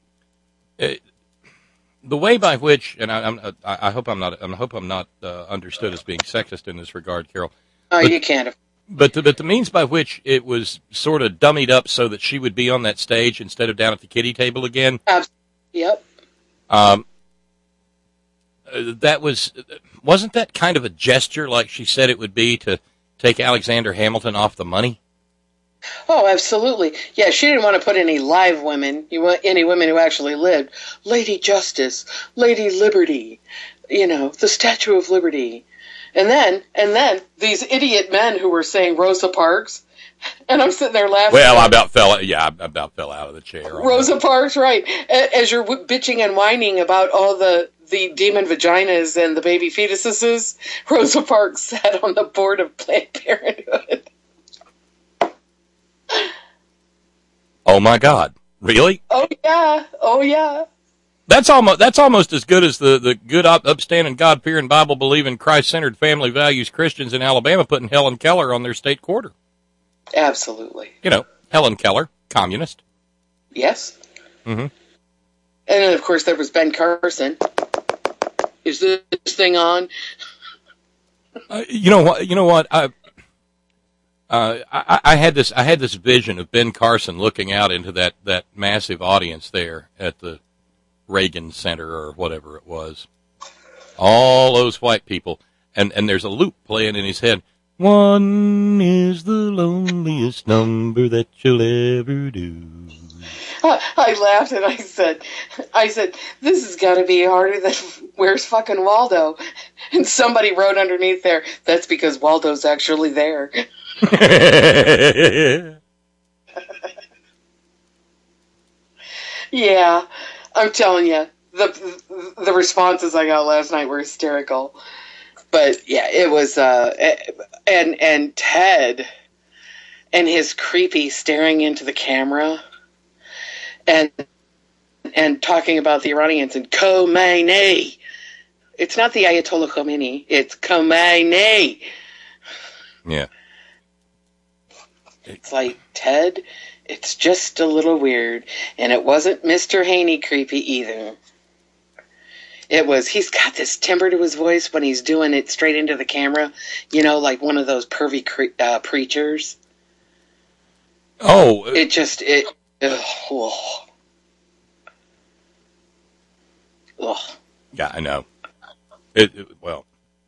way by which, and I hope I'm not understood as being sexist in this regard, Carol. Oh, you can't. But the means by which it was sort of dummied up so that she would be on that stage instead of down at the kiddie table again. Yep. That wasn't that kind of a gesture, like she said it would be, to take Alexander Hamilton off the money? Oh, absolutely. Yeah, she didn't want to put any live women, any women who actually lived. Lady Justice, Lady Liberty, the Statue of Liberty. And then these idiot men who were saying Rosa Parks, and I'm sitting there laughing. Well, I about fell out of the chair. Rosa Parks, right. As you're bitching and whining about all the demon vaginas and the baby fetuses, Rosa Parks sat on the board of Planned Parenthood. Oh my God! Really? Oh yeah! That's almost as good as the good, upstanding, God-fearing, Bible-believing, Christ-centered, family values Christians in Alabama putting Helen Keller on their state quarter. Absolutely. Helen Keller, communist. Yes. Mm-hmm. And then, of course, there was Ben Carson. Is this thing on? You know what? I had this vision of Ben Carson looking out into that massive audience there at the Reagan Center or whatever it was. All those white people. And there's a loop playing in his head. One is the loneliest number that you'll ever do. I laughed and I said, this has got to be harder than Where's fucking Waldo? And somebody wrote underneath there, that's because Waldo's actually there. Yeah, I'm telling you, the responses I got last night were hysterical. But yeah, it was and Ted and his creepy staring into the camera and talking about the Iranians and Khomeini. It's not the Ayatollah Khomeini, it's Khomeini. Yeah. It's like, Ted, it's just a little weird. And it wasn't Mr. Haney creepy either. It was, he's got this timbre to his voice when he's doing it straight into the camera. Like one of those pervy preachers. Oh. Yeah, I know. Well.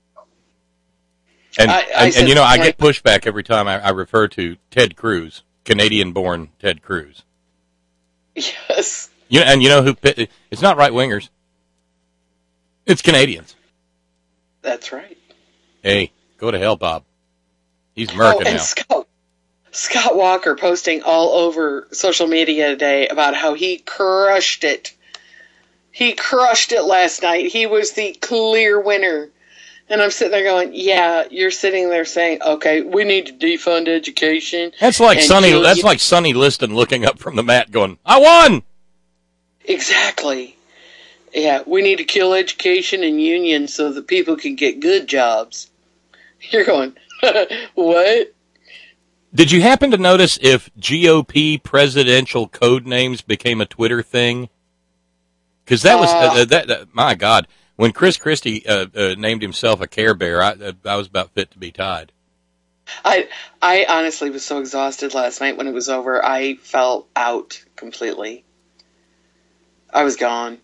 And I get pushback every time I refer to Ted Cruz, Canadian-born Ted Cruz. Yes. And you know who? It's not right-wingers. It's Canadians. That's right. Hey, go to hell, Bob. He's American now. Scott Walker posting all over social media today about how he crushed it. He crushed it last night. He was the clear winner. And I'm sitting there going, yeah, you're sitting there saying, okay, we need to defund education. That's like Sonny Liston looking up from the mat going, I won! Exactly. Yeah, we need to kill education and unions so that people can get good jobs. You're going, what? Did you happen to notice if GOP presidential code names became a Twitter thing? Because that was, my God, when Chris Christie named himself a Care Bear, I was about fit to be tied. I honestly was so exhausted last night when it was over. I fell out completely. I was gone.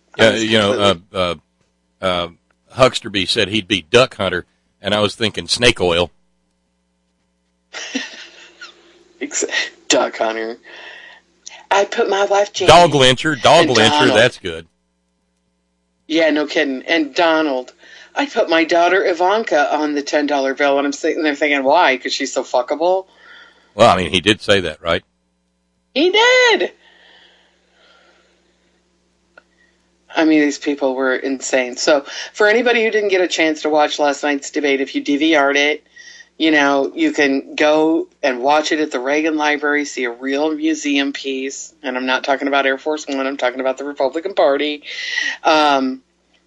Hucksterby said he'd be Duck Hunter, and I was thinking snake oil. Duck Hunter. I put my wife Jane. Dog lyncher, that's good. Yeah, no kidding. And Donald. I put my daughter Ivanka on the $10 bill, and I'm sitting there thinking, why? Because she's so fuckable? Well, I mean, he did say that, right? He did! I mean, these people were insane. So, for anybody who didn't get a chance to watch last night's debate, if you DVR'd it, you know, you can go and watch it at the Reagan Library, see a real museum piece. And I'm not talking about Air Force One, I'm talking about the Republican Party. I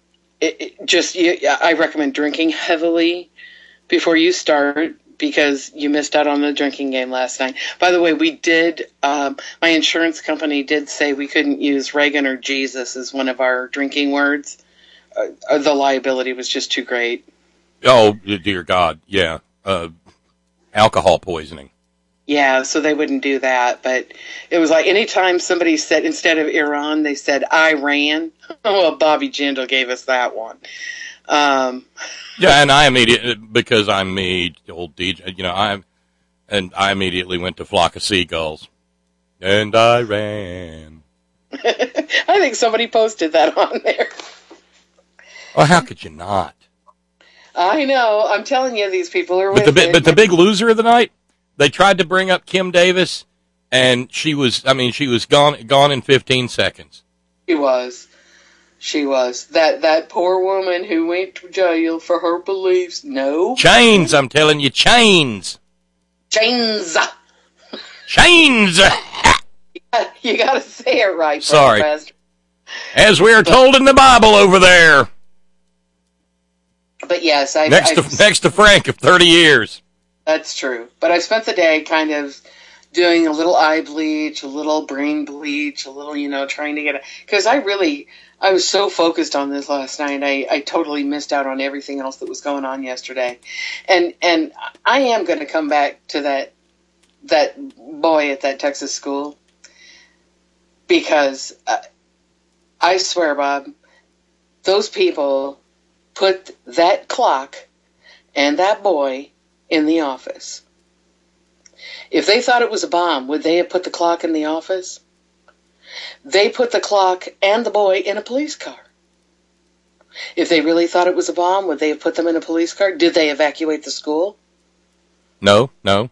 recommend drinking heavily before you start, because you missed out on the drinking game last night. By the way, we did, my insurance company did say we couldn't use Reagan or Jesus as one of our drinking words. The liability was just too great. Oh, dear God, yeah. Alcohol poisoning. Yeah, so they wouldn't do that. But it was like anytime somebody said, instead of Iran, they said Iran. Well, Bobby Jindal gave us that one. Yeah, and I immediately, because I'm me, old DJ, you know, I immediately went to Flock of Seagulls. And I ran. I think somebody posted that on there. Well, how could you not? I know. I'm telling you, these people are with it. But the big loser of the night, they tried to bring up Kim Davis, and she was gone in 15 seconds. She was. That poor woman who went to jail for her beliefs. No. Chains, I'm telling you, chains. Chains. Chains. You got to say it right. Sorry. Pastor. As we are told in the Bible over there. But yes, next to Frank of 30 years. That's true. But I spent the day kind of doing a little eye bleach, a little brain bleach, a little, trying to get it. Because I was so focused on this last night, I totally missed out on everything else that was going on yesterday. And I am going to come back to that boy at that Texas school. Because I swear, Bob, those people put that clock and that boy in the office. If they thought it was a bomb, would they have put the clock in the office? They put the clock and the boy in a police car. If they really thought it was a bomb, would they have put them in a police car? Did they evacuate the school? No.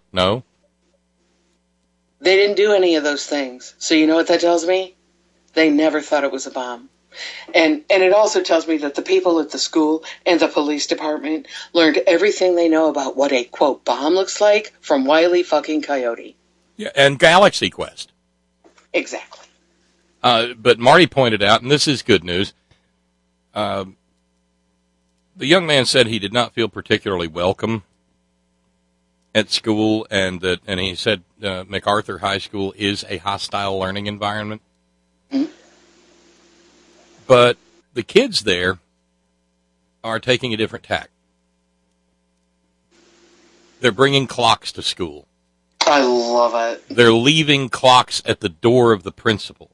They didn't do any of those things. So you know what that tells me? They never thought it was a bomb. And it also tells me that the people at the school and the police department learned everything they know about what a, quote, bomb looks like from Wile E. fucking Coyote. Yeah, and Galaxy Quest. Exactly. But Marty pointed out, and this is good news, the young man said he did not feel particularly welcome at school, and he said MacArthur High School is a hostile learning environment. Mm-hmm. But the kids there are taking a different tack. They're bringing clocks to school. I love it. They're leaving clocks at the door of the principal.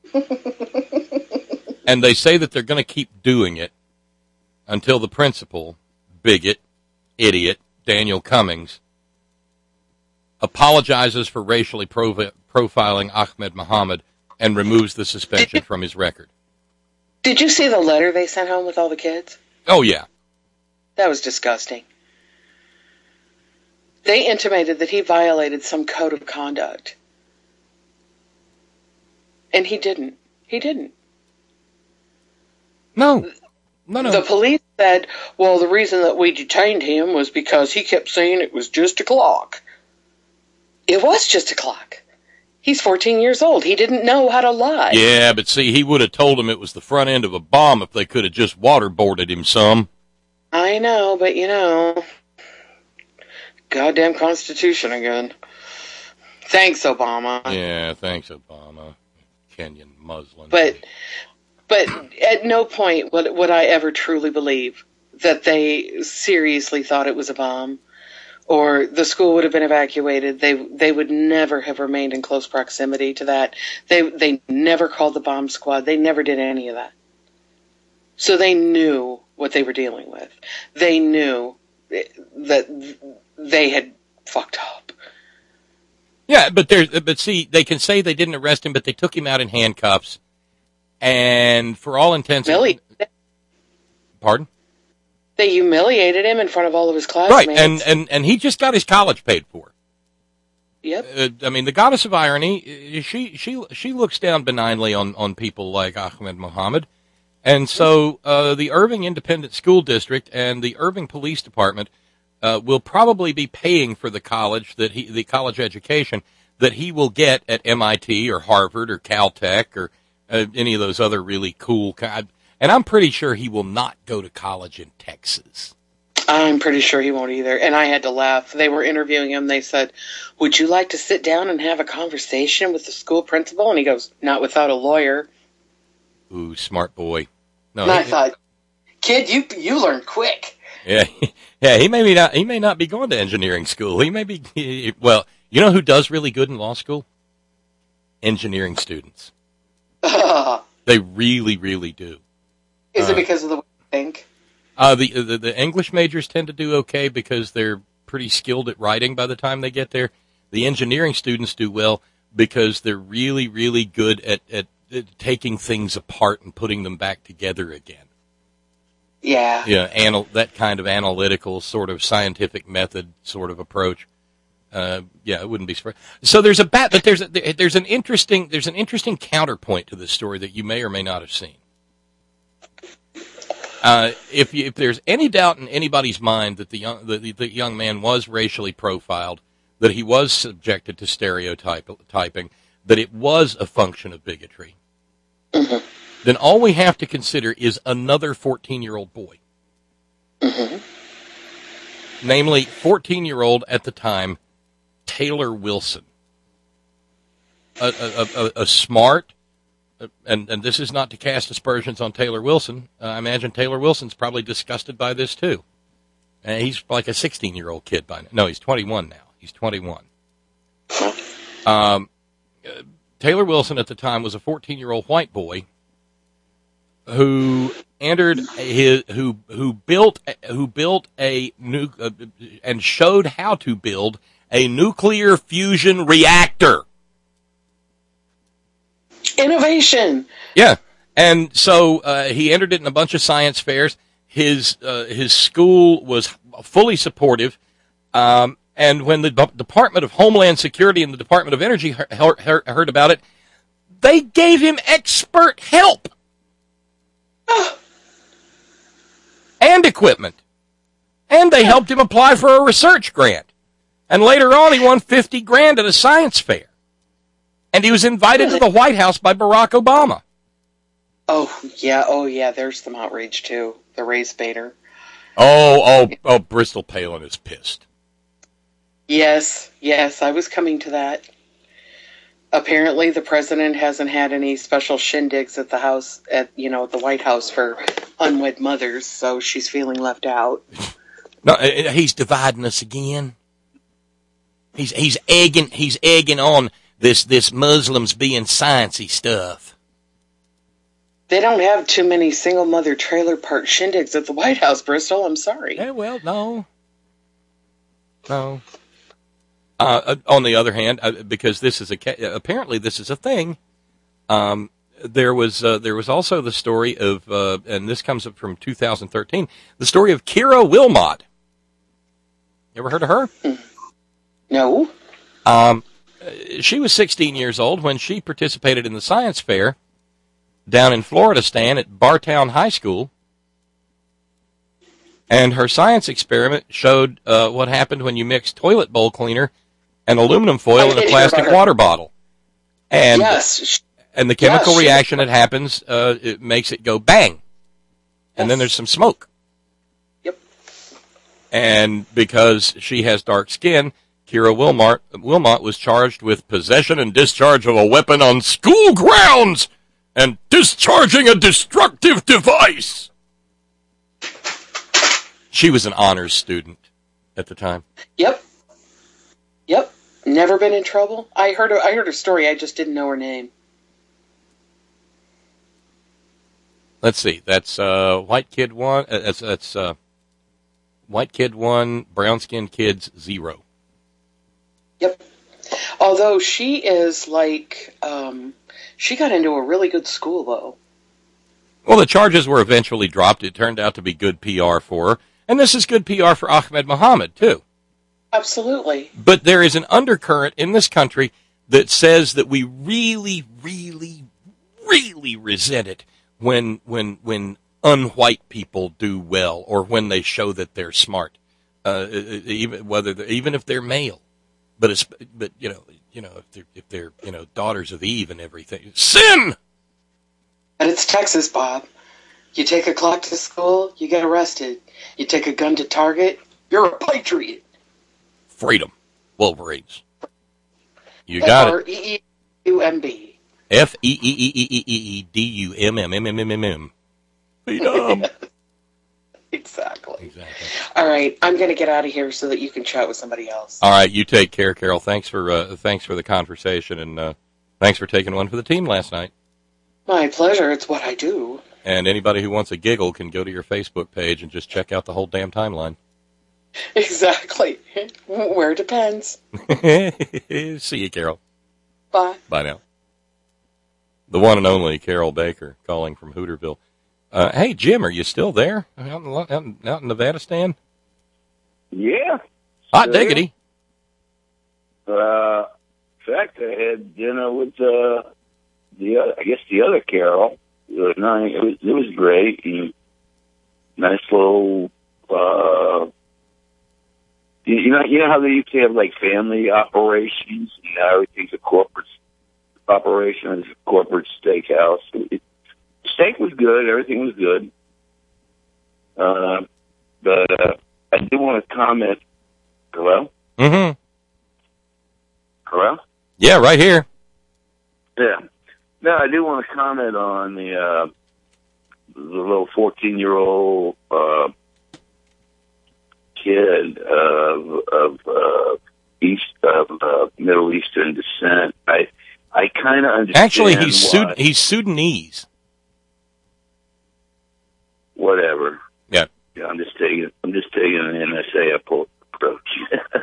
And they say that they're going to keep doing it until the principal, bigot, idiot, Daniel Cummings, apologizes for racially profiling Ahmed Muhammad and removes the suspension from his record. Did you see the letter they sent home with all the kids? Oh, yeah. That was disgusting. They intimated that he violated some code of conduct. And he didn't. He didn't. No. The police said, well, the reason that we detained him was because he kept saying it was just a clock. It was just a clock. He's 14 years old. He didn't know how to lie. Yeah, but see, he would have told him it was the front end of a bomb if they could have just waterboarded him some. I know, but goddamn Constitution again. Thanks, Obama. Yeah, thanks, Obama. Kenyan Muslim. But at no point would I ever truly believe that they seriously thought it was a bomb, or the school would have been evacuated. They would never have remained in close proximity to that. They never called the bomb squad. They never did any of that. So they knew what they were dealing with. They knew that they had fucked up. Yeah, but see, they can say they didn't arrest him, but they took him out in handcuffs, and for all intents, pardon? They humiliated him in front of all of his classmates. Right, and he just got his college paid for. Yep. I mean, the goddess of irony, she looks down benignly on people like Ahmed Mohammed, and so the Irving Independent School District and the Irving Police Department will probably be paying for the college education that he will get at MIT or Harvard or Caltech or any of those other really cool kind. And I'm pretty sure he will not go to college in Texas. I'm pretty sure he won't either. And I had to laugh. They were interviewing him. They said, would you like to sit down and have a conversation with the school principal? And he goes, not without a lawyer. Ooh, smart boy. No, and I thought, kid, you learn quick. Yeah, he may not be going to engineering school. He may be, well, you know who does really good in law school? Engineering students. They really, really do. Is it because of the way you think? The English majors tend to do okay because they're pretty skilled at writing by the time they get there. The engineering students do well because they're really, really good at taking things apart and putting them back together again. Yeah. Yeah, that kind of analytical sort of scientific method sort of approach. Yeah, it wouldn't be surprised. So there's there's an interesting counterpoint to this story that you may or may not have seen. If there's any doubt in anybody's mind that the young man was racially profiled, that he was subjected to stereotyping, that it was a function of bigotry, then all we have to consider is another 14-year-old boy. Namely, 14-year-old at the time, Taylor Wilson. A smart, and this is not to cast aspersions on Taylor Wilson. I imagine Taylor Wilson's probably disgusted by this too. He's like a 16-year-old kid by now. No, he's 21 now. He's 21. Taylor Wilson at the time was a 14-year-old white boy who built a new and showed how to build a nuclear fusion reactor. Innovation. Yeah, and so he entered it in a bunch of science fairs. His school was fully supportive, and when the Department of Homeland Security and the Department of Energy heard about it, they gave him expert help and equipment, and they helped him apply for a research grant. And later on, he won $50,000 at a science fair. And he was invited to the White House by Barack Obama. Oh, yeah, there's some outrage, too. The race baiter. Oh, Bristol Palin is pissed. Yes, I was coming to that. Apparently, the president hasn't had any special shindigs at the house, at the White House for unwed mothers, so she's feeling left out. No, he's dividing us again. He's egging on this Muslims being sciencey stuff. They don't have too many single mother trailer park shindigs at the White House, Bristol. I'm sorry. Yeah, well, no. On the other hand, because this is apparently this is a thing. There was also the story of, and this comes up from 2013, the story of Kira Wilmot. You ever heard of her? No. She was 16 years old when she participated in the science fair down in Florida, Stan, at Bartown High School. And her science experiment showed what happened when you mix toilet bowl cleaner and aluminum foil in a plastic water bottle. And, and the chemical reaction that happens, it makes it go bang. And then there's some smoke. Yep. And because she has dark skin, Kira Wilmot was charged with possession and discharge of a weapon on school grounds and discharging a destructive device. She was an honors student at the time. Yep. Never been in trouble. I heard her story. I just didn't know her name. Let's see. That's white kid 1. That's white kid 1. Brown skinned kids 0. Yep. Although she is like, she got into a really good school though. Well, the charges were eventually dropped. It turned out to be good PR for her. And this is good PR for Ahmed Mohammed, too. Absolutely. But there is an undercurrent in this country that says that we really, really, really resent it when unwhite people do well or when they show that they're smart, even if they're male. But if they're daughters of Eve and everything, sin. And it's Texas, Bob. You take a clock to school, you get arrested. You take a gun to Target, you're a patriot. Freedom, Wolverines. You got it. F-R-E-E-U-M-B. F-E-E-E-E-E-D-U-M-M-M-M-M-M. Freedom. Exactly. All right, I'm going to get out of here so that you can chat with somebody else. All right, you take care, Carol. Thanks for the conversation, and thanks for taking one for the team last night. My pleasure. It's what I do. And anybody who wants a giggle can go to your Facebook page and just check out the whole damn timeline. Exactly. Where it depends. See you, Carol. Bye. Bye now. The one and only Carol Baker calling from Hooterville. Hey, Jim, are you still there? Out in Nevada, Stan? Yeah. Hot diggity. In fact, I had dinner with the other Carol. It was great. And nice little, you know how they used to have like family operations. Now everything's a corporate operation. It's a corporate steakhouse. Steak was good. Everything was good. But I do want to comment. Hello? Mm-hmm. Hello? Yeah, right here. Yeah. No, I do want to comment on the little 14-year-old kid of Middle Eastern descent. I kind of understand. Actually, he's Sudanese. Whatever. Yeah. I'm just taking an NSA approach.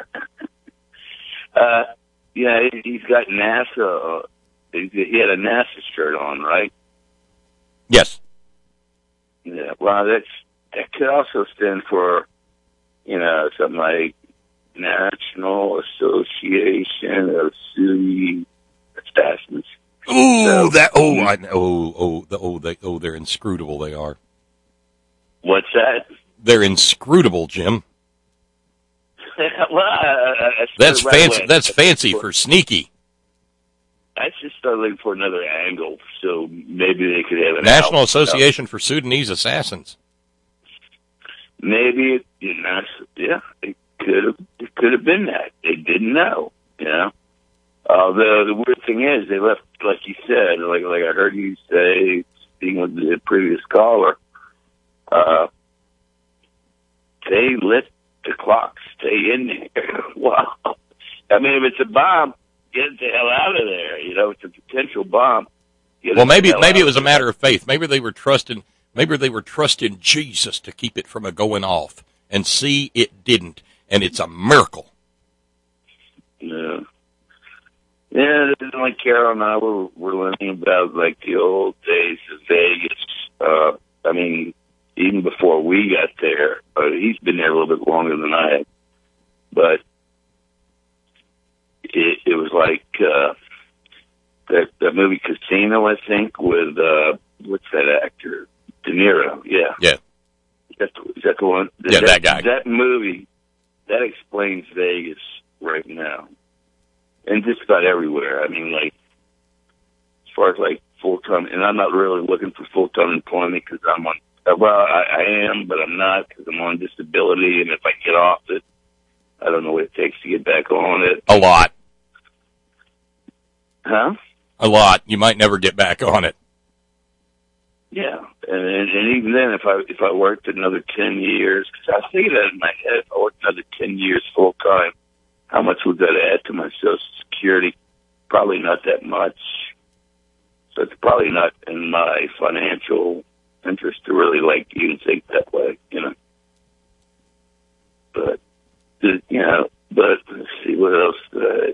He's got NASA. He had a NASA shirt on, right? Yes. Yeah. Well, that could also stand for, something like National Association of Sunni Assassins. Ooh, they're inscrutable. They are. What's that? They're inscrutable, Jim. Well, that's fancy. That's fancy for sneaky. I just started looking for another angle, so maybe they could have an National Association for Sudanese Assassins. Maybe it could have been that. They didn't know, The weird thing is, they left, like you said, like I heard you say, speaking with the previous caller. They let the clock stay in there. Wow. I mean, if it's a bomb, get the hell out of there. It's a potential bomb. Well, maybe it was a matter of faith. Maybe they were trusting Jesus to keep it from going off. And see, it didn't. And it's a miracle. Yeah. Yeah, like Carol and I were learning about like the old days of Vegas. I mean, even before we got there, he's been there a little bit longer than I have. But that movie Casino, I think, with what's that actor? De Niro. Yeah. Yeah. Is that the one? That guy. That movie that explains Vegas right now, and just about everywhere. I mean, like as far as like full time, and I'm not really looking for full time employment because I'm on. Well, I am, but I'm not because I'm on disability, and if I get off it, I don't know what it takes to get back on it. A lot. Huh? A lot. You might never get back on it. Yeah, and even then, if I worked another 10 years, because I think that in my head, if I worked another 10 years full time, how much would that add to my Social Security? Probably not that much. So it's probably not in my financial interest to really like even think that way, you know. But let's see what else.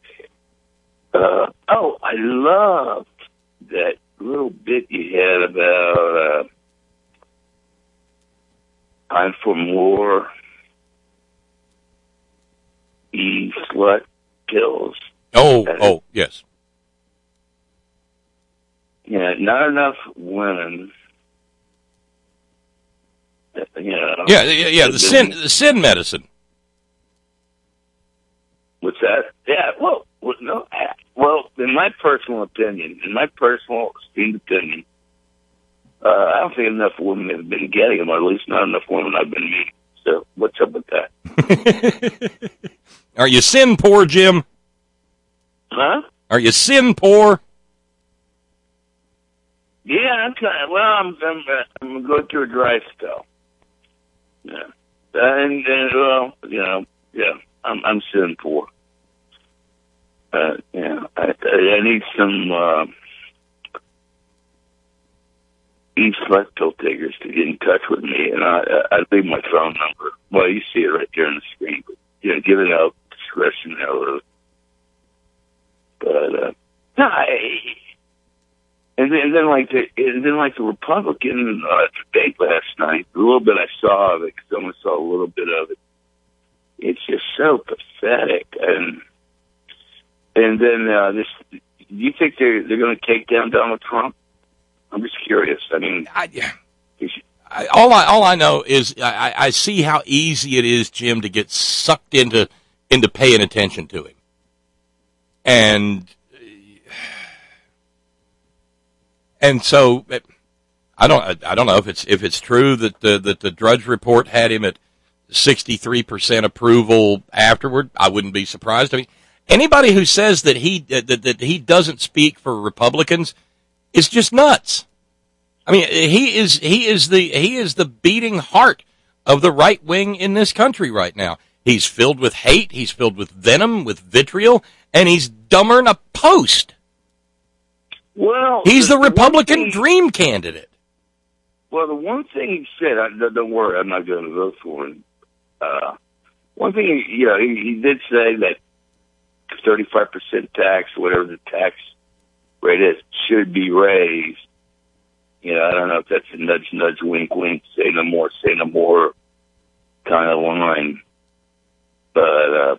I loved that little bit you had about I'm for more slut kills. Oh, yes. Yeah, not enough women. Yeah. The sin medicine. What's that? Yeah. Well, in my personal opinion, esteemed opinion, I don't think enough women have been getting them, or at least not enough women I've been meeting. So, what's up with that? Are you sin poor, Jim? Huh? Are you sin poor? Yeah, I'm going through a dry spell. Yeah, I'm sin poor. I need some slut pill takers to get in touch with me, and I'd leave my phone number. Well, you see it right there on the screen, but give it out discretion now. But and then like the Republican debate last night, the little bit I saw of it, because I only saw a little bit of it. It's just so pathetic, and then do you think they're going to take down Donald Trump? I'm just curious. I mean, all I know is I see how easy it is, Jim, to get sucked into paying attention to him, and so I don't know if it's true that the Drudge Report had him at 63% approval afterward. I wouldn't be surprised. I mean, anybody who says that he doesn't speak for Republicans is just nuts. I mean, he is the beating heart of the right wing in this country right now. He's filled with hate, he's filled with venom, with vitriol, and he's dumber than a post. Well, he's the Republican dream candidate. Well, the one thing he said, don't worry, I'm not going to vote for him. One thing, he did say that 35% tax, whatever the tax rate is, should be raised. I don't know if that's a nudge, nudge, wink, wink, say no more kind of line. But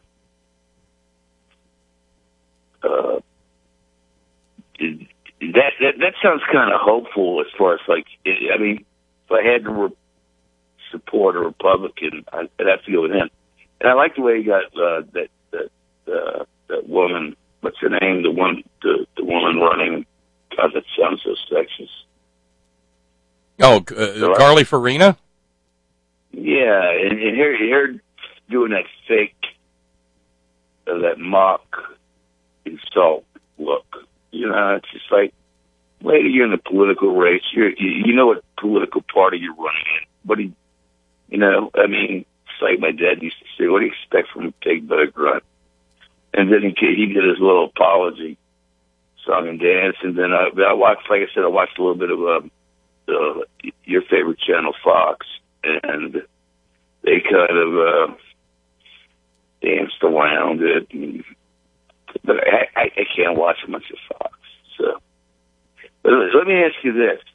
that sounds kind of hopeful as far as I mean, if I had to support a Republican, I'd have to go with him. And I like the way he got that woman. What's her name? The woman running. God, that sounds so sexist. Oh, Carly Farina? Yeah, and here doing that fake, that mock insult look. It's just like, lady, you're in the political race. You know what political party you're running in. What do you, I mean, it's like my dad used to say, what do you expect from a pig but a grunt? And then he did his little apology, song and dance, and then I watched, like I said, I watched a little bit of your favorite channel, Fox, and they kind of danced around it. But I can't watch much of Fox. So, but let me ask you this.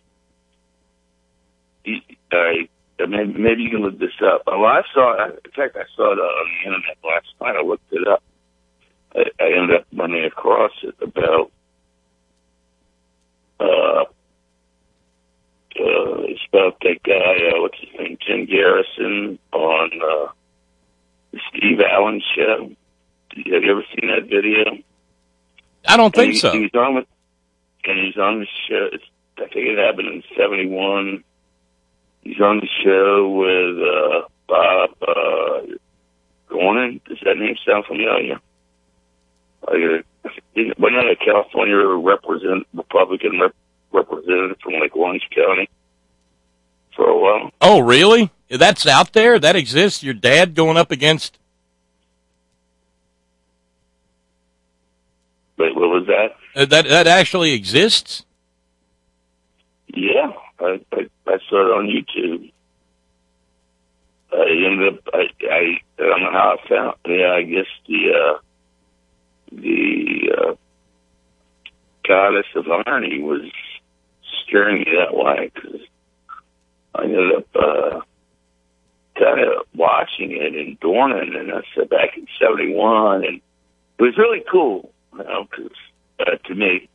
All right, maybe you can look this up. Well, I saw it on the internet last night. I looked it up. I ended up running across it about Garrison on the Steve Allen show. Have you ever seen that video? I don't think so. He's on the show. I think it happened in '71. He's on the show with Bob Gorman. Does that name sound familiar? Wasn't that a California Republican representative from like Orange County for a while? Oh, really? That's out there? That exists? Your dad going up against... Wait, what was that? That actually exists? Yeah, I saw it on YouTube. I ended up, I don't know how I found. Yeah, I guess the goddess of irony was steering me that way, because I ended up kind of watching it in Dornan, and I said back in '71, and it was really cool, you know, because to me,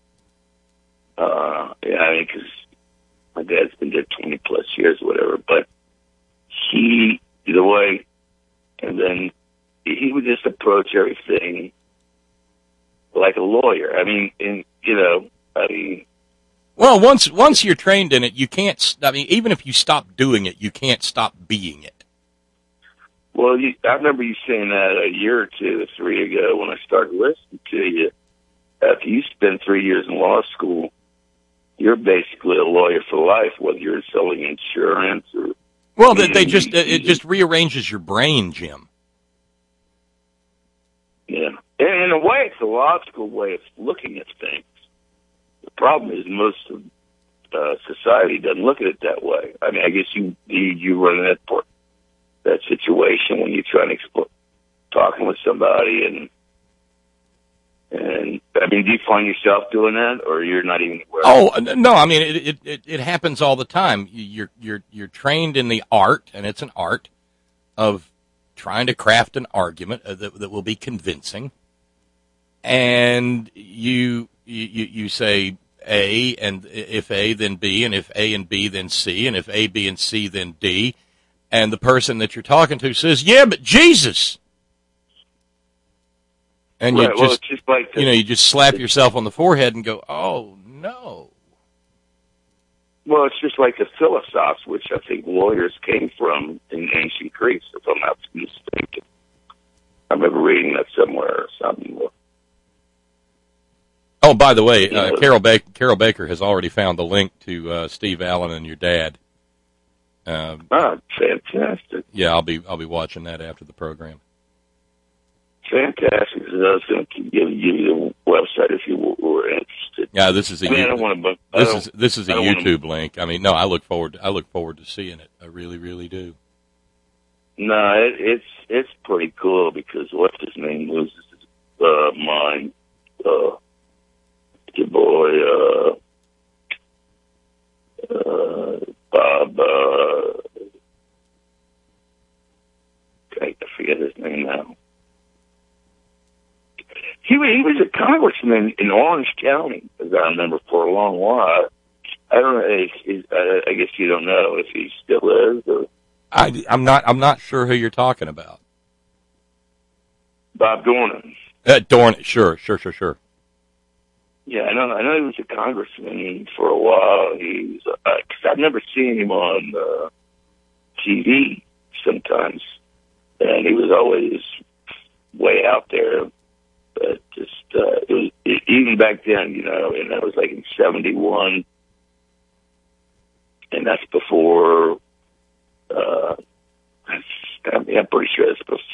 because my dad's been dead 20 plus years or whatever, but he, either way, and then he would just approach everything like a lawyer. I mean, well, once you're trained in it, you can't, even if you stop doing it, you can't stop being it. Well, I remember you saying that a year or 2 or 3 ago when I started listening to you. After you spend 3 years in law school, you're basically a lawyer for life, whether you're selling insurance or... Well, it just rearranges your brain, Jim. Yeah. And in a way, it's a law school way of looking at things. The problem is most of society doesn't look at it that way. I mean, I guess you run that situation when you're trying to talking with somebody, and I mean, do you find yourself doing that, or you're not even aware? Oh no, I mean it happens all the time. You're trained in the art, and it's an art of trying to craft an argument that will be convincing, and you say A, and if A, then B, and if A and B, then C, and if A, B, and C, then D, and the person that you're talking to says, "Yeah, but Jesus." And right, it's just like you just slap yourself on the forehead and go, "Oh no." Well, it's just like the philosophes, which I think lawyers came from in ancient Greece, if I'm not mistaken. I remember reading that somewhere or something. Oh, by the way, Carol Baker has already found the link to Steve Allen and your dad. Fantastic! Yeah, I'll be watching that after the program. Fantastic. I was going to give you the website if you were interested. Yeah, this is a this is a YouTube link. I mean, no, I look forward to seeing it. I really, really do. No, it's pretty cool because what's his name loses his mind. Your boy Bob. I forget his name now. He was a congressman in Orange County, as I remember, for a long while. I don't know. I guess you don't know if he still is. Or... I'm not sure who you're talking about. Bob Dornan. Dornan, sure. Yeah, I know. He was a congressman for a while. He was because I've never seen him on TV sometimes, and he was always way out there. But just it was even back then, and that was like in '71, and that's before. I'm pretty sure that's before.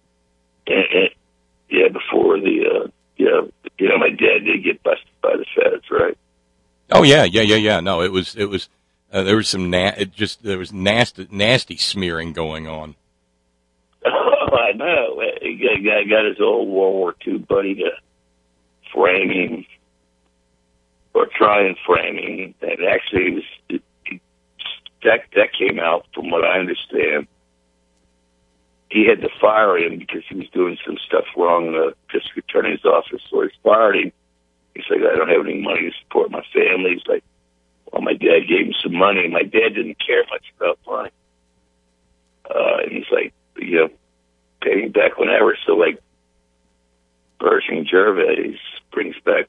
Before the my dad did get busted by the feds, right? Oh yeah. No, it was there was some there was nasty smearing going on. Oh, I know. He got his old World War II buddy to frame him, or try and frame him. And actually, that came out, from what I understand. He had to fire him because he was doing some stuff wrong in the district attorney's office, so he fired him. He's like, I don't have any money to support my family. He's like, well, my dad gave him some money. My dad didn't care much about money. and he's like, pay me back whenever. So like, Pershing Gervais brings back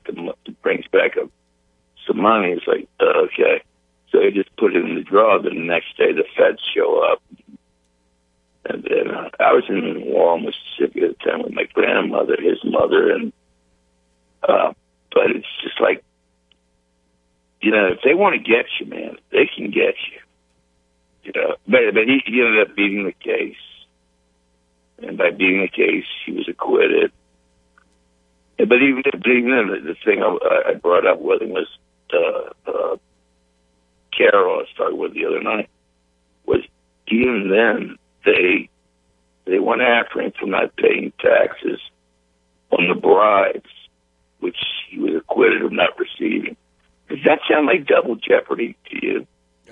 some money. It's like, okay. So he just put it in the drawer. Then the next day, the feds show up. And then I was in Wall, Mississippi at the time with my grandmother, his mother, and but it's just like, if they want to get you, man, they can get you. But he ended up beating the case, and by beating the case, he was acquitted. But even then, the thing I brought up with him was Carol, I was talking with the other night, was even then they went after him for not paying taxes on the bribes, which he was acquitted of not receiving. Does that sound like double jeopardy to you?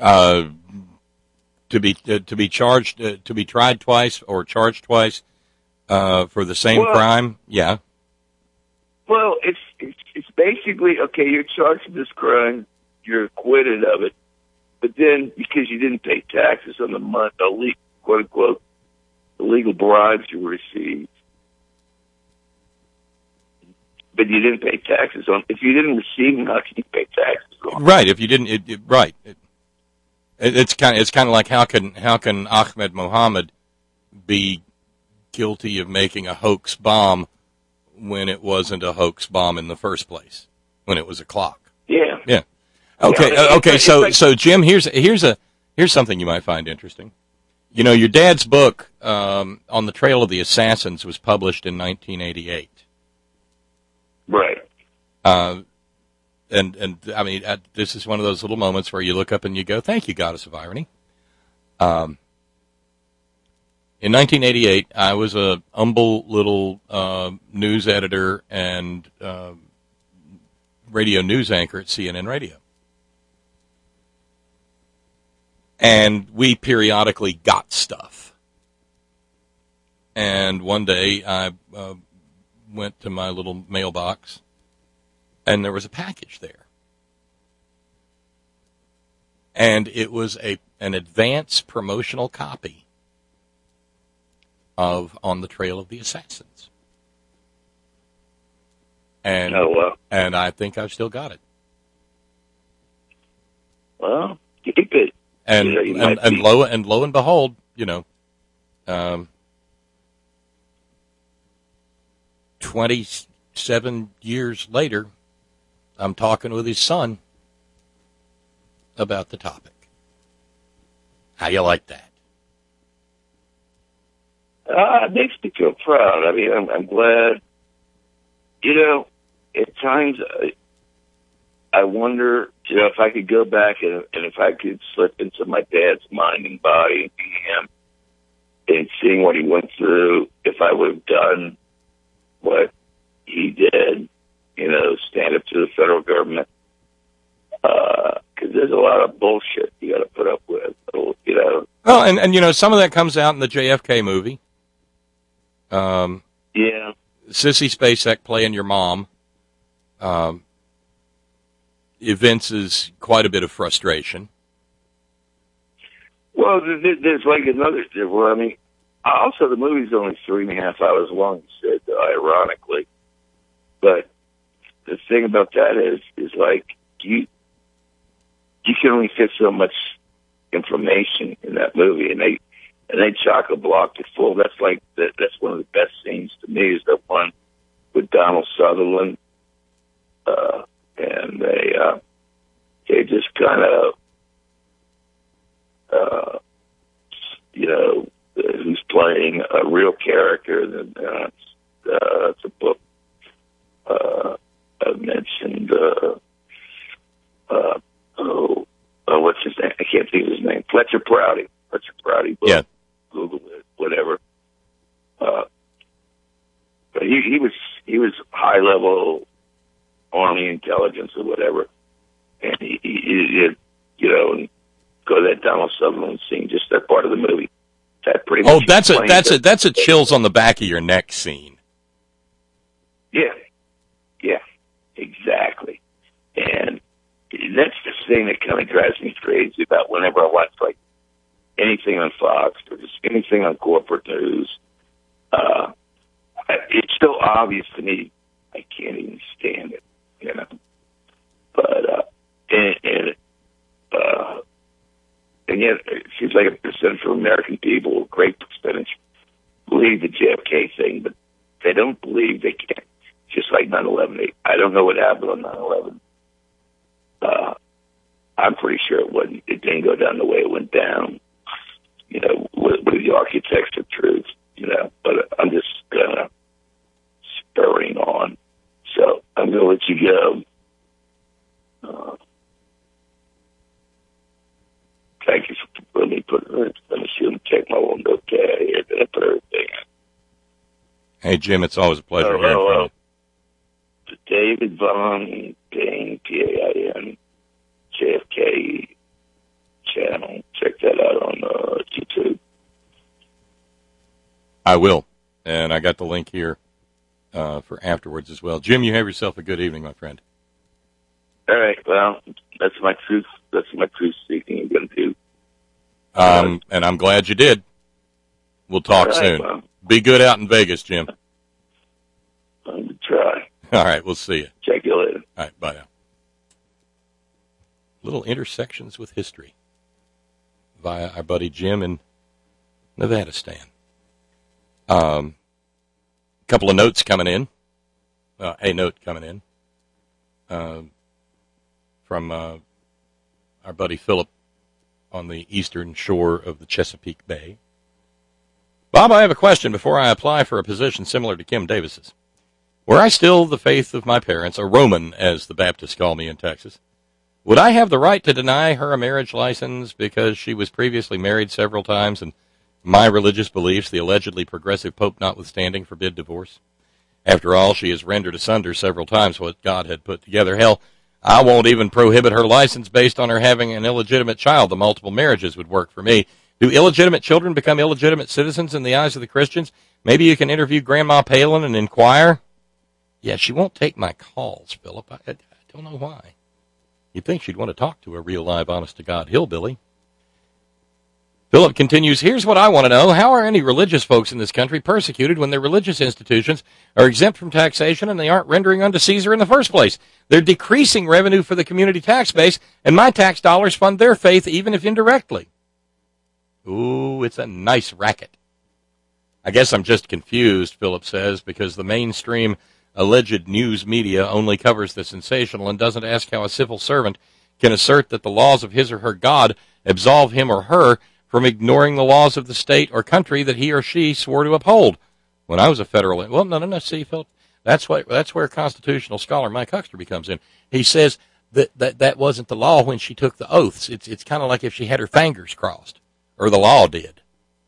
To be charged, to be tried twice or charged twice for the same crime? Yeah. Well, it's basically, okay, you're charged with this crime, you're acquitted of it, but then because you didn't pay taxes on the quote unquote illegal bribes you received, but you didn't pay taxes on. If you didn't receive them, how can you pay taxes on? Right. If you didn't, right. It's kind of like how can Ahmed Mohammed be guilty of making a hoax bomb when it wasn't a hoax bomb in the first place, when it was a clock? Yeah. Yeah. Okay. Okay. So Jim, here's something you might find interesting. Your dad's book On the Trail of the Assassins was published in 1988. Right. And I mean, this is one of those little moments where you look up and you go, "Thank you, Goddess of Irony." In 1988, I was a humble little news editor and radio news anchor at CNN Radio. And we periodically got stuff. And one day I went to my little mailbox, and there was a package there. And it was an advance promotional copy of On the Trail of the Assassins. And, and I think I've still got it. Well, keep it. And lo and behold, 27 years later, I'm talking with his son about the topic. How you like that? It makes me feel proud. I mean, I'm glad. At times I wonder, if I could go back and if I could slip into my dad's mind and body and be him and seeing what he went through, if I would have done what he did, stand up to the federal government. Because there's a lot of bullshit you got to put up with, Well, and some of that comes out in the JFK movie. Yeah. Sissy Spacek playing your mom evinces quite a bit of frustration. Well, there's like another. Well, I mean, also the movie's only 3.5 hours long. You said, ironically, but the thing about that is like you can only fit so much information in that movie, and they chock-a-blocked it full. That's one of the best scenes to me is the one with Donald Sutherland, and they just kind of who's playing a real character. It's a book I mentioned. What's his name? I can't think of his name. Fletcher Prouty book. Yeah. Google it, whatever. But he was high level Army intelligence or whatever, and he and go to that Donald Sutherland scene, just that part of the movie. That pretty much. Oh, that's a chills on the back of your neck scene. Yeah, exactly, and that's the thing that kind of drives me crazy about whenever I watch like anything on Fox or just anything on corporate news. It's so obvious to me, I can't even stand it, you know. But and yet it seems like a percentage of American people, a great percentage, believe the JFK thing, but they don't believe they can't. Just like 9/11. I don't know what happened on 9/11. I'm pretty sure it didn't go down the way it went down, you know, with the architects of truth, you know. But I'm just gonna spurring on. So I'm gonna let you go. Thank you for letting me put it. Let me see them check my one okay. And then I put everything in. Hey, Jim, it's always a pleasure hearing from you. David Von Pain, Pain, JFK channel. Check that out on YouTube. I will. And I got the link here for afterwards as well. Jim, you have yourself a good evening, my friend. All right. Well, that's my truth. That's my truth seeking I'm going to do. And I'm glad you did. We'll talk right, soon. well. Be good out in Vegas, Jim. I'm going to try. All right, we'll see you. Check you later. All right, bye now. Little intersections with history via our buddy Jim in Nevadastan. Couple of notes coming in. A note coming in from our buddy Philip on the eastern shore of the Chesapeake Bay. Bob, I have a question before I apply for a position similar to Kim Davis's. Were I still the faith of my parents, a Roman, as the Baptists call me in Texas, would I have the right to deny her a marriage license because she was previously married several times and my religious beliefs, the allegedly progressive Pope notwithstanding, forbid divorce? After all, she has rendered asunder several times what God had put together. Hell, I won't even prohibit her license based on her having an illegitimate child. The multiple marriages would work for me. Do illegitimate children become illegitimate citizens in the eyes of the Christians? Maybe you can interview Grandma Palin and inquire. Yeah, she won't take my calls, Philip. I don't know why. You'd think she'd want to talk to a real, live, honest-to-God hillbilly. Philip continues, here's what I want to know. How are any religious folks in this country persecuted when their religious institutions are exempt from taxation and they aren't rendering unto Caesar in the first place? They're decreasing revenue for the community tax base, and my tax dollars fund their faith, even if indirectly. Ooh, it's a nice racket. I guess I'm just confused, Philip says, because the mainstream alleged news media only covers the sensational and doesn't ask how a civil servant can assert that the laws of his or her God absolve him or her from ignoring the laws of the state or country that he or she swore to uphold. When I was a federal, no, see, Philip, that's where constitutional scholar Mike Huckster comes in. He says that wasn't the law when she took the oaths. It's kind of like if she had her fingers crossed, or the law did.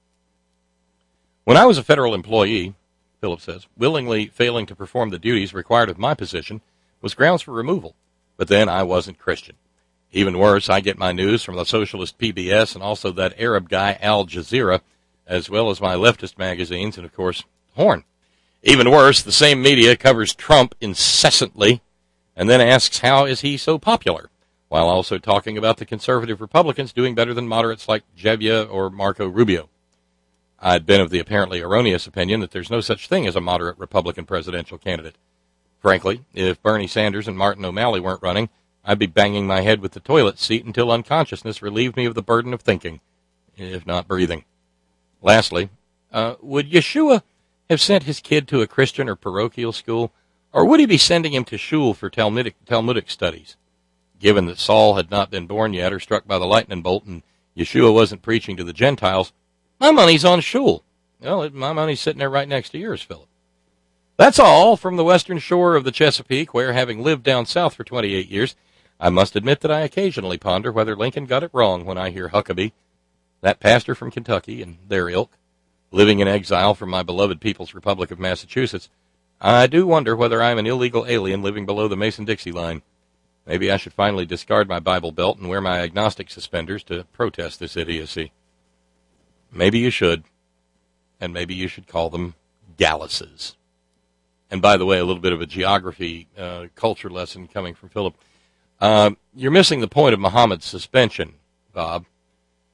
When I was a federal employee, Philip says, willingly failing to perform the duties required of my position was grounds for removal. But then I wasn't Christian. Even worse, I get my news from the socialist PBS and also that Arab guy Al Jazeera, as well as my leftist magazines and, of course, Horn. Even worse, the same media covers Trump incessantly and then asks how is he so popular, while also talking about the conservative Republicans doing better than moderates like Jebia or Marco Rubio. I'd been of the apparently erroneous opinion that there's no such thing as a moderate Republican presidential candidate. Frankly, if Bernie Sanders and Martin O'Malley weren't running, I'd be banging my head with the toilet seat until unconsciousness relieved me of the burden of thinking, if not breathing. Lastly, would Yeshua have sent his kid to a Christian or parochial school, or would he be sending him to shul for Talmudic studies? Given that Saul had not been born yet or struck by the lightning bolt and Yeshua wasn't preaching to the Gentiles, my money's on shul. Well, my money's sitting there right next to yours, Philip. That's all from the western shore of the Chesapeake, where, having lived down south for 28 years, I must admit that I occasionally ponder whether Lincoln got it wrong when I hear Huckabee, that pastor from Kentucky and their ilk, living in exile from my beloved People's Republic of Massachusetts. I do wonder whether I'm an illegal alien living below the Mason-Dixie line. Maybe I should finally discard my Bible belt and wear my agnostic suspenders to protest this idiocy. Maybe you should, and maybe you should call them galluses. And by the way, a little bit of a geography culture lesson coming from Philip. You're missing the point of Muhammad's suspension, Bob.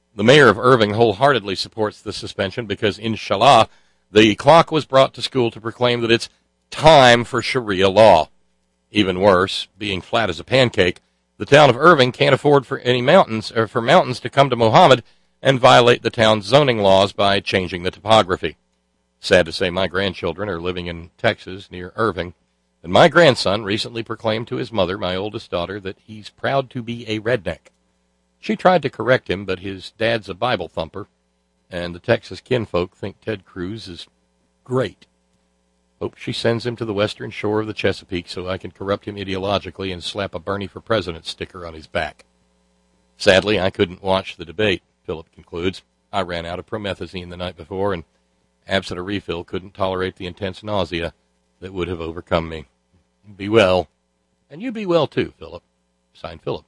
The mayor of Irving wholeheartedly supports the suspension because, inshallah, the clock was brought to school to proclaim that it's time for Sharia law. Even worse, being flat as a pancake, the town of Irving can't afford for mountains to come to Mohammed and violate the town's zoning laws by changing the topography. Sad to say, my grandchildren are living in Texas near Irving, and my grandson recently proclaimed to his mother, my oldest daughter, that he's proud to be a redneck. She tried to correct him, but his dad's a Bible thumper, and the Texas kinfolk think Ted Cruz is great. Hope she sends him to the western shore of the Chesapeake so I can corrupt him ideologically and slap a Bernie for President sticker on his back. Sadly, I couldn't watch the debate, Philip concludes. I ran out of promethazine the night before, and absent a refill, couldn't tolerate the intense nausea that would have overcome me. Be well. And you be well, too, Philip. Signed, Philip.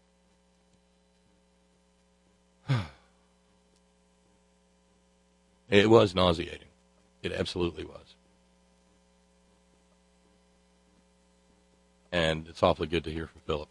It was nauseating. It absolutely was. And it's awfully good to hear from Philip.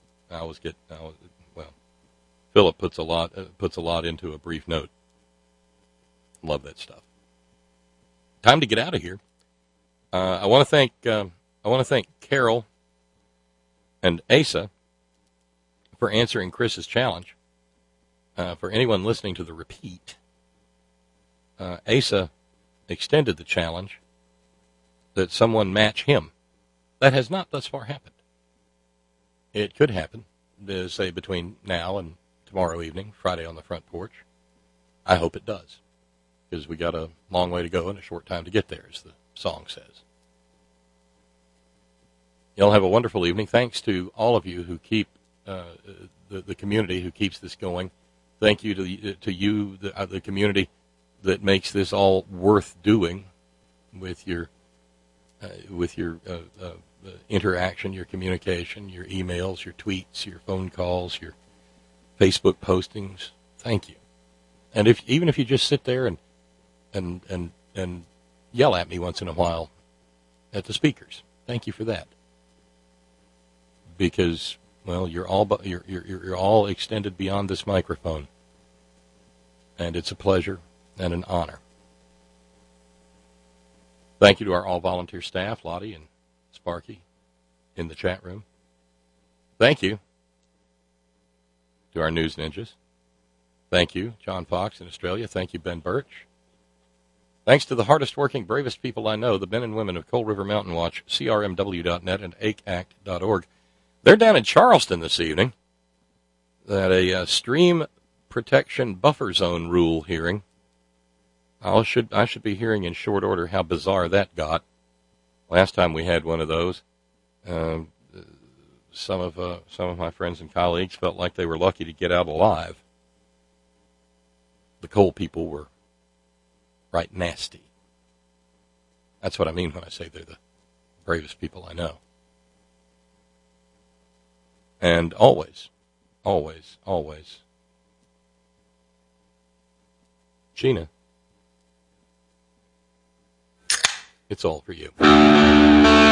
Philip puts a lot into a brief note. Love that stuff. Time to get out of here. I want to thank Carol and Asa for answering Chris's challenge. For anyone listening to the repeat, Asa extended the challenge that someone match him. That has not thus far happened. It could happen, say, between now and tomorrow evening, Friday on the Front Porch. I hope it does, because we got a long way to go and a short time to get there, as the song says. Y'all have a wonderful evening. Thanks to all of you who keep the community who keeps this going. Thank you to you, the community that makes this all worth doing with your interaction, your communication, your emails, your tweets, your phone calls, your Facebook postings. Thank you. And even if you just sit there and yell at me once in a while at the speakers, thank you for that. Because, well, you're all extended beyond this microphone, and it's a pleasure and an honor. Thank you to our all-volunteer staff, Lottie and Sparky, in the chat room. Thank you to our news ninjas. Thank you, John Fox in Australia. Thank you, Ben Birch. Thanks to the hardest-working, bravest people I know, the men and women of Coal River Mountain Watch, CRMW.net, and ACACT.org. They're down in Charleston this evening at a stream protection buffer zone rule hearing. I should be hearing in short order how bizarre that got. Last time we had one of those, some of my friends and colleagues felt like they were lucky to get out alive. The coal people were right nasty. That's what I mean when I say they're the bravest people I know. And always, always, always, Gina, it's all for you.